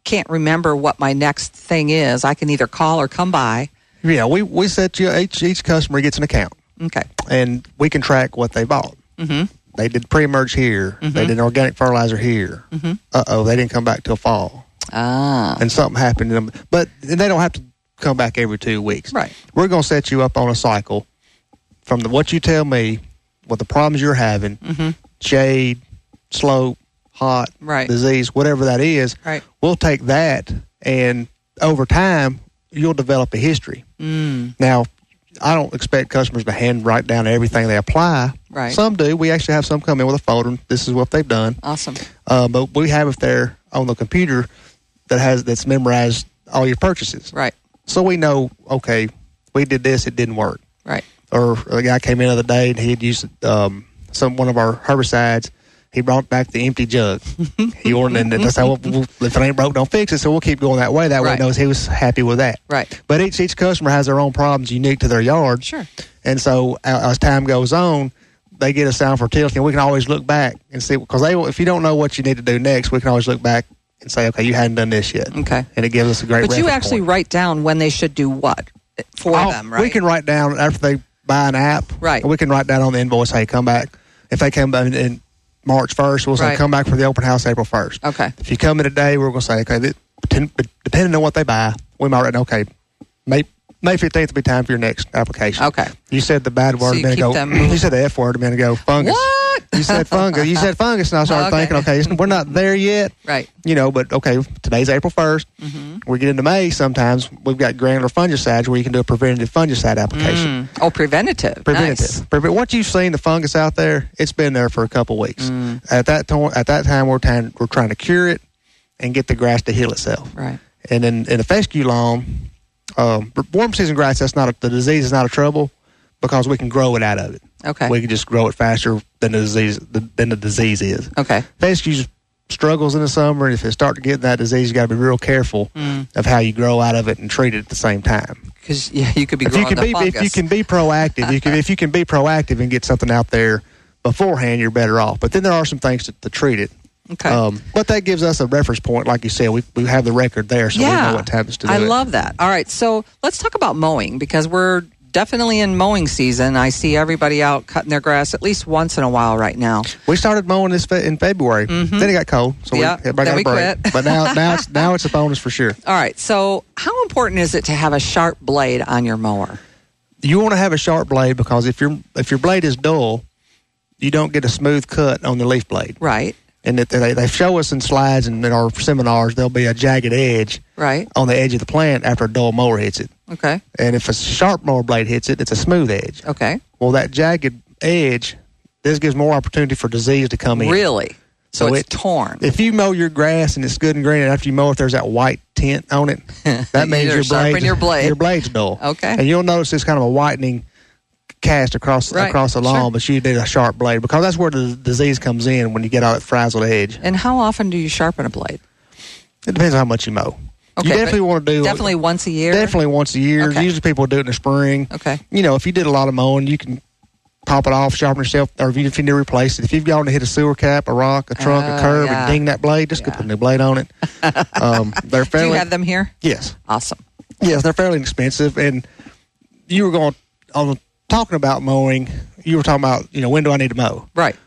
can't remember what my next thing is, I can either call or come by. Yeah, we, we set you, each, each customer gets an account. Okay. And we can track what they bought. Mm-hmm. They did pre-emerge here. Mm-hmm. They did organic fertilizer here. Mm-hmm. Uh-oh, they didn't come back till fall. Ah. And something happened to them. But they don't have to come back every two weeks. Right. We're going to set you up on a cycle from the, what you tell me, what the problems you're having, mm-hmm. shade, slope, hot, right. disease, whatever that is. Right. We'll take that, and over time, you'll develop a history. Mm. Now, I don't expect customers to hand write down everything they apply. Right. Some do. We actually have some come in with a folder. This is what they've done. Awesome. Uh, but we have it there on the computer that has that's memorized all your purchases. Right. So we know, okay, we did this, it didn't work. Right. Or a guy came in the other day and he had used um, some one of our herbicides. He brought back the empty jug. He ordered, and that's how we'll, if it ain't broke, don't fix it. So we'll keep going that way. That way, Right. he knows he was happy with that. Right. But each each customer has their own problems unique to their yard. Sure. And so uh, as time goes on, they get a sound fertility, and we can always look back and see, because they if you don't know what you need to do next, we can always look back and say, okay, you hadn't done this yet. Okay. And it gives us a great. But you reference actually point. write down when they should do what for Oh, them, right? We can write down after they buy an app. Right. We can write down on the invoice, hey, come back. If they come back in, in March first, we'll say, Right. come back for the open house April first. Okay. If you come in today, we're going to say, okay, th- ten- depending on what they buy, we might write down, okay, May, May fifteenth will be time for your next application. Okay. You said the bad word So a you minute keep ago. them- You said the F word a minute ago, fungus. What? You said fungus. You said fungus, and I started Okay. thinking, okay, it's- we're not there yet. Right. You know, but okay, today's April first. Mm-hmm. We get into May sometimes, we've got granular fungicides where you can do a preventative fungicide application. Mm. Oh, preventative. Preventative. Nice. Preven- Once you've seen the fungus out there, it's been there for a couple weeks. Mm. At that time, at that time, we're trying we're trying to cure it and get the grass to heal itself. Right. And in in a fescue lawn, um, warm season grass, that's not a, the disease is not a trouble because we can grow it out of it. Okay. We can just grow it faster than the disease than the disease is. Okay. Fescue struggles in the summer, and if it start to get that disease, you got to be real careful Mm. of how you grow out of it and treat it at the same time. Because yeah, you could be If you growing can the be fungus. if you can be proactive, you can, if you can be proactive and get something out there beforehand, you're better off. But then there are some things to, to treat it. Okay. Um, but that gives us a reference point, like you said. We we have the record there, so yeah. we know what times to do I it. love that. All right, so let's talk about mowing because we're definitely in mowing season. I see everybody out cutting their grass at least once in a while right now. We started mowing this fe- in February. Mhm. Then it got cold, so Yeah, we, everybody then got a we break. quit. But now now it's now it's a bonus for sure. All right, so how important is it to have a sharp blade on your mower? You want to have a sharp blade because if your if your blade is dull, you don't get a smooth cut on the leaf blade. Right. And that they, they show us in slides and in our seminars, there'll be a jagged edge Right. on the edge of the plant after a dull mower hits it. Okay. And if a sharp mower blade hits it, it's a smooth edge. Okay. Well, that jagged edge, this gives more opportunity for disease to come in. Really? So, it's it- torn. If you mow your grass and it's good and green, and after you mow it, there's that white tint on it, that means You your sharpen blade, your blade. your blade's dull. Okay. And you'll notice this kind of a whitening cast across Right. across the lawn, Sure. but you need a sharp blade because that's where the disease comes in when you get out that frazzled edge. And how often do you sharpen a blade? It depends on how much you mow. Okay, you definitely but want to do Definitely once a year? Definitely once a year. Okay. Usually people do it in the spring. Okay. You know, if you did a lot of mowing, you can pop it off, sharpen yourself, or if you, if you need to replace it. If you've gone to hit a sewer cap, a rock, a trunk, Oh, a curb, yeah. and ding that blade, just go put a new blade on it. Um, they're Do fairly, you have them here? Yes. Awesome. Yes, they're fairly inexpensive. And you were going, on talking about mowing, you were talking about, you know, when do I need to mow? Right.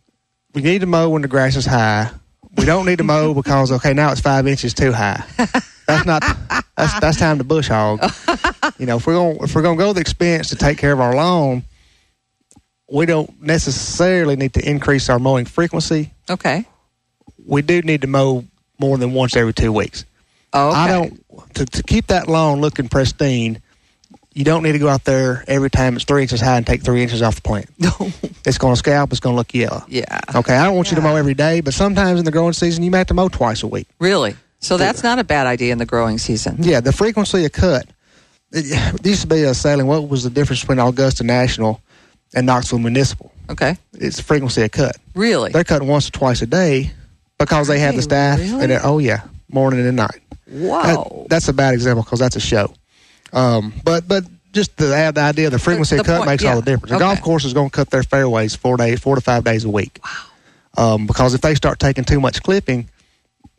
We need to mow when the grass is high. We don't need to mow because, okay, now it's five inches too high. That's not, that's, that's time to bush hog. You know, if we're going if we're going to go to the expense to take care of our lawn, we don't necessarily need to increase our mowing frequency. Okay. We do need to mow more than once every two weeks. Oh, okay. I don't to, to keep that lawn looking pristine. You don't need to go out there every time it's three inches high and take three inches off the plant. No. It's going to scalp. It's going to look yellow. Yeah. Okay, I don't want you to mow every day, but sometimes in the growing season, you may have to mow twice a week. Really? So that's not a bad idea in the growing season. Yeah, the frequency of cut. It, it used to be a saying, what was the difference between Augusta National and Knoxville Municipal? Okay. It's the frequency of cut. Really? They're cutting once or twice a day because they have the staff. really? And they're- oh, yeah, morning and night. Wow. That- that's a bad example because that's a show. Um, but but just to add the idea, the frequency The- of the cut point- makes yeah. all the difference. A Okay. golf course is going to cut their fairways four days, four to five days a week. Wow. Um, because if they start taking too much clipping,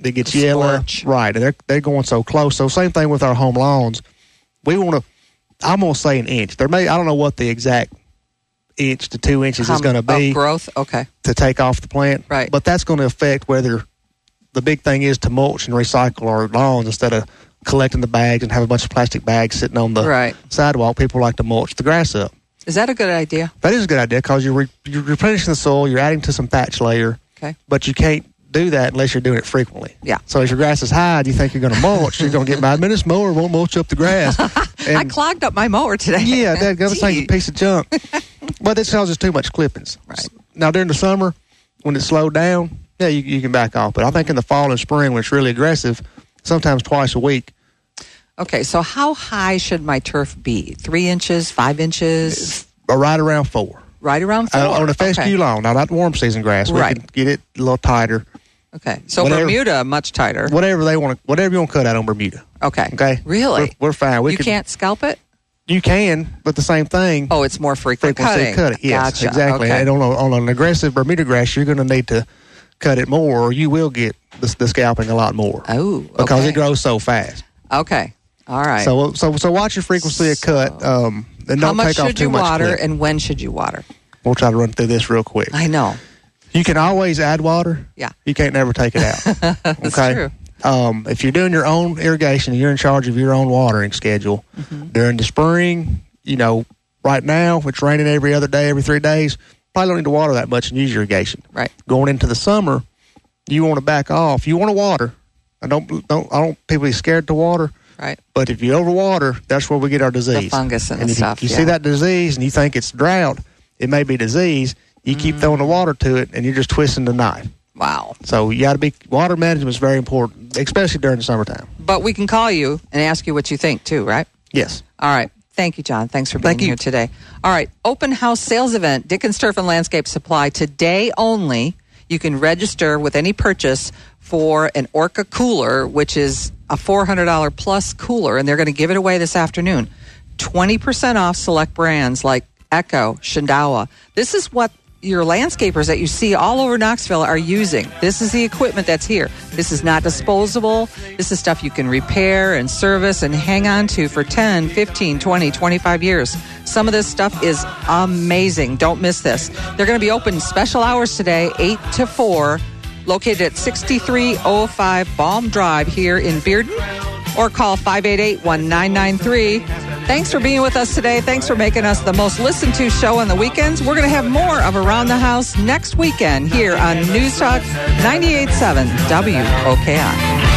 It gets The yellow. scorch. Right. And they're, they're going so close. So same thing with our home lawns. We want to, I'm going to say an inch. There may, I don't know what the exact inch to two inches Um, is going to be. of growth? Okay. To take off the plant. Right. But that's going to affect whether the big thing is to mulch and recycle our lawns instead of collecting the bags and have a bunch of plastic bags sitting on the Right. sidewalk. People like to mulch the grass up. Is that a good idea? That is a good idea because you're, re- you're replenishing the soil, you're adding to some thatch layer. Okay. But you can't do that unless you're doing it frequently. Yeah. So as your grass is high and you think you're going to mulch, you're going to get mad. Man, this mower won't mulch up the grass. I clogged up my mower today. Yeah, that other thing's a piece of junk. But it causes too much clippings. Right. Now during the summer, when it's slowed down, yeah, you, you can back off. But I think in the fall and spring when it's really aggressive, sometimes twice a week. Okay, so how high should my turf be? Three inches, five inches? Or right around four. Right around four? Uh, on a fescue Okay. lawn, now not warm season grass. We Right. can get it a little tighter. Okay, so Whatever- Bermuda, much tighter. Whatever they want to, whatever you want to cut out on Bermuda. Okay. Okay. Really? We're, we're fine. We you could, can't scalp it? You can, but the same thing. Oh, it's more frequent frequency cutting. cut it. Yes, Gotcha. exactly. Okay. And on, a, on an aggressive Bermuda grass, you're going to need to cut it more, or you will get the, the scalping a lot more. Oh, because okay. it grows so fast. Okay. All right. So, so, so watch your frequency of cut. Um, and How don't much take off should too you much water, clip. and when should you water? We'll try to run through this real quick. I know. You can always add water. Yeah. You can't never take it out. That's okay? true. Um, if you're doing your own irrigation, you're in charge of your own watering schedule. Mm-hmm. During the spring, you know, right now, if it's raining every other day, every three days, probably don't need to water that much and use irrigation. Right. Going into the summer, you want to back off. You want to water. I don't, don't, I don't, people be scared to water. Right. But if you overwater, that's where we get our disease. The fungus and, and the if stuff. you, you yeah. see that disease and you think it's drought, it may be disease. You keep throwing the water to it, and you're just twisting the knife. Wow. So you got to be, water management is very important, especially during the summertime. But we can call you and ask you what you think, too, right? Yes. All right. Thank you, John. Thanks for being here today. All right. Open house sales event, Dickens Turf and Landscape Supply, today only. You can register with any purchase for an Orca cooler, which is a four hundred dollars plus cooler, and they're going to give it away this afternoon. twenty percent off select brands like Echo, Shindawa. This is what your landscapers that you see all over Knoxville are using. This is the equipment that's here. This is not disposable. This is stuff you can repair and service and hang on to for ten, fifteen, twenty, twenty-five years. Some of this stuff is amazing. Don't miss this. They're going to be open special hours today, eight to four, located at sixty-three oh five Balm Drive here in Bearden, or call five eight eight, one nine nine three. Thanks for being with us today. Thanks for making us the most listened to show on the weekends. We're going to have more of Around the House next weekend here on News Talk ninety-eight point seven W O K I.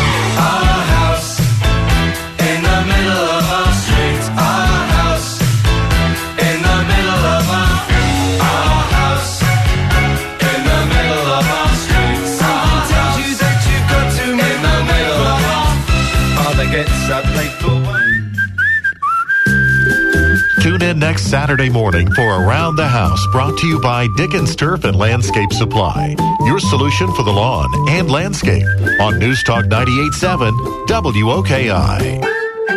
Our house in the middle of our streets. Our house in the middle of our our house in the middle of our streets. Someone tells you that you've got to in the middle of our father gets up late for work. Tune in next Saturday morning for Around the House, brought to you by Dickens Turf and Landscape Supply. Your solution for the lawn and landscape on News Talk ninety-eight point seven W O K I.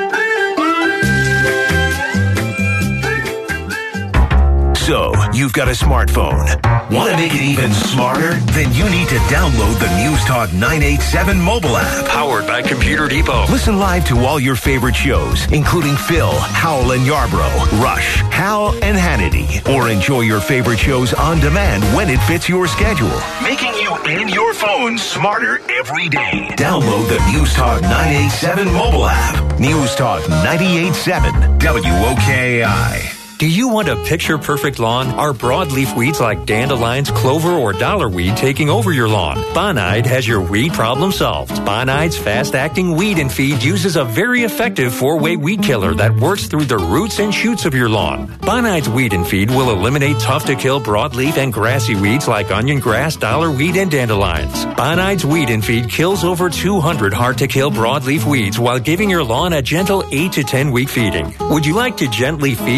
So, you've got a smartphone. Want to make it even smarter? Then you need to download the News Talk nine eighty-seven mobile app. Powered by Computer Depot. Listen live to all your favorite shows, including Phil, Howell and Yarbrough, Rush, Hal, and Hannity. Or enjoy your favorite shows on demand when it fits your schedule. Making you and your phone smarter every day. Download the News Talk nine eighty-seven mobile app. News Talk ninety-eight point seven W O K I. Do you want a picture-perfect lawn? Are broadleaf weeds like dandelions, clover, or dollarweed taking over your lawn? Bonide has your weed problem solved. Bonide's fast-acting weed and feed uses a very effective four-way weed killer that works through the roots and shoots of your lawn. Bonide's weed and feed will eliminate tough-to-kill broadleaf and grassy weeds like onion grass, dollarweed, and dandelions. Bonide's weed and feed kills over two hundred hard-to-kill broadleaf weeds while giving your lawn a gentle eight to ten week feeding. Would you like to gently feed your lawn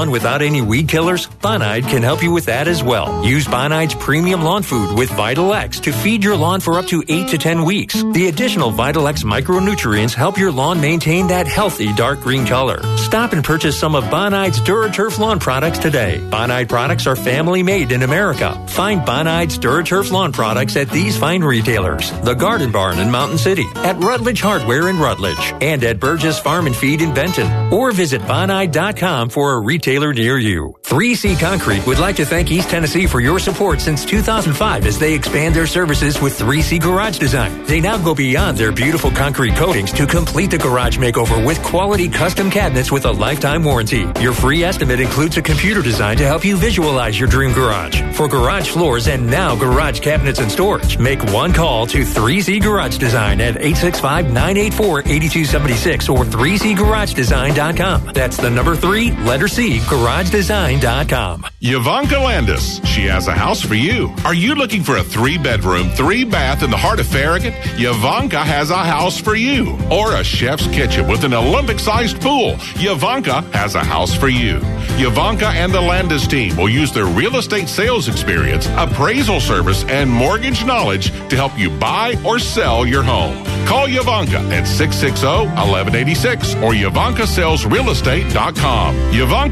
lawn without any weed killers? Bonide can help you with that as well. Use Bonide's premium lawn food with Vital X to feed your lawn for up to eight to ten weeks. The additional Vital X micronutrients help your lawn maintain that healthy dark green color. Stop and purchase some of Bonide's DuraTurf lawn products today. Bonide products are family made in America. Find Bonide's DuraTurf lawn products at these fine retailers: The Garden Barn in Mountain City, at Rutledge Hardware in Rutledge, and at Burgess Farm and Feed in Benton. Or visit Bonide dot com for a retailer near you. three C Concrete would like to thank East Tennessee for your support since two thousand five as they expand their services with three C Garage Design. They now go beyond their beautiful concrete coatings to complete the garage makeover with quality custom cabinets with a lifetime warranty. Your free estimate includes a computer design to help you visualize your dream garage. For garage floors and now garage cabinets and storage, make one call to three C Garage Design at eight six five, nine eight four, eight two seven six or three C garage design dot com. That's the number three, letter C, garage design dot com. Yvonka Landis. She has a house for you. Are you looking for a three-bedroom, three-bath in the heart of Farragut? Yvonka has a house for you. Or a chef's kitchen with an Olympic-sized pool. Yvonka has a house for you. Yvonka and the Landis team will use their real estate sales experience, appraisal service, and mortgage knowledge to help you buy or sell your home. Call Yvonka at six six zero, one one eight six or Yvonka Sales Real Estate dot com. Yvonka